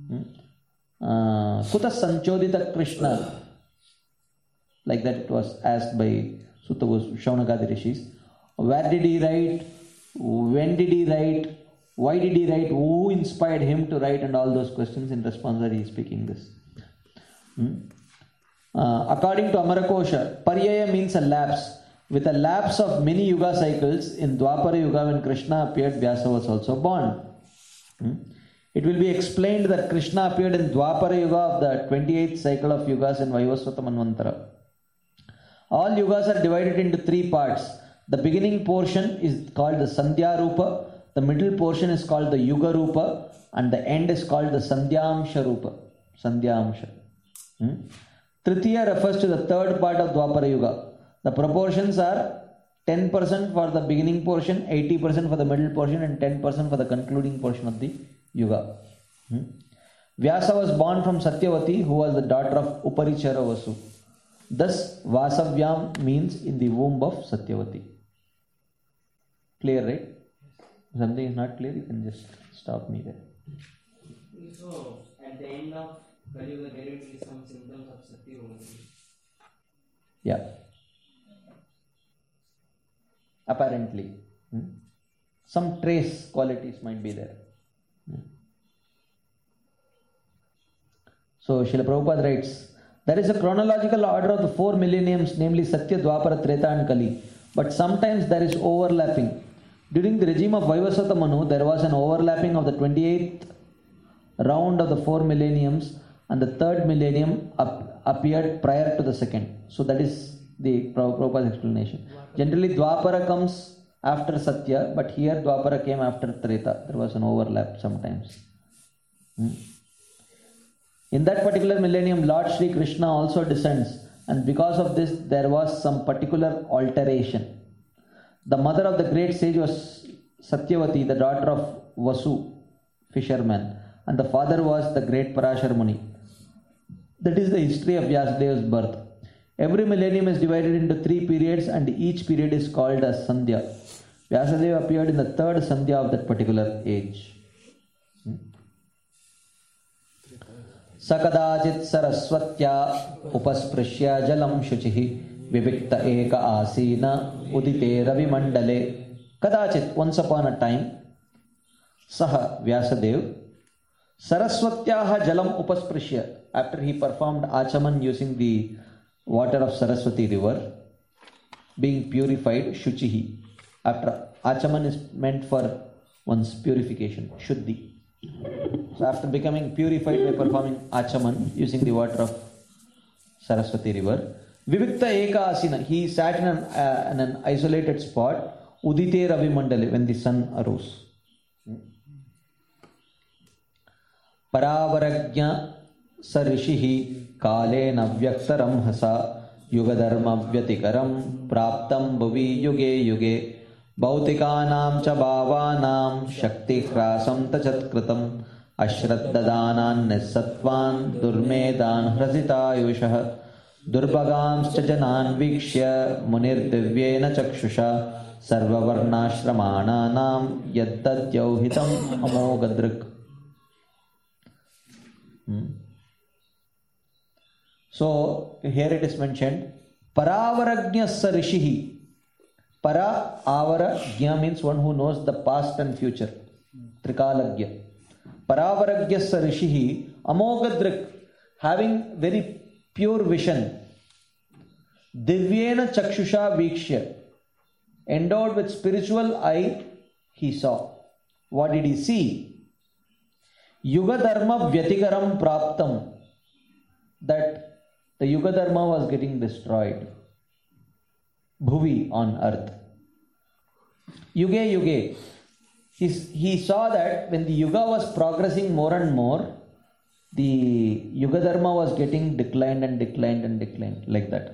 uh, Kuta Sanchodita Krishna, like that it was asked by Sutta Shaunakadi Rishis. Where did he write? When did he write? Why did he write? Who inspired him to write? And all those questions. In response that he is speaking this. Hmm? Uh, according to Amarakosha, Paryaya means a lapse. With a lapse of many Yuga cycles, in Dwapara Yuga when Krishna appeared, Vyasa was also born. Hmm? It will be explained that Krishna appeared in Dwapara Yuga of the twenty-eighth cycle of Yugas in Vaivasvata Manvantara. All Yugas are divided into three parts. The beginning portion is called the Sandhya Rupa, the middle portion is called the Yuga Rupa, and the end is called the Sandhyamsha Rupa. Sandhyamsha. Hmm? Tritiya refers to the third part of Dwapara Yuga. The proportions are ten percent for the beginning portion, eighty percent for the middle portion, and ten percent for the concluding portion of the Yuga. Hmm? Vyasa was born from Satyavati, who was the daughter of Uparichara Vasu. Thus, Vasavyam means in the womb of Satyavati. Clear, right? If something is not clear, you can just stop me there. So, at the end of Kali Yuga, there will be some symptoms of Satyavati. Yeah. Apparently. Hmm? Some trace qualities might be there. Hmm? So, Srila Prabhupada writes, there is a chronological order of the four millenniums, namely Satya, Dwapara, Treta and Kali. But sometimes there is overlapping. During the regime of Vaivasvata Manu, there was an overlapping of the twenty-eighth round of the four millenniums, and the third millennium up, appeared prior to the second. So that is the Prabhupada's explanation. Generally, Dwapara comes after Satya, but here Dwapara came after Treta. There was an overlap sometimes. Hmm? In that particular millennium, Lord Sri Krishna also descends, and because of this, there was some particular alteration. The mother of the great sage was Satyavati, the daughter of Vasu, fisherman, and the father was the great Parashara Muni. That is the history of Vyasadeva's birth. Every millennium is divided into three periods, and each period is called as Sandhya. Vyasadeva appeared in the third Sandhya of that particular age. Hmm? Sakadachit Saraswatya Upasprishya Jalam Shuchihi Vivikta Eka Asina Udite Ravi Mandale. Kadachit, once upon a time, Saha Vyasadev Saraswatyaha Jalam Upasprishya, after he performed Achaman using the water of Saraswati river, being purified, Shuchihi. After Achaman is meant for one's purification, Shuddhi. So after becoming purified by performing Achaman using the water of Saraswati river, Vivikta Eka Asina, he sat in an, uh, in an isolated spot, Udite Ravi Mandale, when the sun arose. Paravaragya Sarishihi Kale Navyaktaram Hasa Yugadharma Vyatikaram Praptam Bhavi Yuge Yuge Bhautikanam cha bhavanam Shakti Hrasam Tachatkritam Ashraddadanan Nisatvan Durmedan Hrasita Yushah Durbagams Chajanan Vikshya Munir Divyena Chakshusha Sarvavarnashramananam Yaddad Yauhitam Amogadrik. Hmm. So here it is mentioned Paravaragnyasa Rishihi. Para avara gya means one who knows the past and future. Trikalagya. Paravaragyasya rishihi amogadrik, having very pure vision. Divyena chakshusha vikshya, endowed with spiritual eye, he saw. What did he see? Yuga dharma vyatikaram praptam, that the Yuga dharma was getting destroyed. Bhuvi, on earth. Yuge yuge. He, he saw that when the Yuga was progressing more and more, the Yuga dharma was getting declined and declined and declined, like that.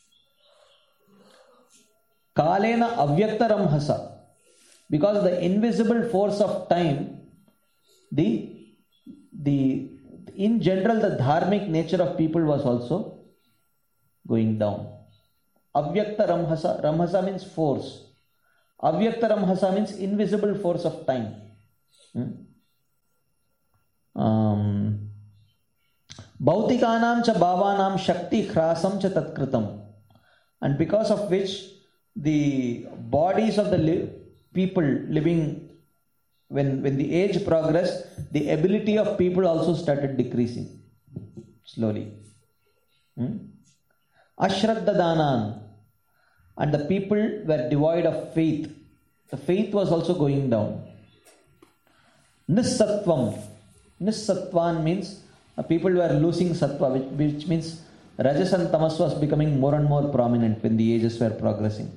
Kalena avyaktaram hasa. Because of the invisible force of time, the, the in general the dharmic nature of people was also going down. Avyakta ramhasa. Ramhasa means force. Avyakta ramhasa means invisible force of time. Hmm? Um, Bhautikanam cha bhavanam shakti khrasam cha tatkritam. And because of which the bodies of the li- people living, when, when the age progressed, the ability of people also started decreasing slowly. Hmm? Ashraddha danan. And the people were devoid of faith. The faith was also going down. Nissattvam. Nissattvan means uh, people were losing sattva, which, which means rajas and tamas was becoming more and more prominent when the ages were progressing.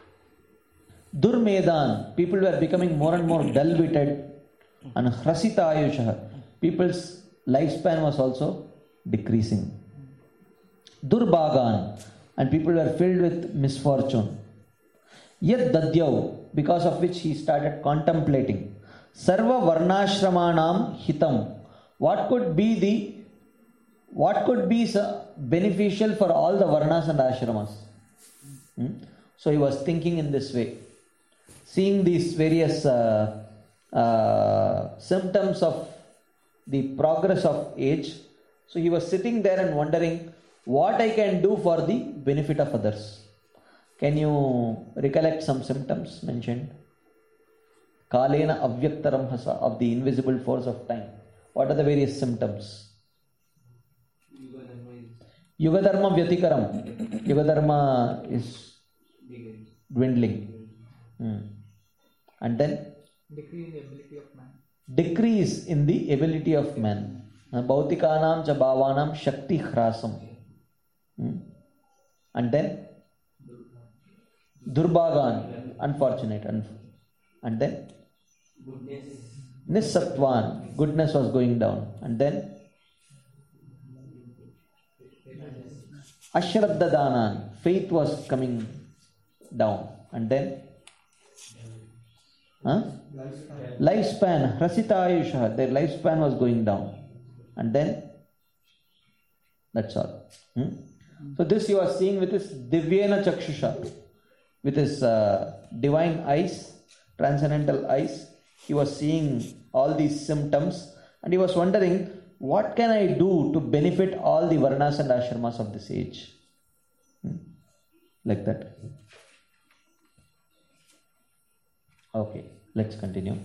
Durmedan. People were becoming more and more dull-witted. And hrasita ayusha. People's lifespan was also decreasing. Durbhagan. And people were filled with misfortune. Yad dadyav, because of which he started contemplating. Sarva varnashramanam hitam. What could be the, what could be beneficial for all the varnas and ashramas? Hmm? So he was thinking in this way. Seeing these various uh, uh, symptoms of the progress of age. So he was sitting there and wondering, what I can do for the benefit of others. Can you recollect some symptoms mentioned? Kalena avyaktaram hasa, of the invisible force of time. What are the various symptoms? Yuga dharma vyatikaram. Yuga dharma is dwindling. Hmm. And then? Decrease in the ability of man. Decrease in the ability of man. Bhautikanam cha bhavanam shakti khrasam. Hmm. And then Durbhagan, unfortunate. And then Nissattvan, goodness was going down. And then Ashraddha danan, faith was coming down. And then huh? Lifespan, hrasita ayusha, their lifespan was going down. And then that's all. Hmm? So this he was seeing with his divyena chakshusha, with his uh, divine eyes, transcendental eyes. He was seeing all these symptoms and he was wondering, what can I do to benefit all the varnas and ashramas of this age? Hmm? Like that. Okay, let's continue.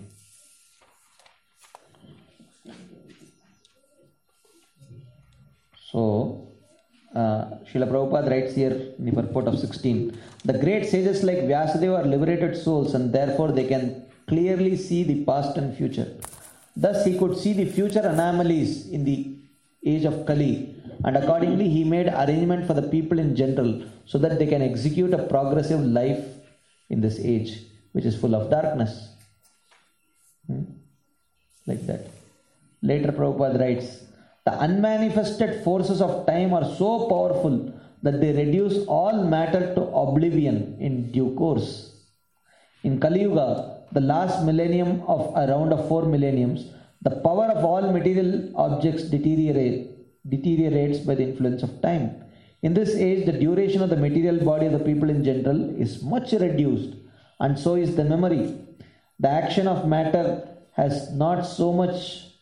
So, Uh, Srila Prabhupada writes here in the purport of sixteen, the great sages like Vyasadeva are liberated souls and therefore they can clearly see the past and future. Thus he could see the future anomalies in the age of Kali, and accordingly he made arrangement for the people in general so that they can execute a progressive life in this age which is full of darkness. Hmm? Like that. Later Prabhupada writes, the unmanifested forces of time are so powerful that they reduce all matter to oblivion in due course. In Kali Yuga, the last millennium of around of four millenniums, the power of all material objects deteriorate, deteriorates by the influence of time. In this age, the duration of the material body of the people in general is much reduced, and so is the memory. The action of matter has not so much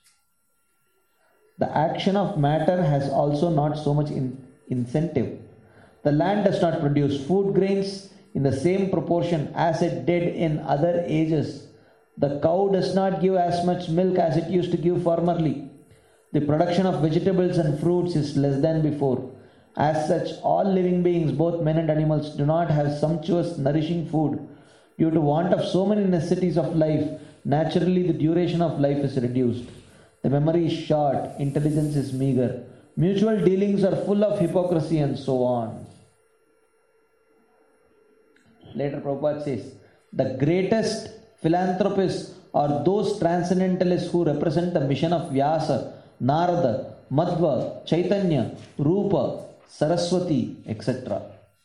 The action of matter has also not so much in incentive. The land does not produce food grains, in the same proportion as it did in other ages. The cow does not give as much milk as it used to give formerly. The production of vegetables and fruits is less than before. As such, all living beings, both men and animals, do not have sumptuous, nourishing food. Due to want of so many necessities of life, naturally the duration of life is reduced. The memory is short, intelligence is meager. Mutual dealings are full of hypocrisy and so on. Later Prabhupada says, the greatest philanthropists are those transcendentalists who represent the mission of Vyasa, Narada, Madhva, Chaitanya, Rupa, Saraswati, et cetera.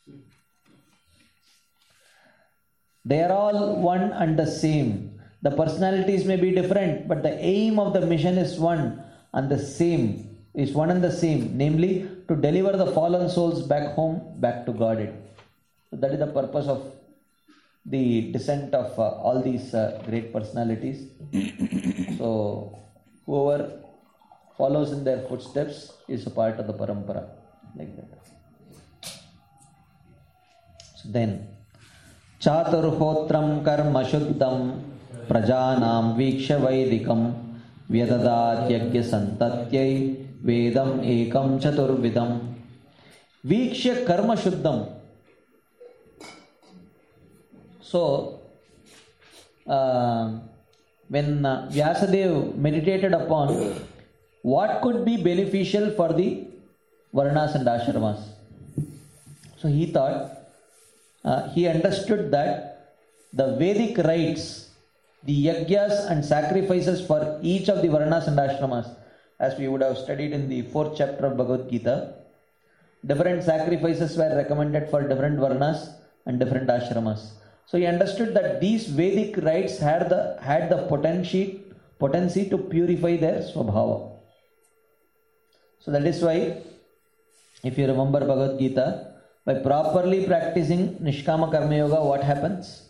They are all one and the same. The personalities may be different, but the aim of the mission is one and the same, is one and the same, namely to deliver the fallen souls back home, back to Godhead. So that is the purpose of the descent of uh, all these uh, great personalities. So whoever follows in their footsteps is a part of the parampara, like that. So then, Chaturhotram karma shuddham prajanam viksha vaidikam vyadadat yagya santatyai vedam ekam chaturvidam. Viksha karma shuddham. So, uh, when uh, Vyasadeva meditated upon what could be beneficial for the Varnas and Ashramas, so he thought, uh, he understood that the Vedic rites, the yagyas and sacrifices for each of the Varnas and Ashramas, as we would have studied in the fourth chapter of Bhagavad Gita, different sacrifices were recommended for different Varnas and different Ashramas. So he understood that these Vedic rites had the had the potency potency to purify their swabhava. So that is why, if you remember Bhagavad Gita, by properly practicing Nishkama Karma Yoga, what happens?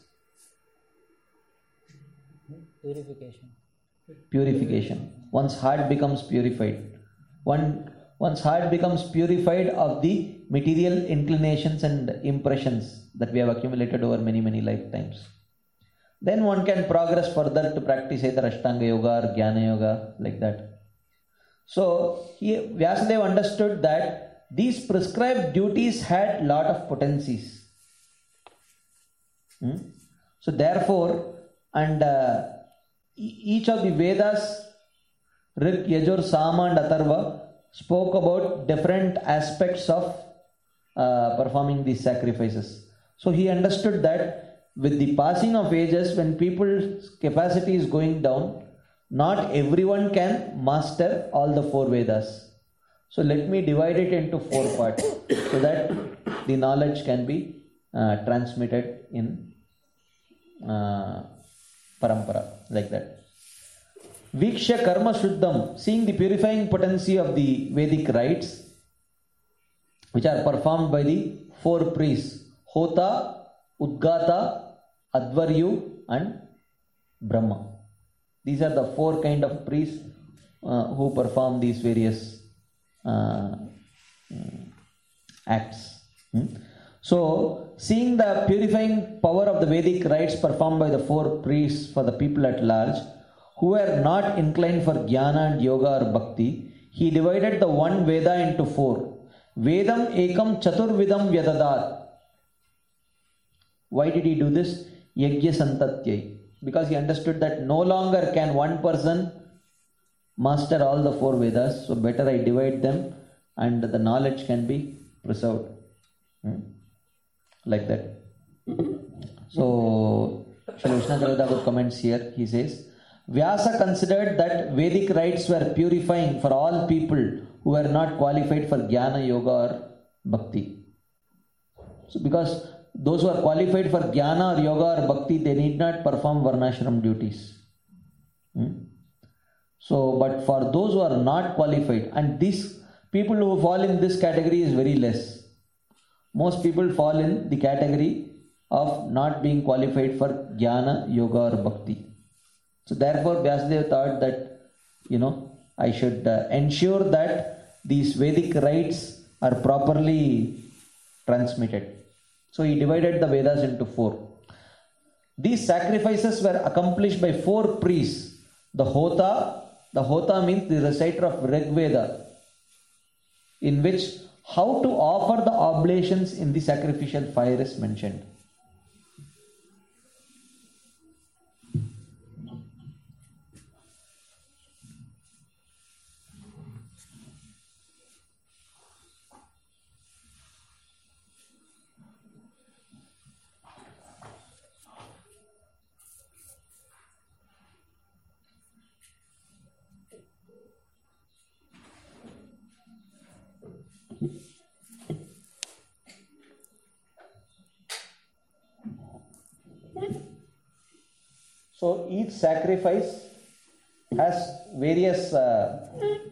Purification. Purification. One's heart becomes purified. One one's heart becomes purified of the material inclinations and impressions that we have accumulated over many, many lifetimes. Then one can progress further to practice either Ashtanga Yoga or Jnana Yoga, like that. So, he, Vyasadeva understood that these prescribed duties had lot of potencies. Hmm? So, therefore, and uh, each of the Vedas, Rig, Yajur, Sama and Atharva, spoke about different aspects of uh, performing these sacrifices. So he understood that with the passing of ages, when people's capacity is going down, not everyone can master all the four Vedas. So let me divide it into four parts so that the knowledge can be uh, transmitted in uh, parampara, like that. Viksha karma shuddham, seeing the purifying potency of the Vedic rites, which are performed by the four priests, Hota, Udgata, Advaryu and Brahma. These are the four kind of priests uh, who perform these various uh, acts. Hmm? So, seeing the purifying power of the Vedic rites performed by the four priests for the people at large, who were not inclined for Jnana and Yoga or Bhakti, he divided the one Veda into four. Vedam ekam chaturvidam vyadadat. Why did he do this? Yagya santatyai. Because he understood that no longer can one person master all the four Vedas, so better I divide them and the knowledge can be preserved. Hmm? Like that. So, Shri Vishnu Thakur comments here, he says, Vyasa considered that Vedic rites were purifying for all people who were not qualified for Jnana, Yoga or Bhakti. So, because those who are qualified for Jnana or Yoga or Bhakti, they need not perform Varnashram duties. Hmm? So, but for those who are not qualified, and these people who fall in this category is very less. Most people fall in the category of not being qualified for Jnana, Yoga or Bhakti. So therefore Vyasadeva thought that, you know, I should uh, ensure that these Vedic rites are properly transmitted. So he divided the Vedas into four. These sacrifices were accomplished by four priests. The Hota, the Hota means the reciter of Rig Veda, in which how to offer the oblations in the sacrificial fire is mentioned. So each sacrifice has various uh,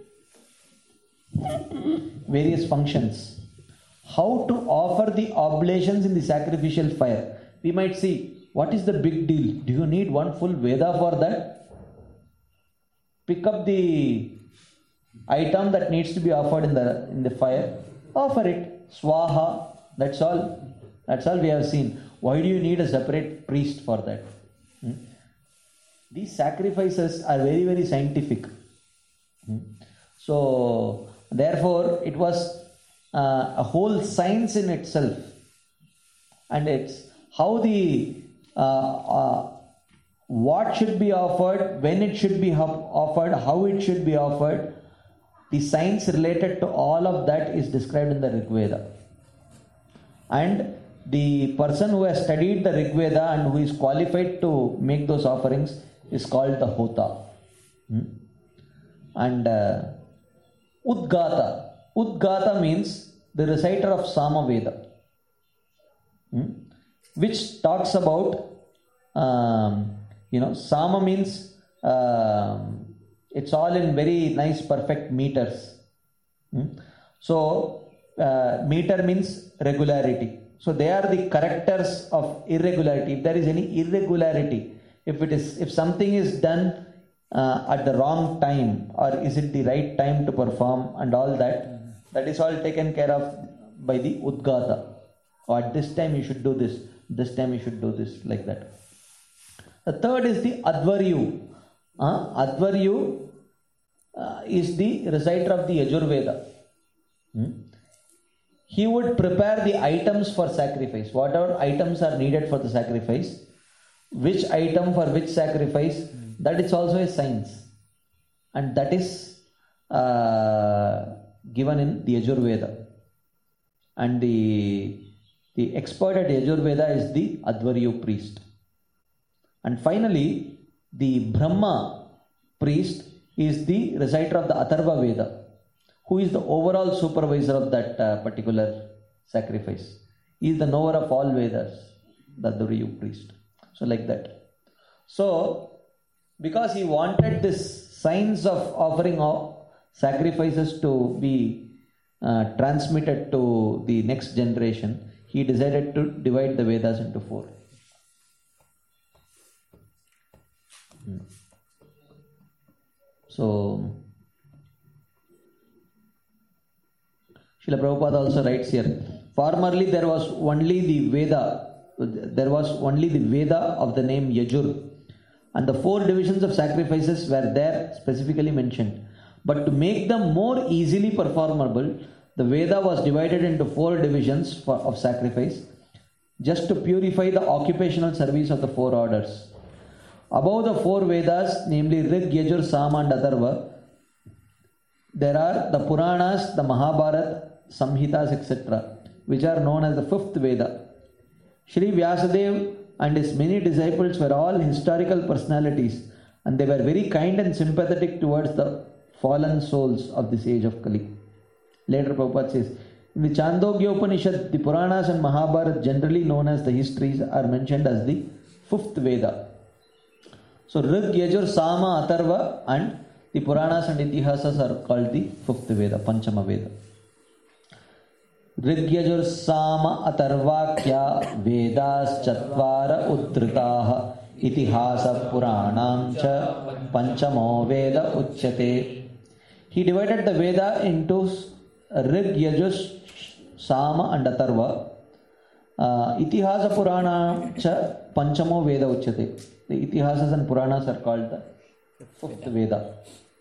various functions. How to offer the oblations in the sacrificial fire? We might see, what is the big deal? Do you need one full Veda for that? Pick up the item that needs to be offered in the in the fire, offer it. Swaha. That's all. That's all we have seen. Why do you need a separate priest for that? Hmm? These sacrifices are very, very scientific. Hmm? So, therefore, it was uh, a whole science in itself. And it's how the uh, uh, what should be offered, when it should be offered, how it should be offered. The science related to all of that is described in the Rig Veda. And the person who has studied the Rig Veda and who is qualified to make those offerings is called the Hota. Hmm? And uh, Udgata. Udgata means the reciter of Sama Veda, hmm? which talks about, um, you know, Sama means um, it's all in very nice, perfect meters. Hmm? So, uh, meter means regularity. So, they are the correctors of irregularity. If there is any irregularity, if it is, if something is done uh, at the wrong time, or is it the right time to perform, and all that, that is all taken care of by the Udgata. Or at this time you should do this, this time you should do this, like that. The third is the Advaryu. Uh, Advaryu uh, is the reciter of the Yajurveda. Hmm? He would prepare the items for sacrifice. Whatever items are needed for the sacrifice, which item for which sacrifice, mm. that is also a science. And that is uh, given in the Yajurveda. And the, the expert at Yajurveda is the Advaryu priest. And finally, the Brahma priest is the reciter of the Atharva Veda, who is the overall supervisor of that uh, particular sacrifice. He is the knower of all Vedas, the Advaryu priest. So like that. So, because he wanted this science of offering of sacrifices to be uh, transmitted to the next generation, he decided to divide the Vedas into four. Hmm. So, Srila Prabhupada also writes here, formerly there was only the Veda, there was only the Veda of the name Yajur, and the four divisions of sacrifices were there specifically mentioned. But to make them more easily performable, the Veda was divided into four divisions for, of sacrifice, just to purify the occupational service of the four orders. Above the four Vedas, namely Rig, Yajur, Sama and Atharva, there are the Puranas, the Mahabharata, Samhitas, et cetera, which are known as the fifth Veda. Shri Vyasadeva and his many disciples were all historical personalities, and they were very kind and sympathetic towards the fallen souls of this age of Kali. Later Prabhupada says, in the Chandogya Upanishad, the Puranas and Mahabharata, generally known as the histories, are mentioned as the fifth Veda. So Rig, Yajur, Sama, Atharva and the Puranas and Itihasas are called the fifth Veda, Panchama Veda. Rig, Yajur, Sama, Atharvakya Vedas Chatvara Uddritaha Itihasa Puranam Cha Panchamo Veda Uchyate. He divided the Veda into Rig, Yajur, Sama and Atharva. Uh, Itihasa Purana cha Panchamo Veda Uchyate. The Itihasas and Puranas are called the fifth Veda.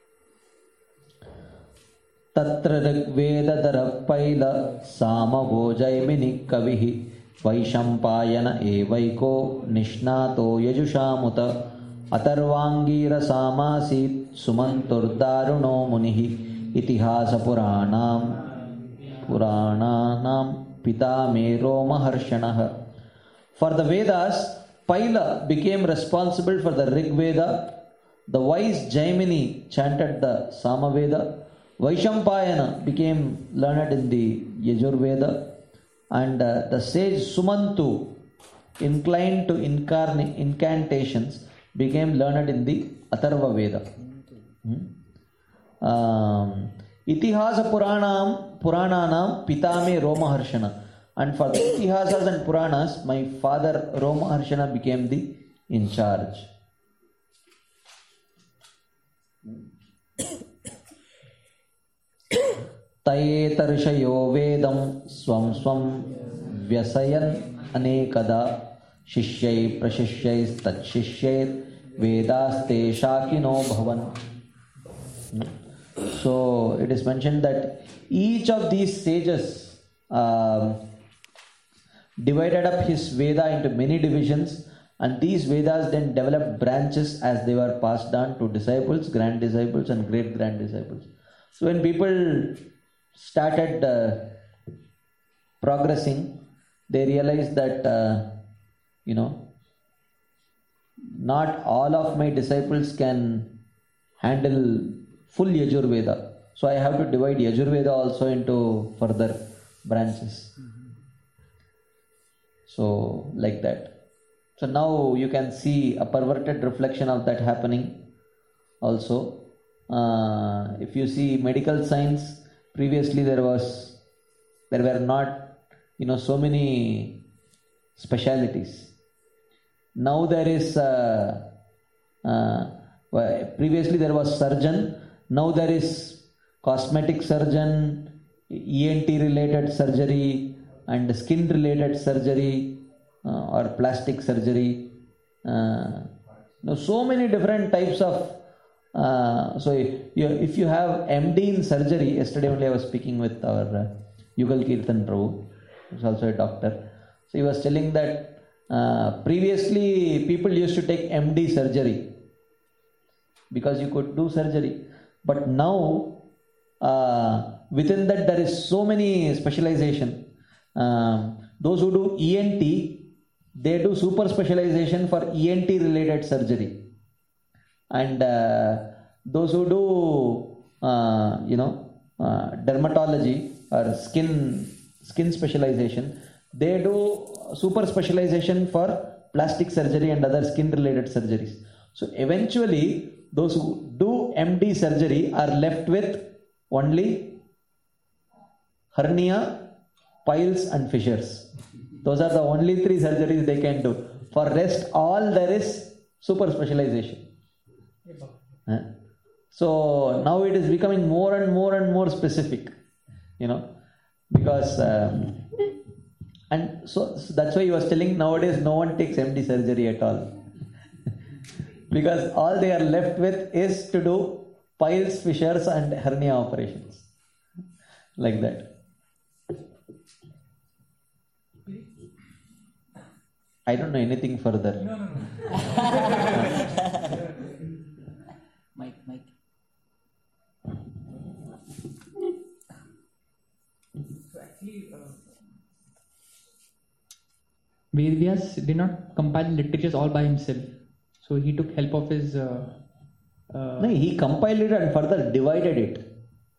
Tatra Rigveda Dharappaila Samavo Jaimini Kavihi Vaishampayana Evaiko Nishnato Yajushamuta Atarvangira Samasit Sumantur Daruno Munihi Itihasa Puranam Purananam Pita Me Roma Harshanah. For the Vedas, Paila became responsible for the Rig Veda. The wise Jaimini chanted the Samaveda. Vaishampayana became learned in the Yajur Veda. And uh, the sage Sumantu, inclined to incarn- incantations, became learned in the Atharva Veda. Hmm? Um, Itihasa Puranam Purananam Pitame Roma Harshana. And for the Itihasas and Puranas, my father Roma Harshana became the in charge. Tayetarushayo Vedam Swam Swam Vyasayan Anekada Shishyai Prashishyai Tatshishyai Vedaste Shakino Bhavan. So it is mentioned that each of these sages um, divided up his Veda into many divisions, and these Vedas then developed branches as they were passed on to disciples, grand disciples, and great grand disciples. So when people started uh, progressing, they realized that uh, you know not all of my disciples can handle full Yajur Veda. So I have to divide Yajur Veda also into further branches. Mm-hmm. So like that. So now you can see a perverted reflection of that happening also. Uh, if you see medical science, previously there was, there were not, you know, so many specialities. Now there is, uh, uh, well, previously there was surgeon. Now there is cosmetic surgeon, E N T related surgery, and skin related surgery, uh, or plastic surgery. Uh, now so many different types of. Uh, so if you, if you have M D in surgery, yesterday only I was speaking with our uh, Yugal Kirtan Prabhu, who's also a doctor. So he was telling that uh, previously people used to take M D surgery because you could do surgery. But now, uh, within that there is so many specialization. Um, those who do E N T, they do super specialization for E N T related surgery. And uh, those who do, uh, you know, uh, dermatology or skin skin specialization, they do super specialization for plastic surgery and other skin related surgeries. So eventually, those who do M D surgery are left with only hernia, piles and fissures. Those are the only three surgeries they can do. For rest, all there is super specialization. Uh, so now it is becoming more and more and more specific, you know, because um, and so, so that's why he was telling nowadays no one takes M D surgery at all. Because all they are left with is to do piles, fissures and hernia operations. Like that. I don't know anything further. No, no, no. Mike, Mike. So actually, uh, Vedvyas did not compile literatures all by himself. So he took help of his. Uh, uh, no, he compiled it and further divided it.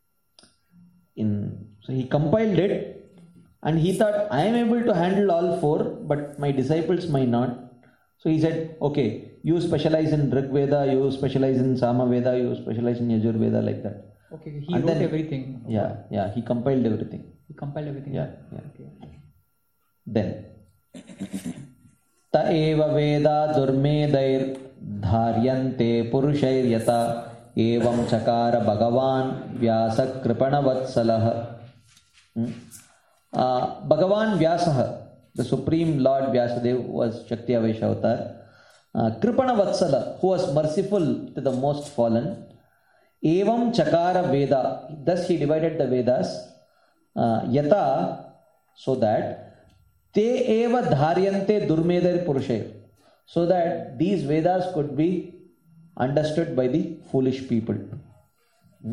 In so he compiled it, and he thought, I am able to handle all four, but my disciples might not. So he said, okay, you specialize in Rig Veda, you specialize in Sama Veda, you specialize in Yajur Veda, like that. Okay, he and wrote then, everything. Yeah, yeah, he compiled everything. He compiled everything. Yeah, yeah. Okay. Then. Ta eva Veda Durmedair Dharyante Purushair Yata Evam Chakara Bhagavan Vyasa Kripana Vatsalah. Hmm? Uh, Bhagavan Vyasaha. The Supreme Lord Vyasadeva was Shakti Avesha Avatar. Uh, Kripana Vatsala, who was merciful to the most fallen. Evam Chakara Veda, thus he divided the Vedas. Uh, yata, so that Te eva dharyante durmedar purushe, so that these Vedas could be understood by the foolish people. Hmm?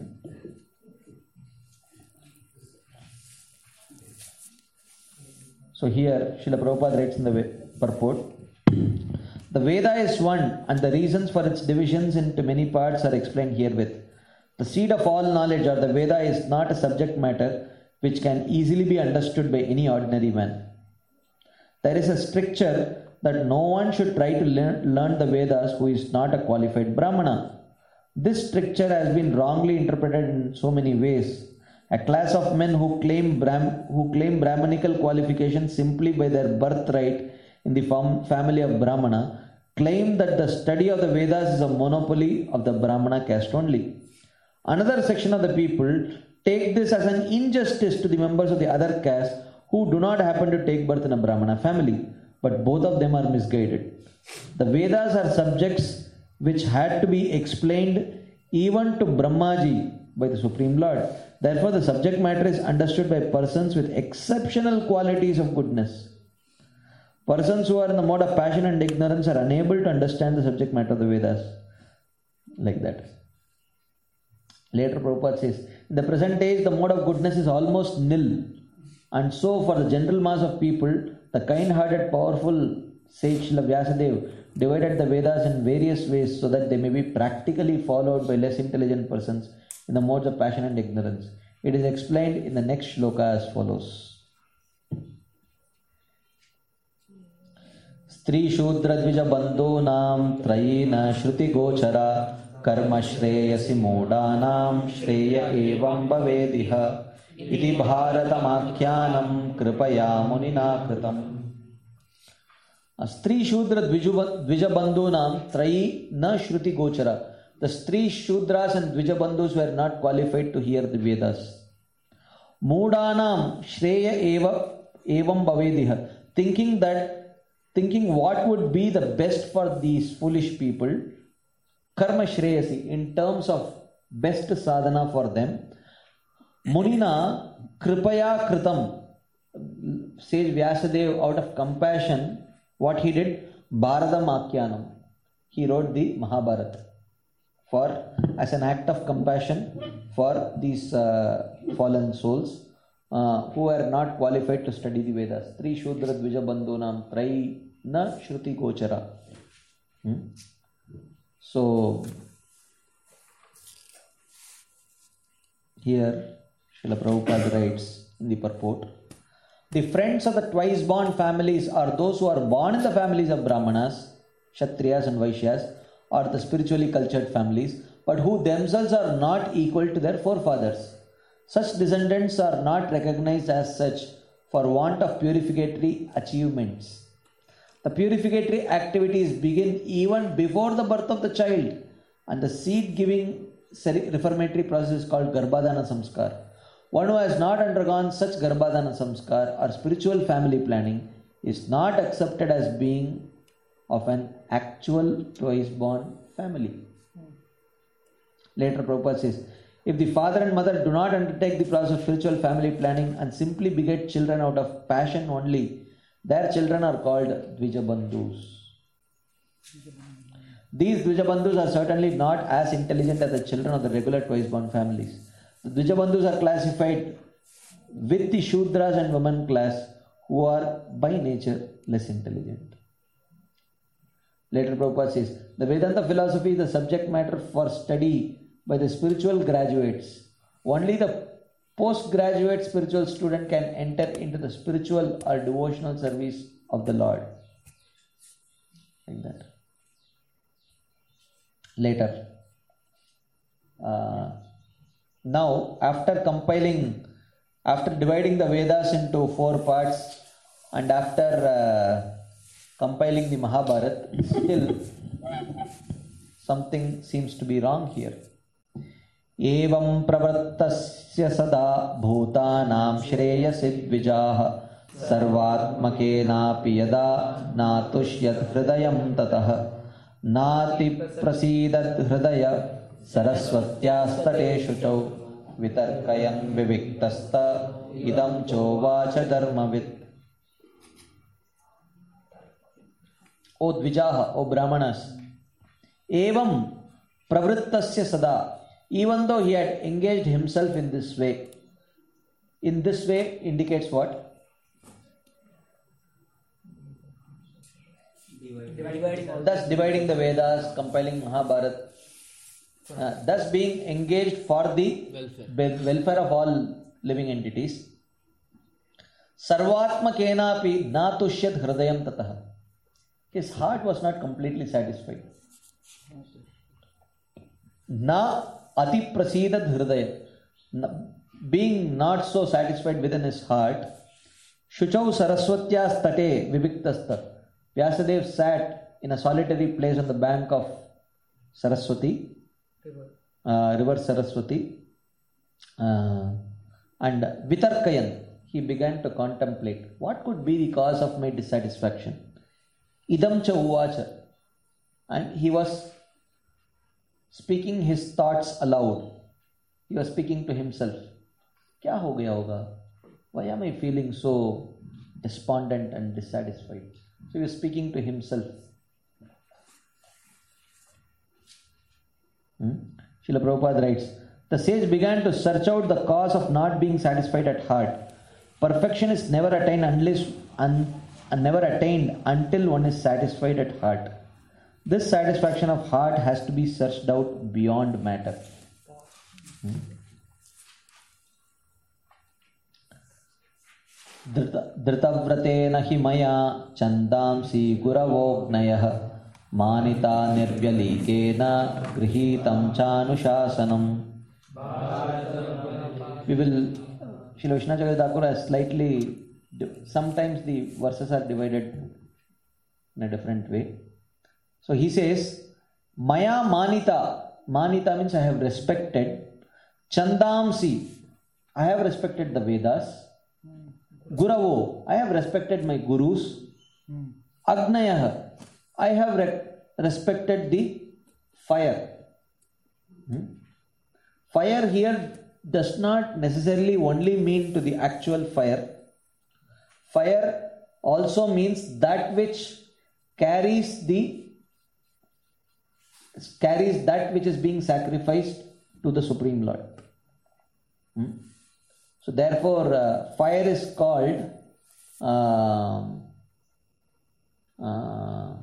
So here Srila Prabhupada writes in the purport, the Veda is one and the reasons for its divisions into many parts are explained herewith. The seed of all knowledge or the Veda is not a subject matter which can easily be understood by any ordinary man. There is a stricture that no one should try to learn, learn the Vedas who is not a qualified Brahmana. This stricture has been wrongly interpreted in so many ways. A class of men who claim Brahm, who claim Brahmanical qualifications simply by their birthright in the fam- family of Brahmana claim that the study of the Vedas is a monopoly of the Brahmana caste only. Another section of the people take this as an injustice to the members of the other caste who do not happen to take birth in a Brahmana family, but both of them are misguided. The Vedas are subjects which had to be explained even to Brahmaji by the Supreme Lord. Therefore, the subject matter is understood by persons with exceptional qualities of goodness. Persons who are in the mode of passion and ignorance are unable to understand the subject matter of the Vedas. Like that. Later Prabhupada says, in the present age, the mode of goodness is almost nil. And so, for the general mass of people, the kind-hearted, powerful sage Srila Vyasadeva divided the Vedas in various ways so that they may be practically followed by less intelligent persons in the modes of passion and ignorance. It is explained in the next shloka as follows. Stri Shudra Dvija Bandhunam Trayina Shruti Gochara Karma Shreyasi Modanam Shreya Evam Bhavediha Iti Bharatamakyanam Kripaya Munina Kritam. Stri Shudra Dvija Bandhunam Trayi Na Shruti Gochara. The Stri Shudras and Dvija Bandhus were not qualified to hear the Vedas. Mudanam Shreya Eva Evam Bhavediha. Thinking that, thinking what would be the best for these foolish people, Karma Shreyasi, in terms of best sadhana for them, Munina Kripaya Kritam, says Vyasadeva, out of compassion, what he did? Bharadam Akyanam. He wrote the Mahabharata for as an act of compassion for these uh, fallen souls uh, who are not qualified to study the Vedas. Tri Shudra Dvija Bandhunam Trai Na Shruti Gochara. Hmm? So here Srila Prabhupada writes in the purport, the friends of the twice born families are those who are born in the families of Brahmanas, Kshatriyas and Vaishyas, or the spiritually cultured families, but who themselves are not equal to their forefathers. Such descendants are not recognized as such for want of purificatory achievements. The purificatory activities begin even before the birth of the child, and the seed-giving reformatory process is called Garbhadana Samskar. One who has not undergone such Garbhadana Samskar or spiritual family planning is not accepted as being of an actual twice-born family. Later Prabhupada says, if the father and mother do not undertake the process of spiritual family planning and simply beget children out of passion only, their children are called Dvija Bandhus. These Dvija Bandhus are certainly not as intelligent as the children of the regular twice-born families. The Dvija Bandhus are classified with the Shudras and women class who are by nature less intelligent. Later Prabhupada says, the Vedanta philosophy is the subject matter for study by the spiritual graduates. Only the postgraduate spiritual student can enter into the spiritual or devotional service of the Lord. Like that. Later. Uh, now, after compiling, after dividing the Vedas into four parts, and after uh, compiling the Mahabharata, still something seems to be wrong here. Evam pravrattasya sada bhutanam shreyasi dvijaha सर्वात्मकेनापि यदा नातुष्यत् हृदयं ततः नाति प्रसीदत् हृदय सरस्वत्यास्तटे शुचौ वितर्कयन् विविक्तस्त इदं चोवाच धर्मवित्. O Dvijaha, O Brahmanas, evam pravrittasya sada, even though he had engaged himself in this way. In this way indicates what? Dividing all Thus dividing the Vedas, compiling Mahabharata, uh, thus being engaged for the Welfare. wel- welfare of all living entities. Sarvatma kenapi natushyat hridayam tatah. His heart was not completely satisfied. Na ati prasidat hridaya. Being not so satisfied within his heart, Shuchau Saraswatyas tate vibhiktastat. Vyasadeva sat in a solitary place on the bank of Saraswati, uh, river Saraswati, uh, and Vitarkayan, he began to contemplate what could be the cause of my dissatisfaction. Idam cha uvacha, and he was speaking his thoughts aloud. He was speaking to himself. Kya ho gaya hoga? Why am I feeling so despondent and dissatisfied? So he was speaking to himself. Hmm? Srila Prabhupada writes, the sage began to search out the cause of not being satisfied at heart. Perfection is never attained unless un, and never attained until one is satisfied at heart. This satisfaction of heart has to be searched out beyond matter. Hmm? Dhritavrate nahi maya chandamsi guravognayaha manita nirvyalikena grihitam chanushasanam. We will, Srila Vishnacharya Thakur has slightly, sometimes the verses are divided in a different way. So he says, Maya manita, manita means I have respected, chandamsi, I have respected the Vedas, Guravo, I have respected my gurus, Agnayaha, I have re- respected the fire. Hmm? Fire here does not necessarily only mean to the actual fire. Fire also means that which carries the carries that which is being sacrificed to the Supreme Lord. Hmm? So therefore, uh, fire is called uh, uh,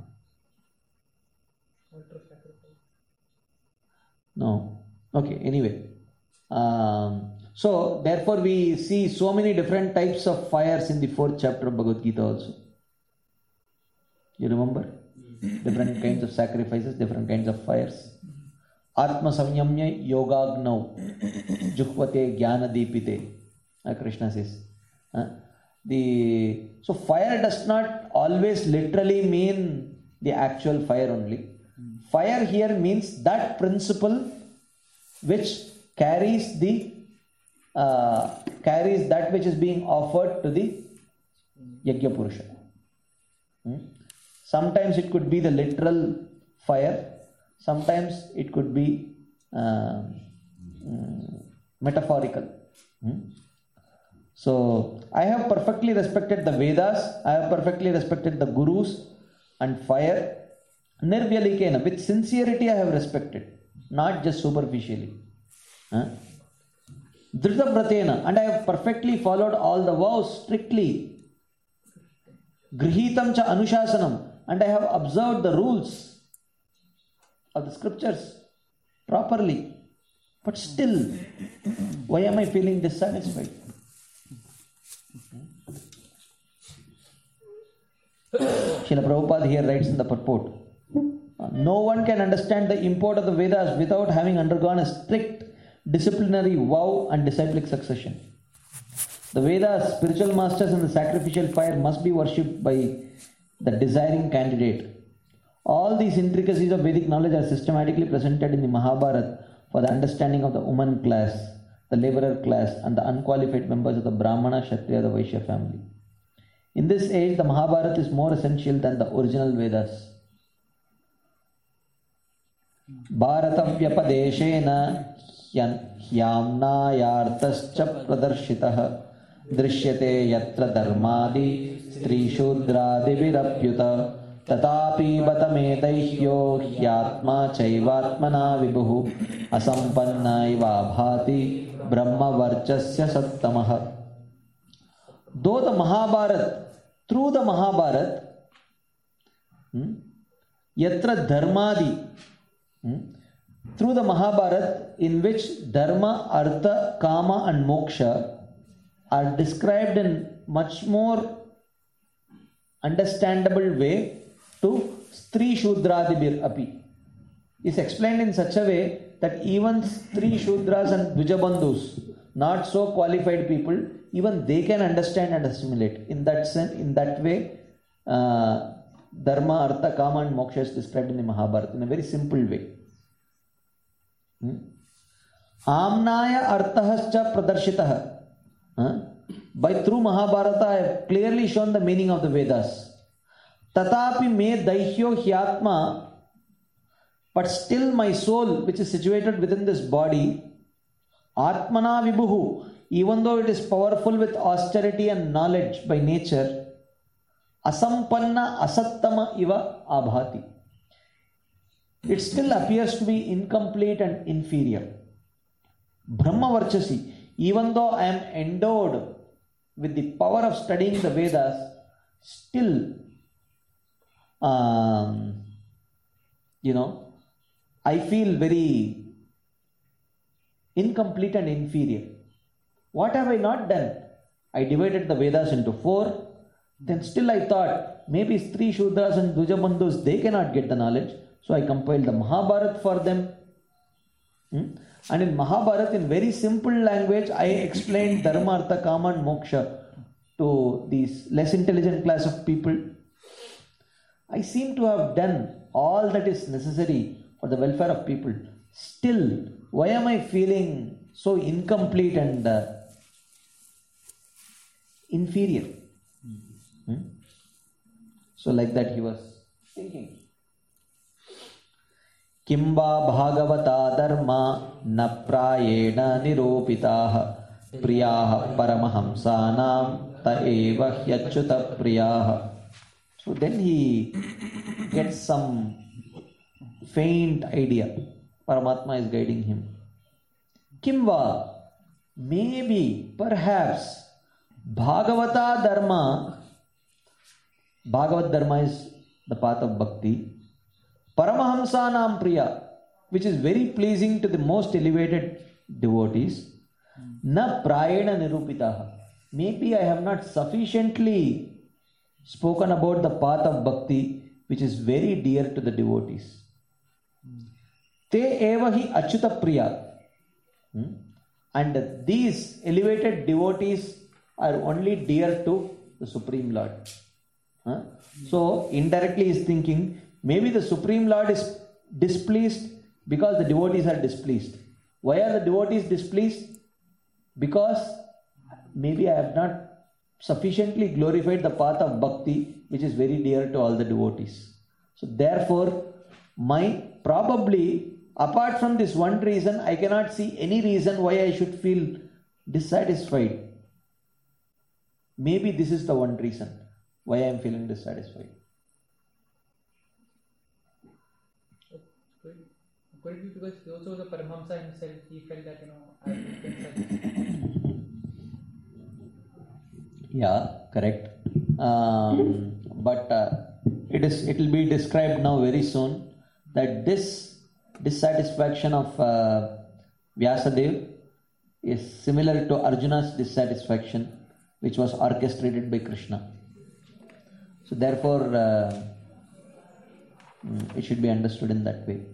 no. Okay. Anyway, um, so therefore we see so many different types of fires in the fourth chapter of Bhagavad Gita also. You remember? Different kinds of sacrifices, different kinds of fires. Atma samyamya yogagnau juhvate jnana deepite. Uh, Krishna says. Uh, the so fire does not always literally mean the actual fire only. Fire here means that principle which carries the uh, carries that which is being offered to the Yajna Purusha. Hmm? Sometimes it could be the literal fire, sometimes it could be uh, um, metaphorical. Hmm? So I have perfectly respected the Vedas, I have perfectly respected the Gurus and fire. Nirvyalikena, with sincerity I have respected, not just superficially. Huh? Dhritabratena, and I have perfectly followed all the vows strictly. Grihitam cha anushasanam, and I have observed the rules of the scriptures properly. But still, why am I feeling dissatisfied? Srila Prabhupada here writes in the purport, no one can understand the import of the Vedas without having undergone a strict disciplinary vow and disciplic succession. The Vedas, spiritual masters and the sacrificial fire must be worshipped by the desiring candidate. All these intricacies of Vedic knowledge are systematically presented in the Mahabharata for the understanding of the woman class, the laborer class and the unqualified members of the Brahmana, Kshatriya, the Vaishya family. In this age, the Mahabharata is more essential than the original Vedas. Bharatavyapdeshena ह्याम्नायार्थश्च प्रदर्शितः दृश्यते यत्र धर्मादि स्त्रीशूद्रादिभिरप्युत तथापि बत मे दैह्यो ह्यात्मा चैवात्मना विभुः असम्पन्न इव भाति ब्रह्मवर्चस्य सत्तमः. Though the Mahabharata, through the Mahabharata, hmm, yatra dharmadi, hmm, through the Mahabharata, in which dharma, artha, kama and moksha are described in much more understandable way to Stri Shudradibir api, is explained in such a way that even Stri Shudras and Dvijabandhus, not so qualified people, even they can understand and assimilate. In that sense, in that way, uh, dharma, artha, kama and moksha is described in the Mahabharata in a very simple way. Amnaya arthahascha pradarshitah. By through Mahabharata, I have clearly shown the meaning of the Vedas. Tatapi me daihyo hyatma, but still my soul, which is situated within this body, atmana vibhuhu, even though it is powerful with austerity and knowledge by nature, asampanna asattama iva abhati. It still appears to be incomplete and inferior. Brahma Varchasi, even though I am endowed with the power of studying the Vedas, still, um, you know, I feel very incomplete and inferior. What have I not done? I divided the Vedas into four. Then still I thought, maybe Stri Shudras and Dvijabandhus, they cannot get the knowledge. So I compiled the Mahabharata for them. Hmm? And in Mahabharata, in very simple language, I explained Dharma, Artha, Kama and Moksha to these less intelligent class of people. I seem to have done all that is necessary for the welfare of people. Still, why am I feeling so incomplete and uh, inferior? Hmm? So like that he was thinking. Kimba bhagavata dharma na prayena niropitaha priyaha paramahamsanam ta eva hyachyuta priyaha. So then he gets some faint idea. Paramatma is guiding him. Kimva, maybe, perhaps, Bhagavata Dharma, Bhagavat Dharma is the path of bhakti, Paramahamsanam Priya, which is very pleasing to the most elevated devotees, Na Prayena Nirupitaha. Maybe I have not sufficiently spoken about the path of bhakti, which is very dear to the devotees. Te eva hi achyuta priya. Hmm? And these elevated devotees are only dear to the Supreme Lord. Huh? So indirectly he is thinking, maybe the Supreme Lord is displeased because the devotees are displeased. Why are the devotees displeased? Because maybe I have not sufficiently glorified the path of bhakti, which is very dear to all the devotees. So therefore, my probably apart from this one reason, I cannot see any reason why I should feel dissatisfied. Maybe this is the one reason why I am feeling dissatisfied. Could it be because he also was a Paramahamsa himself, he felt that, you know, I have been such. Yeah, correct. Um, but uh, it is it will be described now very soon that this dissatisfaction of uh, Vyasadeva is similar to Arjuna's dissatisfaction, which was orchestrated by Krishna. So therefore, uh, it should be understood in that way.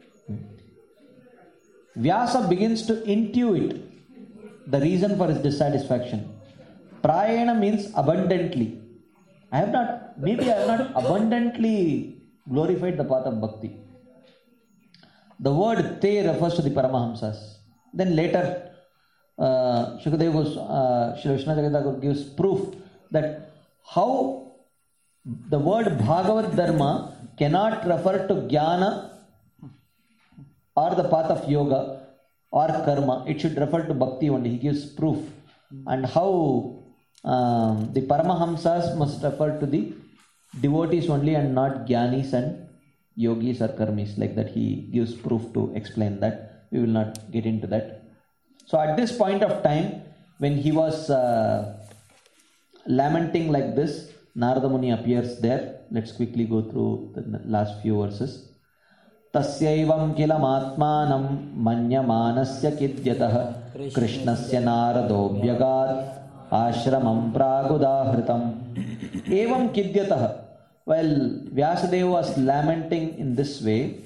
Vyasa begins to intuit the reason for his dissatisfaction. Prayena means abundantly. I have not, maybe I have not abundantly glorified the path of bhakti. The word te refers to the Paramahamsas. Then later, uh, Shukadeva goes, uh, Shri Vishnu Jagadaguru gives proof that how the word Bhagavad Dharma cannot refer to Jnana or the path of yoga or karma. It should refer to bhakti only. He gives proof. And how um, the Paramahamsas must refer to the devotees only and not Jnanis and yogis or karmis. Like that, he gives proof to explain that. We will not get into that. So at this point of time, when he was uh, lamenting like this, Narada Muni appears there. Let's quickly go through the last few verses. Tasyaivam kilam atmanam manyamanasya kidyatah krishnasya naradobhyagat ashramam pragudahritam evam kidyatah. While Vyasadeva was lamenting in this way,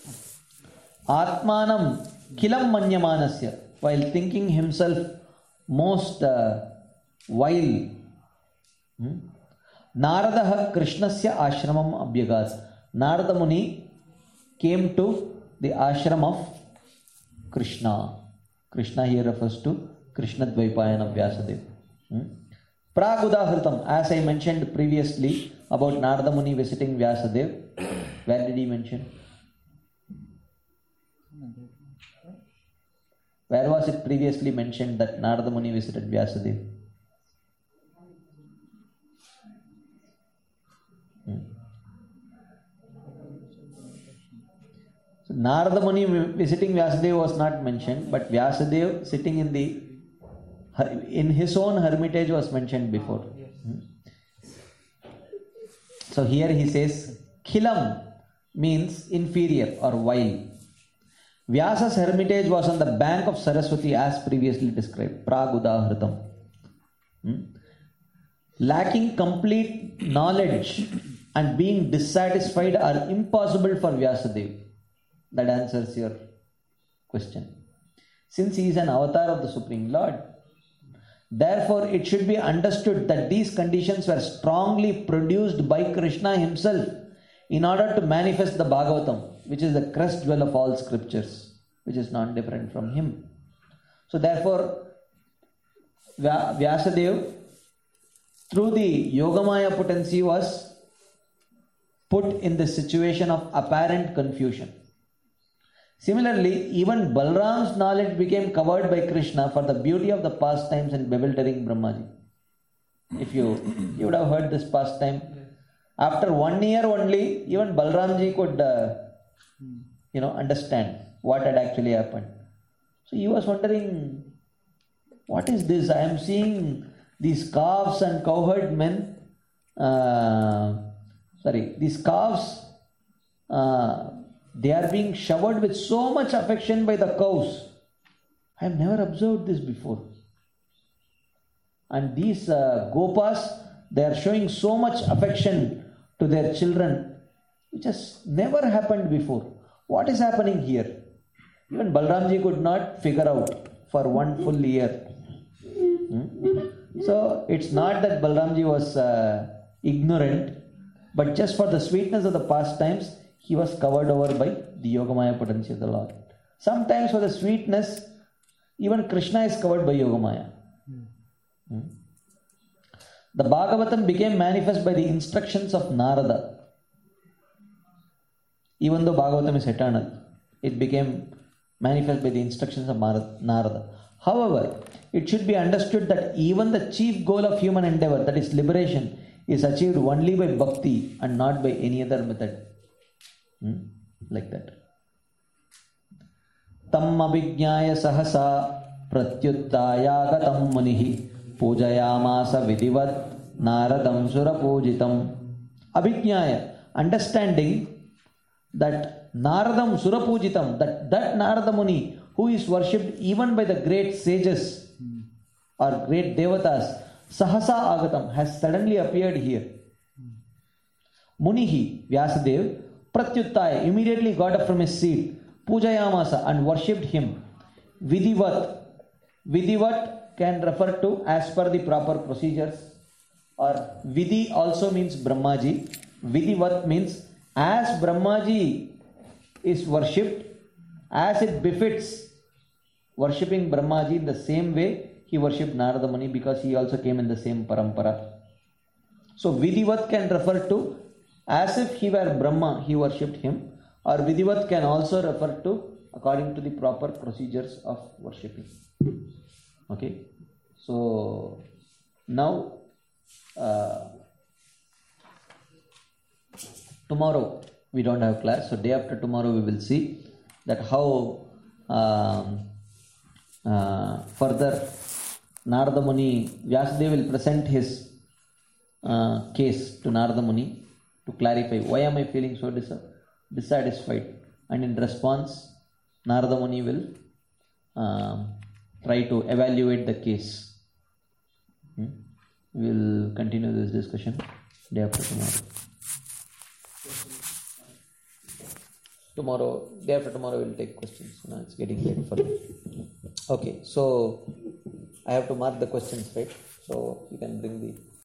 atmanam kilam manyamanasya, while thinking himself most uh, vile, hmm? Naradaha krishnasya ashramam abhyagat. Narada Muni came to the ashram of Krishna. Krishna here refers to Krishna Dvaipayana Vyasadeva. Hmm? Pragudahritam, as I mentioned previously about Narada Muni visiting Vyasadeva. Where did he mention? Where was it previously mentioned that Narada Muni visited Vyasadeva? Hmm. So Narada Muni visiting Vyasadeva was not mentioned, but Vyasadeva sitting in the in his own hermitage was mentioned before. Hmm. So here he says Khilam means inferior or vile. Vyasa's hermitage was on the bank of Saraswati as previously described. Pragudahritam. Hmm. Lacking complete knowledge and being dissatisfied are impossible for Vyasadeva. That answers your question. Since he is an avatar of the Supreme Lord, therefore it should be understood that these conditions were strongly produced by Krishna himself in order to manifest the Bhagavatam, which is the crest jewel of all scriptures, which is not different from him. So therefore, Vyasadeva, through the Yogamaya potency, was put in the situation of apparent confusion. Similarly, even Balram's knowledge became covered by Krishna for the beauty of the pastimes and bewildering Brahmaji. If you, you would have heard this pastime. After one year only, even Balramji could, uh, you know, understand what had actually happened. So he was wondering, what is this? I am seeing these calves and cowherd men, uh, sorry, these calves, uh, they are being showered with so much affection by the cows. I have never observed this before. And these uh, gopas, they are showing so much affection to their children, which has never happened before. What is happening here? Even Balramji could not figure out for one full year. Hmm? So it's not that Balramji was uh, ignorant, but just for the sweetness of the pastimes, he was covered over by the Yogamaya potency of the Lord. Sometimes for the sweetness, even Krishna is covered by Yogamaya. Hmm? The Bhagavatam became manifest by the instructions of Narada. Even though Bhagavatam is eternal, it became manifest by the instructions of Narada. However, it should be understood that even the chief goal of human endeavor, that is liberation, is achieved only by bhakti and not by any other method. Hmm? Like that. Tam abhignaya sahasa pratyuttayagatam munihi pujayamasa vidivat naradam surapujitam. Abhignaya, understanding that naradam surapujitam, that, that Narada Muni, who is worshipped even by the great sages or great devatas, sahasa agatam, has suddenly appeared here. Munihi, Vyasadeva, Pratyuttaya, immediately got up from his seat, Pujayamasa, and worshipped him. Vidivat. Vidivat can refer to as per the proper procedures, or Vidhi also means Brahmaji. Vidivat means as Brahmaji is worshipped, as it befits worshipping Brahmaji, in the same way he worshipped Narada Muni, because he also came in the same parampara. So Vidhivat can refer to as if he were Brahma, he worshipped him, or Vidhivat can also refer to according to the proper procedures of worshipping. Okay. So now uh, tomorrow we don't have class, so day after tomorrow we will see that how um, uh, further Narada Muni, Vyasadeva will present his uh, case to Narada Muni to clarify why am I feeling so dis- dissatisfied, and in response Narada Muni will um, try to evaluate the case. Hmm? We will continue this discussion day after tomorrow. Tomorrow, day after tomorrow, we will take questions. Now it's getting late for me. Okay, so I have to mark the questions, right? So you can bring the